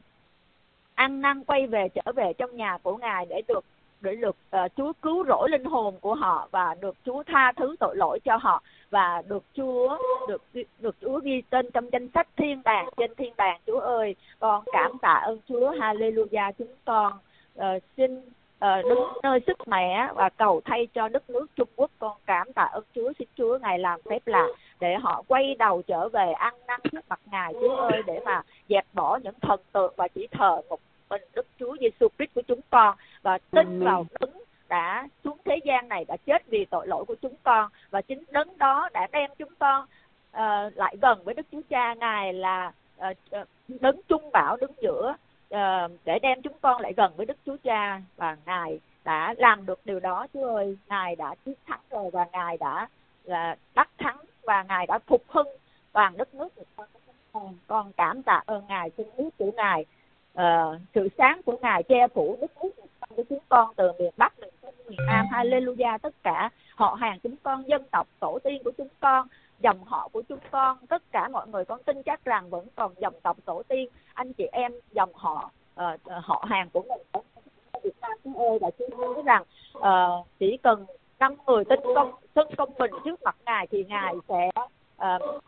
ăn năn quay về, trở về trong nhà của Ngài để được để được uh, Chúa cứu rỗi linh hồn của họ và được Chúa tha thứ tội lỗi cho họ, và được Chúa được được Chúa ghi tên trong danh sách thiên đàng, trên thiên đàng. Chúa ơi, con cảm tạ ơn Chúa. Hallelujah. Chúng con uh, xin uh, đứng nơi sức mẻ và cầu thay cho đất nước Trung Quốc. Con cảm tạ ơn Chúa. Xin Chúa Ngài làm phép lạ để họ quay đầu trở về ăn năn trước mặt Ngài. Chúa ơi, để mà dẹp bỏ những thần tượng và chỉ thờ một bên Đức Chúa Giêsu Christ của chúng con, và tin vào Đấng đã xuống thế gian này, đã chết vì tội lỗi của chúng con, và chính Đấng đó đã đem chúng con uh, lại gần với Đức Chúa Cha. Ngài là uh, Đấng trung bảo đứng giữa uh, để đem chúng con lại gần với Đức Chúa Cha, và Ngài đã làm được điều đó. Chúa ơi, Ngài đã chiến thắng rồi, và Ngài đã là đắc thắng, và Ngài đã phục hưng toàn đất nước của con. Con cảm tạ ơn Ngài, xin nước của Ngài, uh, sự sáng của Ngài che phủ đất nước của chúng con từ miền Bắc, miền Trung, miền Nam. Hallelujah. Tất cả họ hàng chúng con, dân tộc tổ tiên của chúng con, dòng họ của chúng con, tất cả mọi người, con tin chắc rằng vẫn còn dòng tộc tổ tiên, anh chị em dòng họ uh, họ hàng của mình ở Việt Nam. Chúa ơi, và Chúa nói rằng uh, chỉ cần năm người tin công xưng công bình trước mặt Ngài thì Ngài sẽ uh,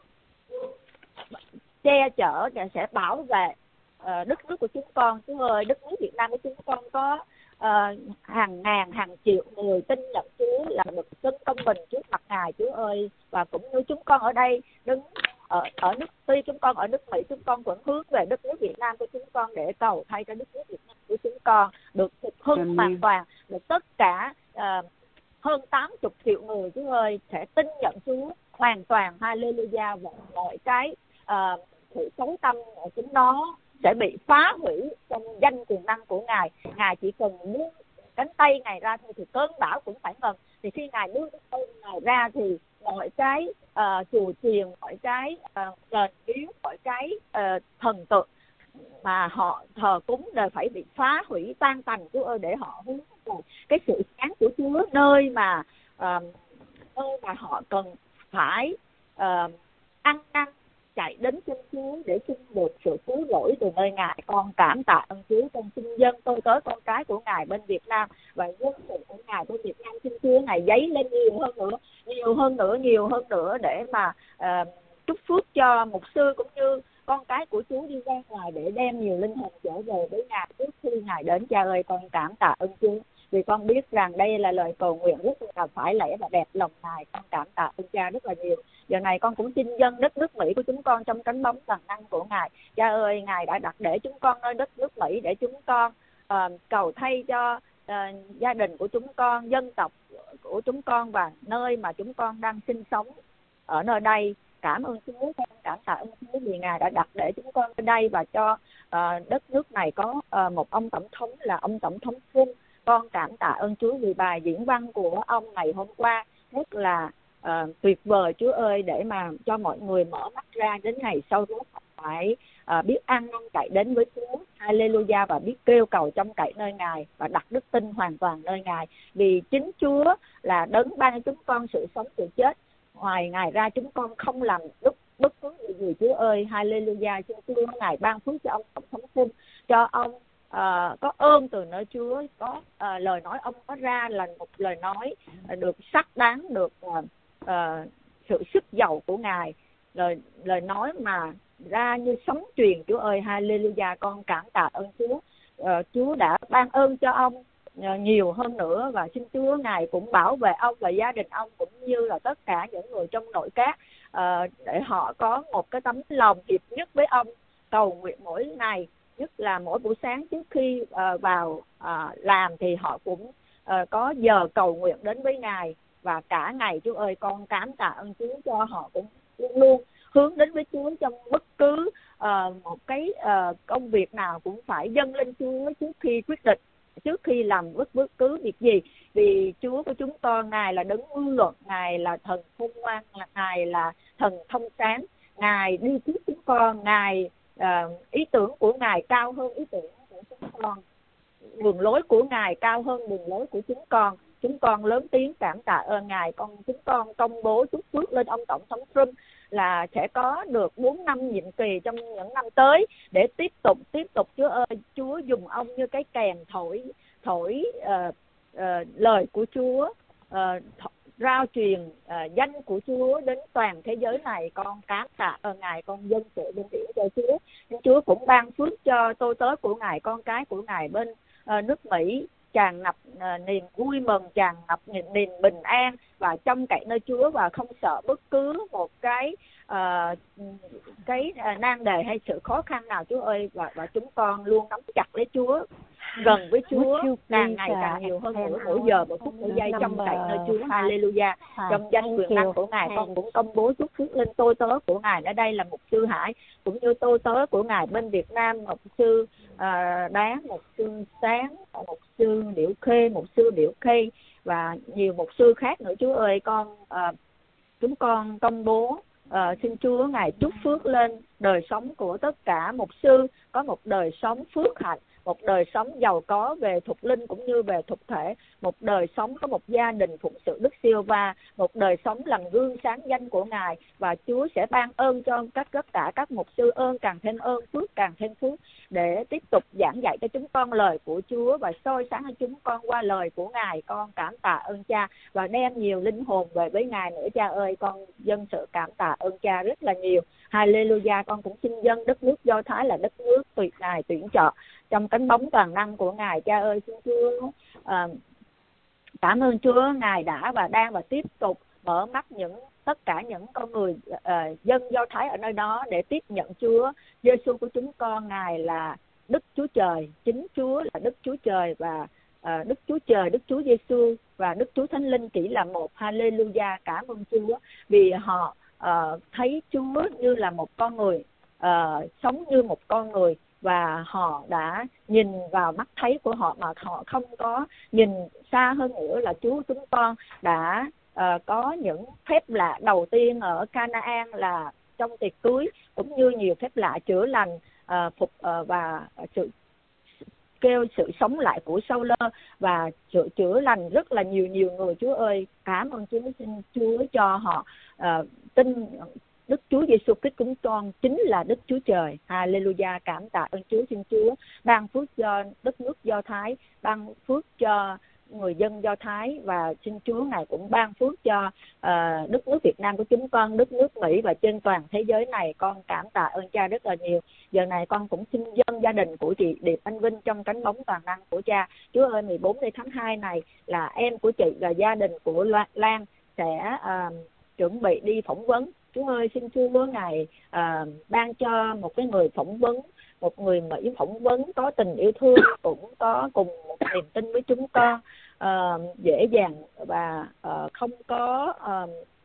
che chở, sẽ bảo vệ uh, đất nước của chúng con. Chúa ơi, đất nước Việt Nam của chúng con có uh, hàng ngàn hàng triệu người tin nhận Chúa là được xưng công bình trước mặt Ngài. Chúa ơi, và cũng như chúng con ở đây đứng ở ở nước tuy chúng con ở nước Mỹ, chúng con vẫn hướng về đất nước Việt Nam của chúng con để cầu thay cho đất nước Việt Nam của chúng con được phục hưng hoàn toàn, được tất cả uh, hơn tám mươi triệu người, Chúa ơi, sẽ tin nhận Chúa hoàn toàn. Hallelujah. Và mọi cái uh, sự xấu tâm của chính nó sẽ bị phá hủy trong danh quyền năng của Ngài. Ngài chỉ cần đưa cánh tay Ngài ra thôi thì cơn bão cũng phải ngừng. Thì khi Ngài đưa cánh tay Ngài ra thì mọi cái uh, chùa chiền, mọi cái uh, đền miếu, mọi cái uh, thần tượng mà họ thờ cúng đều phải bị phá hủy tan tành, Chúa ơi, để họ hướng vào cái sự sáng của Chúa, nơi mà uh, nơi mà họ cần phải uh, ăn năn chạy đến xin Chúa để xin được sự cứu rỗi từ nơi Ngài. Con cảm tạ ơn Chúa. Con xin dâng tôi tới con cái của Ngài bên Việt Nam và dân sự của Ngài bên Việt Nam, xin Chúa Ngài dấy lên nhiều hơn nữa, nhiều hơn nữa, nhiều hơn nữa để mà uh, chúc phước cho mục sư cũng như con cái của Chúa đi ra ngoài để đem nhiều linh hồn trở về với Ngài trước khi Ngài đến. Cha ơi, con cảm tạ ơn Chúa vì con biết rằng đây là lời cầu nguyện rất là phải lẽ và đẹp lòng Ngài. Con cảm tạ ơn Cha rất là nhiều. Giờ này con cũng xin dâng đất nước Mỹ của chúng con trong cánh bóng toàn năng của Ngài. Cha ơi, Ngài đã đặt để chúng con nơi đất nước Mỹ để chúng con uh, cầu thay cho uh, gia đình của chúng con, dân tộc của chúng con và nơi mà chúng con đang sinh sống ở nơi đây. Cảm ơn Chúa, con cảm tạ ơn Chúa vì Ngài đã đặt để chúng con ở đây và cho uh, đất nước này có uh, một ông tổng thống là ông tổng thống Trump. Con cảm tạ ơn Chúa vì bài diễn văn của ông ngày hôm qua rất là uh, tuyệt vời, Chúa ơi, để mà cho mọi người mở mắt ra đến ngày sau đó phải uh, biết ăn năn cậy đến với Chúa. Hallelujah. Và biết kêu cầu trong cậy nơi Ngài và đặt đức tin hoàn toàn nơi Ngài, vì chính Chúa là đấng ban cho chúng con sự sống sự chết. Ngoài Ngài ra chúng con không làm bất, bất cứ gì, gì Chúa ơi. Hallelujah. Xin Chúa Ngài ban phước cho ông tổng thống Trump, cho ông uh, có ơn từ nơi Chúa, có uh, lời nói ông có ra là một lời nói uh, được xác đáng, được uh, uh, sự sức giàu của Ngài, lời lời nói mà ra như sấm truyền, Chúa ơi. Hallelujah. Con cảm tạ ơn Chúa. Uh, Chúa đã ban ơn cho ông nhiều hơn nữa, và xin Chúa Ngài cũng bảo vệ ông và gia đình ông cũng như là tất cả những người trong nội các, uh, để họ có một cái tấm lòng hiệp nhất với ông, cầu nguyện mỗi ngày, nhất là mỗi buổi sáng trước khi uh, vào uh, làm thì họ cũng uh, có giờ cầu nguyện đến với Ngài và cả ngày. Chúa ơi, con cảm tạ ơn Chúa cho họ cũng luôn luôn hướng đến với Chúa trong bất cứ uh, một cái uh, công việc nào cũng phải dâng lên Chúa trước khi quyết định, trước khi làm bất, bất cứ việc gì, vì Chúa của chúng con Ngài là đấng ưu luận, Ngài là thần khôn ngoan, Ngài là thần thông sáng, Ngài đi trước chúng con, Ngài uh, ý tưởng của Ngài cao hơn ý tưởng của chúng con, đường lối của Ngài cao hơn đường lối của chúng con. Chúng con lớn tiếng cảm tạ ơn Ngài. Con chúng con công bố chúc phước lên ông tổng thống Trump là sẽ có được bốn năm nhiệm kỳ trong những năm tới để tiếp tục tiếp tục Chúa ơi, Chúa dùng ông như cái kèn thổi thổi uh, uh, lời của Chúa, uh, rao truyền uh, danh của Chúa đến toàn thế giới này. Con cảm tạ ơn Ngài. Con dân sự bên biển cho Chúa. Nhưng Chúa cũng ban phước cho tôi tớ của Ngài, con cái của Ngài bên uh, nước Mỹ tràn ngập uh, niềm vui mừng, tràn ngập niềm, niềm bình an và trong cậy nơi Chúa, và không sợ bất cứ một cái uh, cái uh, nan đề hay sự khó khăn nào Chúa ơi, và và chúng con luôn nắm chặt lấy Chúa, gần với Chúa càng ngày càng nhiều hơn nữa, mỗi giờ mỗi phút mỗi giây trong cậy nơi Chúa. Hallelujah. Trong danh quyền năng của Ngài, con cũng công bố chúc phước lên tôi tớ của Ngài ở đây là mục sư Hải, cũng như tôi tớ của Ngài bên Việt Nam, mục sư uh, Đáng, mục sư Sáng, mục sư Điệu Khê, mục sư Điệu Khê và nhiều mục sư khác nữa. Chúa ơi, con uh, chúng con công bố uh, xin Chúa Ngài chúc phước lên đời sống của tất cả mục sư, có một đời sống phước hạnh, một đời sống giàu có về thuộc linh cũng như về thuộc thể, một đời sống có một gia đình phụng sự Đức Siêu-va, một đời sống làm gương sáng danh của Ngài. Và Chúa sẽ ban ơn cho các tất cả các mục sư, ơn càng thêm ơn, phước càng thêm phước, để tiếp tục giảng dạy cho chúng con lời của Chúa và soi sáng cho chúng con qua lời của Ngài. Con cảm tạ ơn Cha và đem nhiều linh hồn về với Ngài nữa. Cha ơi, con dâng sự cảm tạ ơn Cha rất là nhiều. Hallelujah. Con cũng xin dâng đất nước Do Thái là đất nước tuyệt Ngài tuyển chọn trong cánh bóng toàn năng của Ngài. Cha ơi, xin Chúa à, cảm ơn Chúa, Ngài đã và đang và tiếp tục mở mắt những tất cả những con người à, dân Do Thái ở nơi đó để tiếp nhận Chúa Giêsu của chúng con. Ngài là Đức Chúa Trời, chính Chúa là Đức Chúa Trời, và à, Đức Chúa Trời, Đức Chúa Giêsu và Đức Chúa Thánh Linh chỉ là một. Hallelujah. Cảm ơn Chúa vì họ à, thấy Chúa như là một con người, à, sống như một con người, và họ đã nhìn vào mắt thấy của họ mà họ không có nhìn xa hơn nữa là Chúa chúng con đã uh, có những phép lạ đầu tiên ở Canaan là trong tiệc cưới, cũng như nhiều phép lạ chữa lành uh, phục uh, và sự kêu sự sống lại của Sao-lơ và chữa chữa lành rất là nhiều nhiều người. Chúa ơi, cảm ơn Chúa, xin Chúa cho họ uh, tin Đức Chúa Giêsu Christ chúng con chính là Đức Chúa Trời. Hallelujah. Cảm tạ ơn Chúa. Xin Chúa ban phước cho đất nước Do Thái, ban phước cho người dân Do Thái, và xin Chúa Ngài cũng ban phước cho uh, đất nước Việt Nam của chúng con, đất nước Mỹ và trên toàn thế giới này. Con cảm tạ ơn Cha rất là nhiều. Giờ này con cũng xin dâng gia đình của chị Điệp Anh Vinh trong cánh bóng toàn năng của Cha. Chúa ơi, mười bốn tháng hai này là em của chị và gia đình của Lan sẽ uh, chuẩn bị đi phỏng vấn. Chúa ơi, xin Chúa Ngài à, ban cho một cái người phỏng vấn, một người Mỹ phỏng vấn có tình yêu thương, cũng có cùng một niềm tin với chúng con, à, dễ dàng và à, không có à,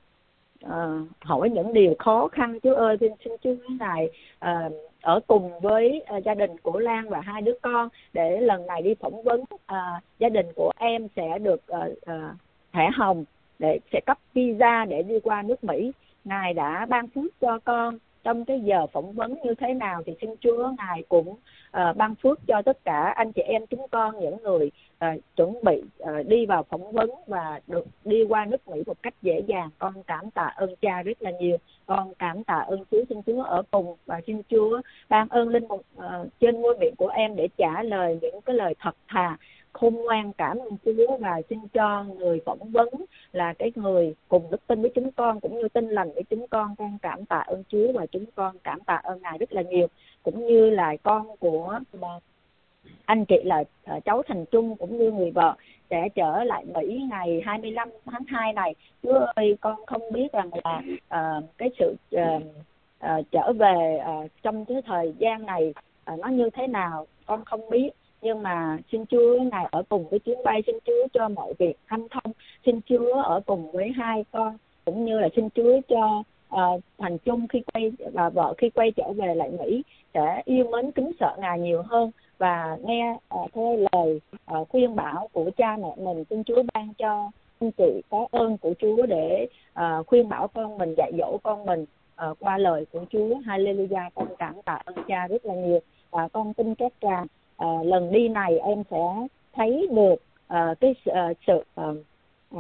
à, hỏi những điều khó khăn. Chúa ơi, xin, xin Chúa Ngài à, ở cùng với à, gia đình của Lan và hai đứa con để lần này đi phỏng vấn. À, gia đình của em sẽ được à, à, thẻ hồng để sẽ cấp visa để đi qua nước Mỹ. Ngài đã ban phước cho con trong cái giờ phỏng vấn như thế nào thì xin Chúa Ngài cũng uh, ban phước cho tất cả anh chị em chúng con, những người uh, chuẩn bị uh, đi vào phỏng vấn và được đi qua nước Mỹ một cách dễ dàng. Con cảm tạ ơn Cha rất là nhiều. Con cảm tạ ơn Chúa, xin Chúa ở cùng và xin Chúa ban ơn linh mục uh, trên ngôi miệng của em để trả lời những cái lời thật thà khôn ngoan. Cảm ơn Chúa và xin cho người phỏng vấn là cái người cùng đức tin với chúng con cũng như tin lành với chúng con. Con cảm tạ ơn Chúa và chúng con cảm tạ ơn Ngài rất là nhiều, cũng như là con của anh chị là cháu Thành Trung cũng như người vợ sẽ trở lại Mỹ ngày hai mươi lăm tháng hai này. Chúa ơi, con không biết rằng là uh, cái sự uh, uh, trở về uh, trong cái thời gian này uh, nó như thế nào, con không biết. Nhưng mà xin Chúa Ngài ở cùng với chuyến bay, xin Chúa cho mọi việc hanh thông, xin Chúa ở cùng với hai con, cũng như là xin Chúa cho uh, Thành Trung khi quay và vợ khi quay trở về lại Mỹ sẽ yêu mến kính sợ Ngài nhiều hơn và nghe uh, theo lời uh, khuyên bảo của cha mẹ mình. Xin Chúa ban cho anh chị có ơn của Chúa để uh, khuyên bảo con mình, dạy dỗ con mình uh, qua lời của Chúa. Hallelujah. Con cảm tạ ơn Cha rất là nhiều và con tin chắc rằng À, lần đi này em sẽ thấy được à, cái à, sự à, à,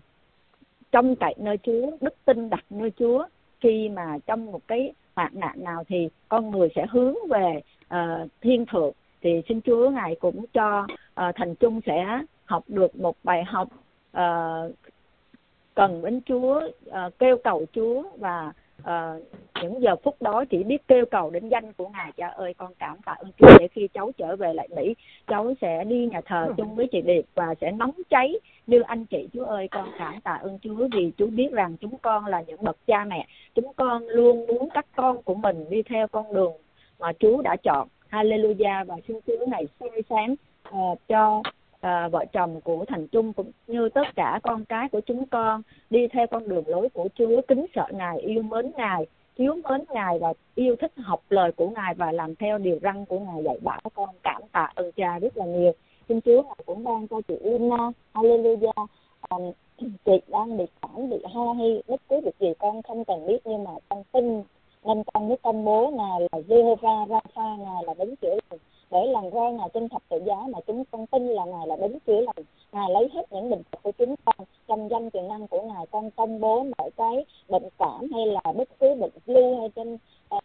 trông cậy nơi Chúa, đức tin đặt nơi Chúa. Khi mà trong một cái hoạn nạn nào thì con người sẽ hướng về à, thiên thượng, thì xin Chúa Ngài cũng cho à, Thành Trung sẽ học được một bài học à, cần đến Chúa, à, kêu cầu Chúa và uh, những giờ phút đó chỉ biết kêu cầu đến danh của Ngài. Cha ơi, con cảm tạ ơn Chúa để khi cháu trở về lại Mỹ, cháu sẽ đi nhà thờ chung với chị Điệp và sẽ nóng cháy như anh chị. Chúa ơi, con cảm tạ ơn Chúa vì Chúa biết rằng chúng con là những bậc cha mẹ, chúng con luôn muốn các con của mình đi theo con đường mà Chúa đã chọn. Hallelujah. Và xin Chúa này soi sáng uh, cho À, vợ chồng của Thành Trung cũng như tất cả con cái của chúng con đi theo con đường lối của Chúa, kính sợ Ngài, yêu mến Ngài, chiếu mến Ngài và yêu thích học lời của Ngài và làm theo điều răn của Ngài dạy bảo. Con cảm tạ ơn Cha rất là nhiều. Xin Chúa Ngài cũng ban cho chị Lina, hallelujah, à, chị đang bị cảm, bị ho hay bất cứ việc gì con không cần biết, nhưng mà con tin nên con mới công bố Ngài là Jehovah Rapha, Ngài là đấng chữa lành, để làm roi Ngài trên thập tự giá mà chúng con tin là Ngài là đấng chữa lành. Ngài lấy hết những bệnh tật của chúng con trong danh quyền năng của Ngài. Con công bố mọi cái bệnh cảm hay là bất cứ bệnh lưu hay trên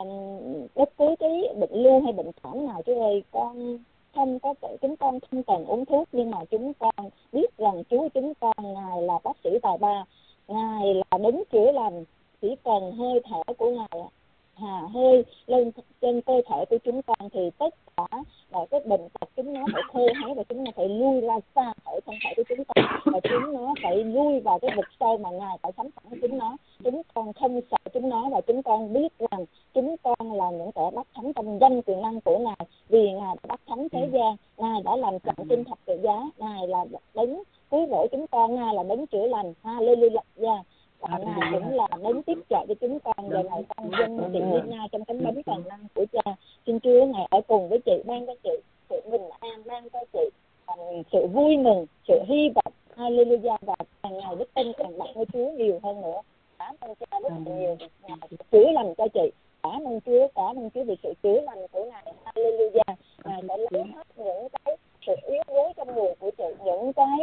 um, bất cứ cái bệnh lưu hay bệnh cảm nào, Chúa ơi, con không có tự chúng con không cần uống thuốc, nhưng mà chúng con biết rằng Chúa chúng con Ngài là bác sĩ tài ba, Ngài là đấng chữa lành, chỉ cần hơi thở của Ngài hà hơi lên trên cơ thể của chúng con thì tất cả mọi cái bệnh tật chúng nó phải khô héo và chúng nó phải lui ra xa khỏi thân thể của chúng con, và chúng nó phải lui vào cái vực sâu mà Ngài phải sắm sẵn chúng nó. Chúng con không sợ chúng nó và chúng con biết rằng chúng con là những kẻ đắc thắng trong danh quyền năng của Ngài, vì Ngài đã đắc thắng thế gian, Ngài đã làm trọn trên thập tự giá, Ngài là đấng cứu rỗi chúng con, Ngài là đấng chữa lành. Hallelujah. Và Ngài cũng là đấng tiếp trợ cho chúng con. Giờ này con dân chị Lina trong cánh bóng toàn năng của Cha. Xin Chúa Ngài ở cùng với chị, ban cho chị sự bình an, ban cho chị um, sự vui mừng, sự hy vọng. Hallelujah. Và càng ngày đức tin càng mạnh với Chúa nhiều hơn nữa. Cảm ơn Cha rất là nhiều. Ngài chữa lành cho chị. Cảm ơn Chúa, cảm ơn Chúa vì sự chữa lành của Ngài. Hallelujah. Ngài đã lấy hết những cái sự yếu đuối trong người của chị, những cái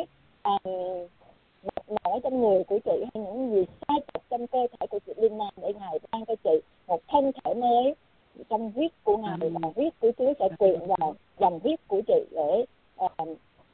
um, mỏi trong người của chị hay những gì sai trật trong cơ thể của chị Lina, để Ngài ban cho chị một thân thể mới trong huyết của Ngài, và huyết của Chúa sẽ quyện vào dòng huyết của chị, để uh,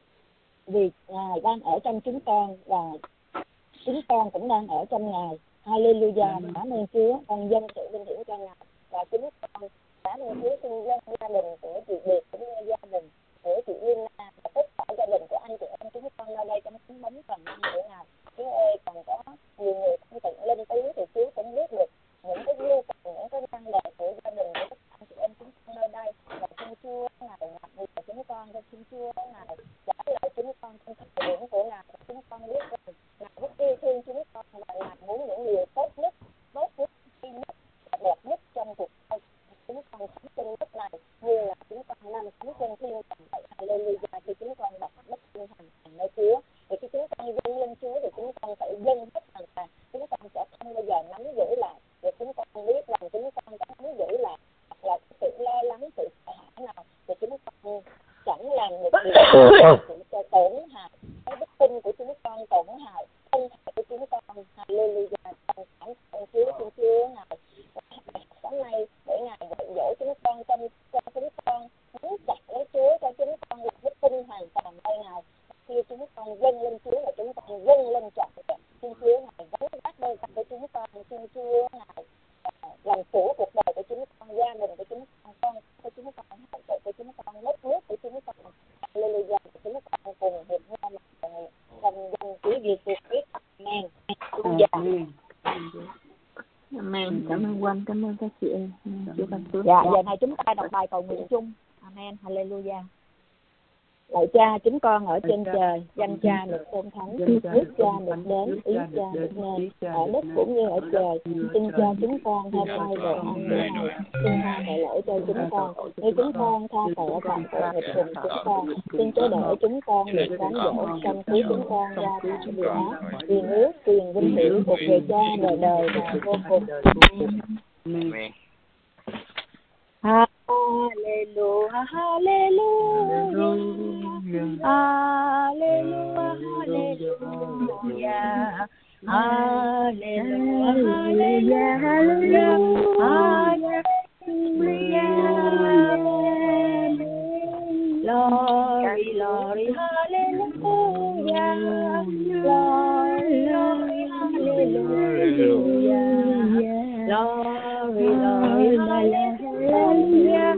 vì Ngài đang ở trong chúng con và chúng con cũng đang ở trong Ngài. Hallelujah. Cảm ơn Chúa. Con dâng sự vinh hiển cho Ngài và chúng con cảm ơn Chúa. Xin dâng gia đình của chị Điệp cũng như gia đình của chị Lina và tất cả gia đình của anh chị em chúng con ở đây trong cánh bóng toàn năng của Ngài. Chúa ơi, còn có nhiều người không tiện lên tiếng thì Chúa cũng biết được những cái nhu cầu, những cái năng đề của gia đình của tất cả anh chị em chúng con ở đây, và xin Chúa Ngài ngạc nhiên của chúng con, cho xin Chúa Ngài trả lại chúng con trong thời điểm của Ngài. Chúng con biết rằng Ngài rất yêu thương chúng con và Ngài muốn những điều tốt nhất, tốt nhất, duy nhất và đẹp nhất trong cuộc đời chúng con sống trên đất này, như là chúng con nằm sống trên thiên đàng vậy. Hallelujah. Thì chúng con đặt đất thiên hành hàng nơi Chúa, thì khi chúng con dâng lên Chúa thì chúng con phải dâng hết hoàn toàn, chúng con sẽ không bao giờ nắm giữ lại. Để chúng con biết rằng chúng con có nắm giữ lại hoặc là sự lo lắng, sự sợ hãi nào thì chúng con chẳng làm được điều sự tổn hại cái đức tin của chúng con, tổn hại thân thể của chúng con. Hallelujah. Con cảm ơn Chúa. Xin Chúa Ngài sáng nay để Ngài dạy dỗ chúng con, trong cho chúng con nắm chặt lấy Chúa, cho chúng con lập đức tin hoàn toàn đây Ngài. Khi chúng con dâng lên Chúa là chúng con dâng lên trọn vẹn. Xin Chúa Ngài gánh vác đôi tay của chúng con. Xin Chúa Ngài làm chủ cuộc đời của chúng con, gia đình của chúng con, con của chúng con, hậu tự của chúng con, đất nước của chúng con. Hallelujah. Chúng con cùng hiệp nhau mà trong danh Chúa Giêsu Christ. Amen. Amen. Amen. Cảm ơn Quanh, cảm ơn các chị em. Chúa ban phước. Dạ, giờ này chúng ta đọc bài cầu nguyện chung. Amen. Hallelujah. Lạy Cha, chúng con ở trên trời, danh Cha được tôn thánh, nước Cha được đến, ý Cha được nên, ở đất cũng như ở trời. Xin Cha chúng con hôm nay bữa ăn bữa này, xin tha tội lỗi cho chúng con, như chúng con tha tội phạm tội nghịch cùng chúng con. Xin chớ để chúng con bị cám dỗ, trong cứu chúng con ra khỏi điều ác, vì nước, quyền, vinh hiển thuộc về Cha đời đời và vô cùng. Amen. Hallelujah, hallelujah, hallelujah, hallelujah, hallelujah, hallelujah, hallelujah, glory, glory, hallelujah, glory, glory, hallelujah, Glory, glory, hallelujah,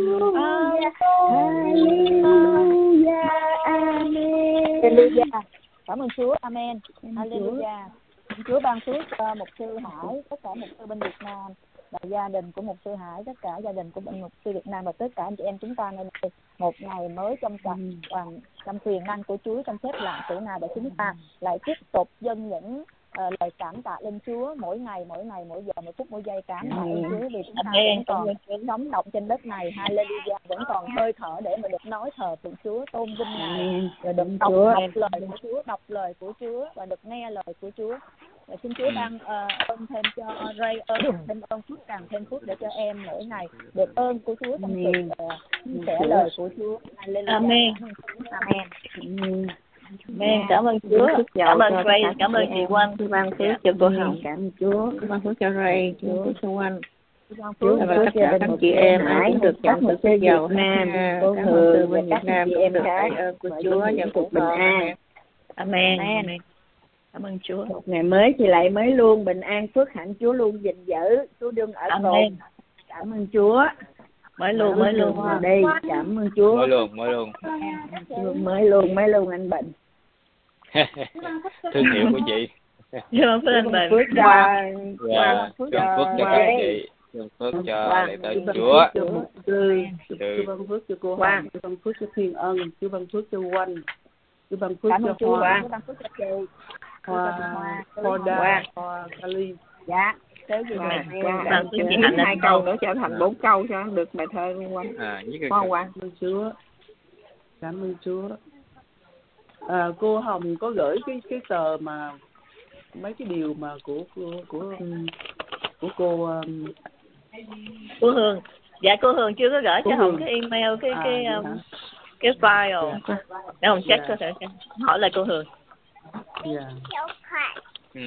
hallelujah, amen. Hallelujah. Cảm ơn Chúa, amen. Hallelujah. Chúa ban phước cho mục sư Hải, tất cả mục sư bên Việt Nam và gia đình của mục sư Hải, tất cả gia đình của bên mục sư Việt Nam và tất cả anh chị em chúng ta nơi đây một ngày mới trong toàn toàn trong quyền năng của Chúa, trong phép lạ cỡ nào để chúng ta lại tiếp tục dâng những uh, lời cảm tạ lên Chúa mỗi ngày, mỗi ngày, mỗi giờ, mỗi phút, mỗi giây. Cảm tạ ơn Chúa vì chúng ta vẫn còn sống động trên đất này. Hallelujah, vẫn còn hơi thở để mà được nói thờ phượng Chúa, tôn vinh Ngài, rồi được đọc, đọc lời của Chúa, đọc lời của Chúa và được nghe lời của Chúa. Và xin Chúa ban uh, ơn thêm cho Ray, ơn thêm ơn phước càng thêm phước để cho em mỗi ngày được ơn của Chúa trong sự chia sẻ lời của Chúa. Amen. Amen. Amen. Amen. Cảm ơn Chúa. Cảm ơn Ray, cảm ơn chị Oanh. Ban phước cho cô Hồng. Cảm ơn Chúa. Ban phước cho Ray, Chúa phước cho Oanh. Chúa và tất cả các chị em ai cũng được nhận sự phước giàu Nam, cô Hường và các chị em khác của Chúa và cuộc bình an. Amen. Amen. Cảm ơn Chúa. Một ngày mới thì lại mới luôn bình an phước hạnh, Chúa luôn gìn giữ, Chúa đương ở cùng. Cảm ơn Chúa. Mới luôn, mới luôn. Đây, cảm ơn Chúa. Mới luôn, mới luôn. Mới luôn, mới luôn anh Bình. Thương hiệu của chị. Chúa phước anh Bình. Phước cho, dạ, phước cho các chị. Phước cho lễ tới Chúa. Chúa ban phước cho cô Hoàng, Chúa ban phước cho Thiên Ân, Chúa ban phước cho Oanh, Chúa ban phước cho Hoa, Chúa ban phước cho chị. Hoa, Hoa Đa, Hoa Kali. Dạ. Tới gì rồi? Ban phước chị Hạnh hai câu nữa trở thành bốn câu cho được bài thơ luôn Oanh. À, Hoa Oanh. Cảm ơn Chúa. Cảm ơn Chúa. À, cô Hồng có gửi cái cái tờ mà mấy cái điều mà của của của của cô um, cô Hương. Dạ cô Hương chưa có gửi cho Hồng Hương. cái email cái à, cái um, cái file. Dạ. Để Hồng check Dạ. có thể hỏi lại cô Hương. Dạ. ừ.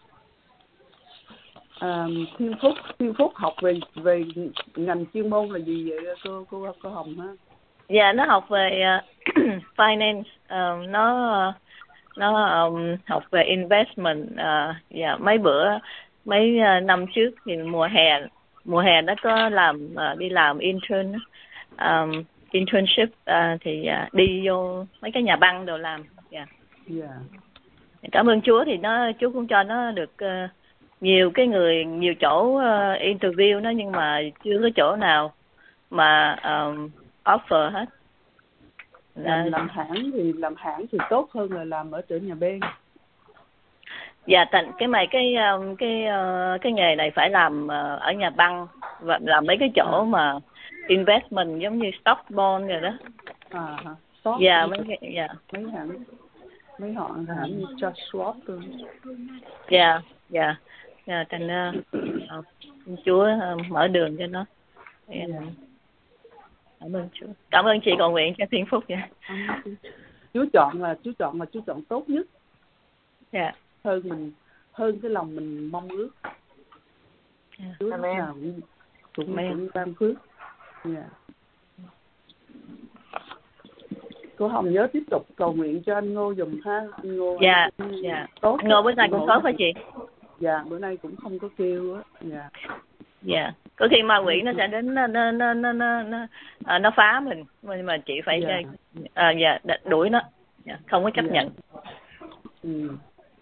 À, Thiên Phúc, Thiên Phúc học về về ngành chuyên môn là gì vậy cô cô cô Hồng ha? Dạ nó học về uh, finance, uh, nó nó um, học về investment. Uh, dạ mấy bữa mấy uh, năm trước thì mùa hè mùa hè nó có làm uh, đi làm intern um, internship uh, thì uh, đi vô mấy cái nhà băng đồ làm. Dạ. Dạ. Cảm ơn Chúa thì nó Chúa cũng cho nó được uh, nhiều cái người nhiều chỗ uh, interview nó nhưng mà chưa có chỗ nào mà um, offer hết. Làm, làm hãng thì làm hãng thì tốt hơn là làm ở trên nhà bên. Dạ, thành cái mày cái um, cái uh, cái nghề này phải làm uh, ở nhà băng và làm mấy cái chỗ mà investment giống như stock bond rồi đó. À hả? Stock. Dạ mấy cái dạ. Mấy hãng mấy họ hãng như Charles Schwab luôn. Dạ, dạ. Dạ thành uh, Chúa uh, mở đường cho nó. Yeah. Yeah. Cảm ơn Chúa. Cảm ơn chị cầu nguyện cho Thiên Phúc nha. Chúa chọn là Chúa chọn là Chúa chọn tốt nhất. Dạ. Yeah. Hơn mình hơn cái lòng mình mong ước. Yeah. Chúa nào cũng cũng, cũng ban phước. Dạ. Cô Hồng nhớ tiếp tục cầu nguyện cho anh Ngô dùm ha. Anh Ngô. Dạ. Dạ. Tốt. Ngô bữa nay cũng tốt hả chị? Dạ, bữa nay cũng không có kêu á. Dạ. Dạ. Có khi ma quỷ nó sẽ đến nó nó nó nó nó nó, à, nó phá mình nhưng mà chị phải dạ. À, dạ đuổi nó. Dạ. Không có chấp dạ. nhận. Ừ.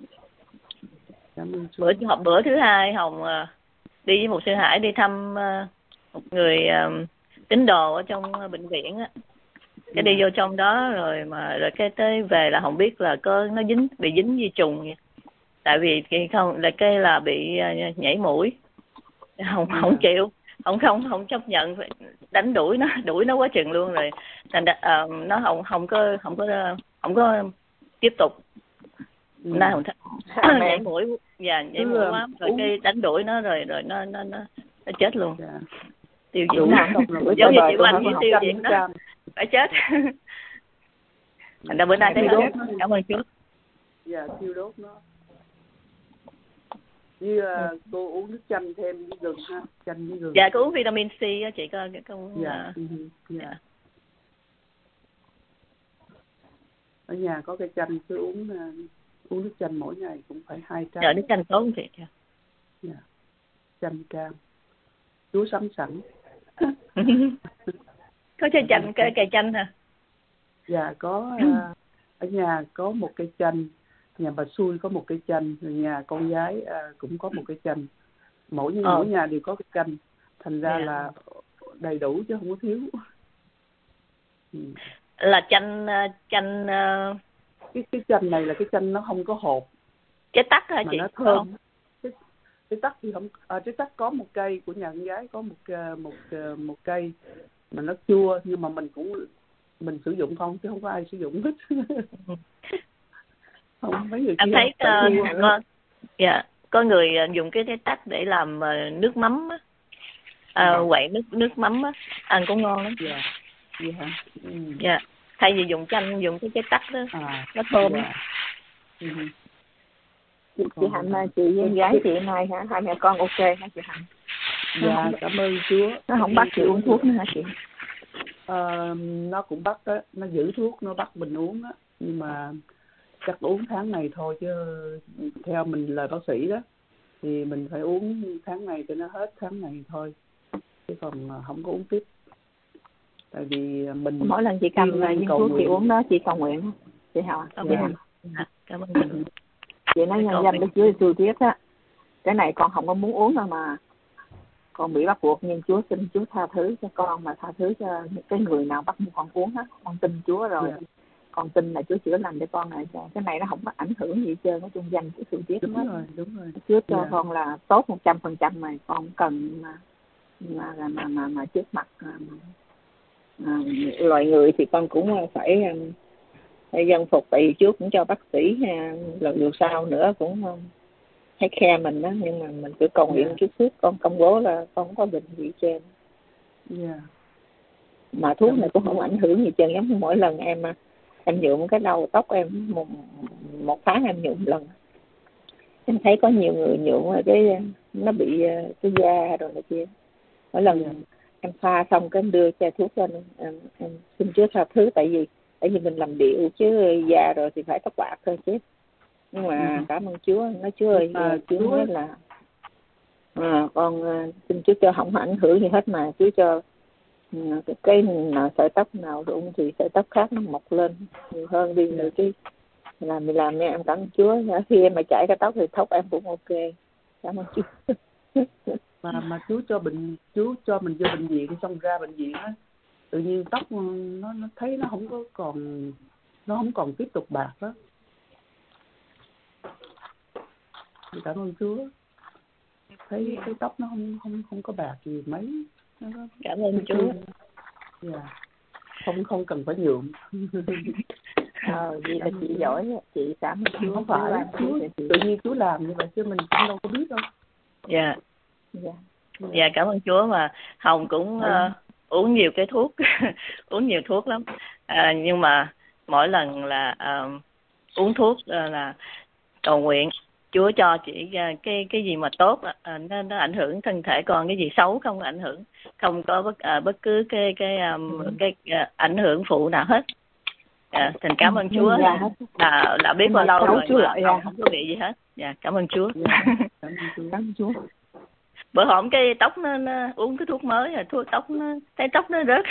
Bữa họp bữa thứ hai Hồng uh, đi với một sư Hải đi thăm uh, một người uh, tín đồ ở trong bệnh viện á. Cái đi vô trong đó rồi mà rồi cái tới về là Hồng biết là có nó dính bị dính vi trùng vậy. Tại vì cái không là cái là bị uh, nhảy mũi. Không không ừ. chịu, không không không chấp nhận, đánh đuổi nó, đuổi nó quá chừng luôn rồi. Thành ra uh, nó không không có không có không có tiếp tục. Ừ. Nó không th- nhảy mũi dạ nhảy mũi quá rồi cái đánh đuổi nó rồi rồi nó nó nó, nó chết luôn. Yeah. Tiêu diệt nó. Giống như chị Oanh với tiêu diệt nó. Phải chết. Thành ra bữa nay thấy hết. Cảm ơn Chúa. Dạ thiêu đốt nó. Như uh, cô uống nước chanh thêm với gừng ha, chanh với gừng. Dạ cô uống vitamin C á chị coi cái con. Dạ. Uh, uh, dạ. Ở nhà có cây chanh cứ uống uh, uống nước chanh mỗi ngày cũng phải hai trái. Dạ nước chanh tốt chị. Dạ. Dạ. Chanh cam. Chúa sắm sẵn. Có trái chanh, cây cây chanh hả? Dạ có. Uh, ở nhà có một cây chanh, nhà bà Xui có một cây chanh, nhà con gái uh, cũng có một cây chanh. Mỗi oh. mỗi nhà đều có cây chanh, thành ra yeah. là đầy đủ chứ không có thiếu. Là chanh chanh uh... cái cái chanh này là cái chanh nó không có hột. Trái tắc hả mà chị? Nó thơm. Cái, cái tắc thì không. À, trái tắc có một cây của nhà con gái có một một một cây mà nó chua, nhưng mà mình cũng mình sử dụng không chứ không có ai sử dụng hết. Không mấy người em kia thấy uh, có, dạ, có người dùng cái trái tắc để làm uh, nước mắm á, à, quậy nước nước mắm á, ăn cũng ngon lắm. Dạ. Dạ. Ừ. Dạ. Thay vì dùng chanh dùng cái trái tắc đó, à, nó thơm. Dạ. Ừ. Chị, chị Hạnh ơi, chị với gái chị này hả? Hai mẹ con ok hả chị Hạnh? Dạ, cảm ơn Chúa. Nó không bắt chị uống thuốc nữa hả chị? Ờ, nó cũng bắt đó, nó giữ thuốc, nó bắt mình uống á, nhưng mà chắc uống tháng này thôi, chứ theo mình lời bác sĩ đó thì mình phải uống tháng này cho nó hết tháng này thôi, chứ còn không có uống tiếp. Tại vì mình mỗi lần chị cầm viên thuốc chị uống đó chị cầu nguyện chị Hồng. Chị Hồng. Cảm ơn chị. Chị nói nhân danh Đức Chúa Giêsu Christ á, cái này con không có muốn uống đâu mà con bị bắt buộc, nhưng Chúa xin Chúa tha thứ cho con, mà tha thứ cho những cái người nào bắt buộc con uống hết. Con tin Chúa rồi. Yeah. Con tin là Chúa chữa lành cho con này, cho cái này nó không có ảnh hưởng gì trơn, nó chung danh của sự tiết. Đúng hết. rồi, đúng rồi. Chúa cho yeah. con là tốt một trăm phần trăm này, con cần mà mà mà mà, mà, mà trước mặt mà, à, loài người thì con cũng phải phải dân phục, tại vì Chúa cũng cho bác sĩ lần điều sau nữa cũng thấy khe mình đó, nhưng mà mình cứ cầu nguyện yeah. chút phước con công bố là con không có bệnh gì trên. Yeah. Mà thuốc này cũng không ảnh hưởng gì trơn, giống như mỗi lần em em nhuộm cái đầu tóc em một, một tháng em nhuộm lần, em thấy có nhiều người nhuộm rồi cái nó bị cái da rồi này kia. Mỗi lần yeah. em pha xong cái em đưa chai thuốc lên, em, em xin Chúa tha thứ, tại vì tại vì mình làm điệu chứ da rồi thì phải tóc bạc thôi chứ. Nhưng mà ừ. cảm ơn Chúa, nói Chúa ơi, à, Chúa nói là à, con xin Chúa cho không ảnh hưởng gì hết, mà Chúa cho cái, cái nào sợi tóc nào rụng thì sợi tóc khác nó mọc lên nhiều hơn đi nữa chứ. Làm mình làm nha, em cảm ơn Chúa. Khi em mà chải cái tóc thì tóc em cũng ok. Cảm ơn Chúa. mà mà Chúa cho bệnh Chúa cho mình vô bệnh viện, xong ra bệnh viện á, tự nhiên tóc nó nó thấy nó không có còn nó không còn tiếp tục bạc đó. Cảm ơn Chúa, thấy cái tóc nó không không không có bạc gì mấy. Nó có... Cảm ơn Chúa. Yeah. Không không cần phải nhuộm. Ờ, vậy là chị giỏi, chị cảm ơn Chúa. Không phải Chúa, tự nhiên Chúa làm như vậy chứ mình cũng đâu có biết đâu. Dạ. Dạ. Dạ, cảm ơn Chúa. Mà Hồng cũng uh, uống nhiều cái thuốc, uống nhiều thuốc lắm. À, nhưng mà mỗi lần là uh, uống thuốc uh, là cầu nguyện Chúa cho chị uh, cái cái gì mà tốt, uh, nó nó ảnh hưởng thân thể con, cái gì xấu không ảnh hưởng, không có bất uh, bất cứ cái cái um, ừ. cái uh, ảnh hưởng phụ nào hết. Dạ, thành cảm ơn Chúa là là, là biết bao lâu rồi mà không, không có bị gì hết. Dạ, cảm ơn Chúa. Dạ, cảm ơn Chúa. Cảm ơn Chúa. Bữa hổm cái tóc nó, nó uống cái thuốc mới rồi thuốc tóc nó thấy tóc nó rớt.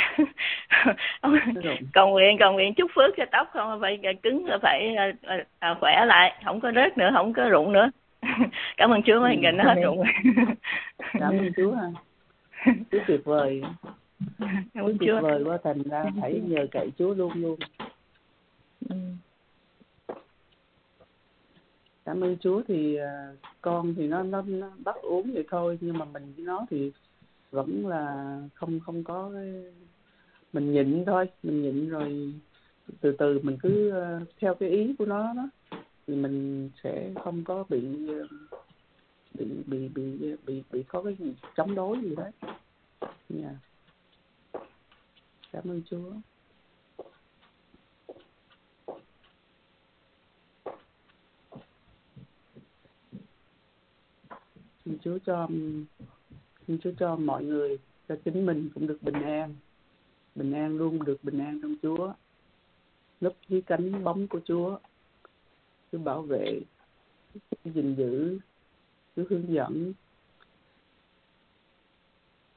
cầu nguyện cầu nguyện chúc phước cho tóc, không phải cứng là phải à, à, khỏe lại, không có rớt nữa, không có rụng nữa. Cảm ơn Chúa, mấy gần nó hết rụng. Cảm ơn Chúa ha. Chúa tuyệt vời. Cảm ơn tuyệt Chúa. vời quá, thành ra phải nhờ cậy Chúa luôn luôn. Ừ. Cảm ơn Chúa. Thì uh, con thì nó nó nó bắt uống vậy thôi, nhưng mà mình với nó thì vẫn là không không có cái... mình nhịn thôi, mình nhịn rồi từ từ mình cứ uh, theo cái ý của nó đó thì mình sẽ không có bị uh, bị bị bị bị bị có cái gì chống đối gì đấy. Yeah. Cảm ơn Chúa. Xin Chúa cho xin Chúa cho mọi người, cho chính mình cũng được bình an, bình an luôn được bình an trong Chúa, núp dưới cánh bóng của Chúa, Chúa bảo vệ, Chúa gìn giữ, Chúa hướng dẫn.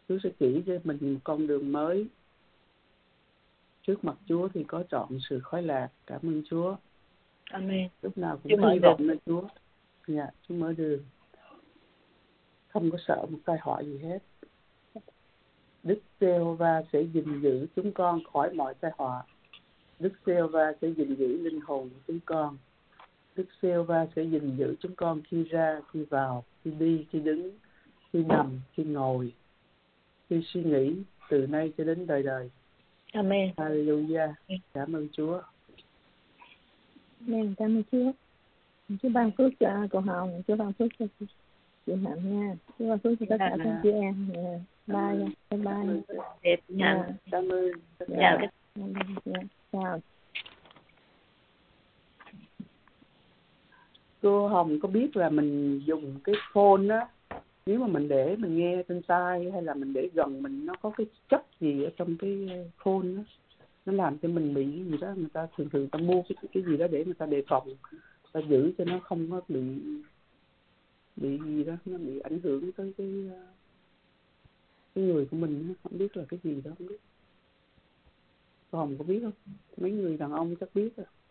Chúa sẽ chỉ cho mình một con đường mới. Trước mặt Chúa thì có trọn sự khoái lạc. Cảm ơn Chúa. Amen. Lúc nào cũng Chúa hy vọng lên Chúa. Dạ, Chúa mở đường. Không có sợ một tai họa gì hết. Đức Giê-hô-va sẽ gìn giữ chúng con khỏi mọi tai họa. Đức Giê-hô-va sẽ gìn giữ linh hồn của chúng con. Đức Giê-hô-va sẽ gìn giữ chúng con khi ra, khi vào, khi đi, khi đứng, khi nằm, khi ngồi, khi suy nghĩ, từ nay cho đến đời đời. Amen. Hallelujah. Cảm ơn Chúa. Amen. Cảm ơn Chúa. Chúa ban phước cho cô Hồng, Chúa ban phước cho chị Hạnh nha. Chúa ban phước cho tất cả các chị em. Bye nha. Bye bye. Đẹp nha. Cảm ơn. Chào các chào. Cô Hồng có biết là mình dùng cái phone á, nếu mà mình để mình nghe trên tai hay là mình để gần mình, nó có cái chất gì ở trong cái phone đó, nó làm cho mình bị cái gì đó, người ta thường thường ta mua cái cái gì đó để người ta đề phòng, ta giữ cho nó không có bị bị gì đó, nó bị ảnh hưởng tới cái cái người của mình, không biết là cái gì đó, không biết. Cô Hồng có biết không? Mấy người đàn ông chắc biết rồi.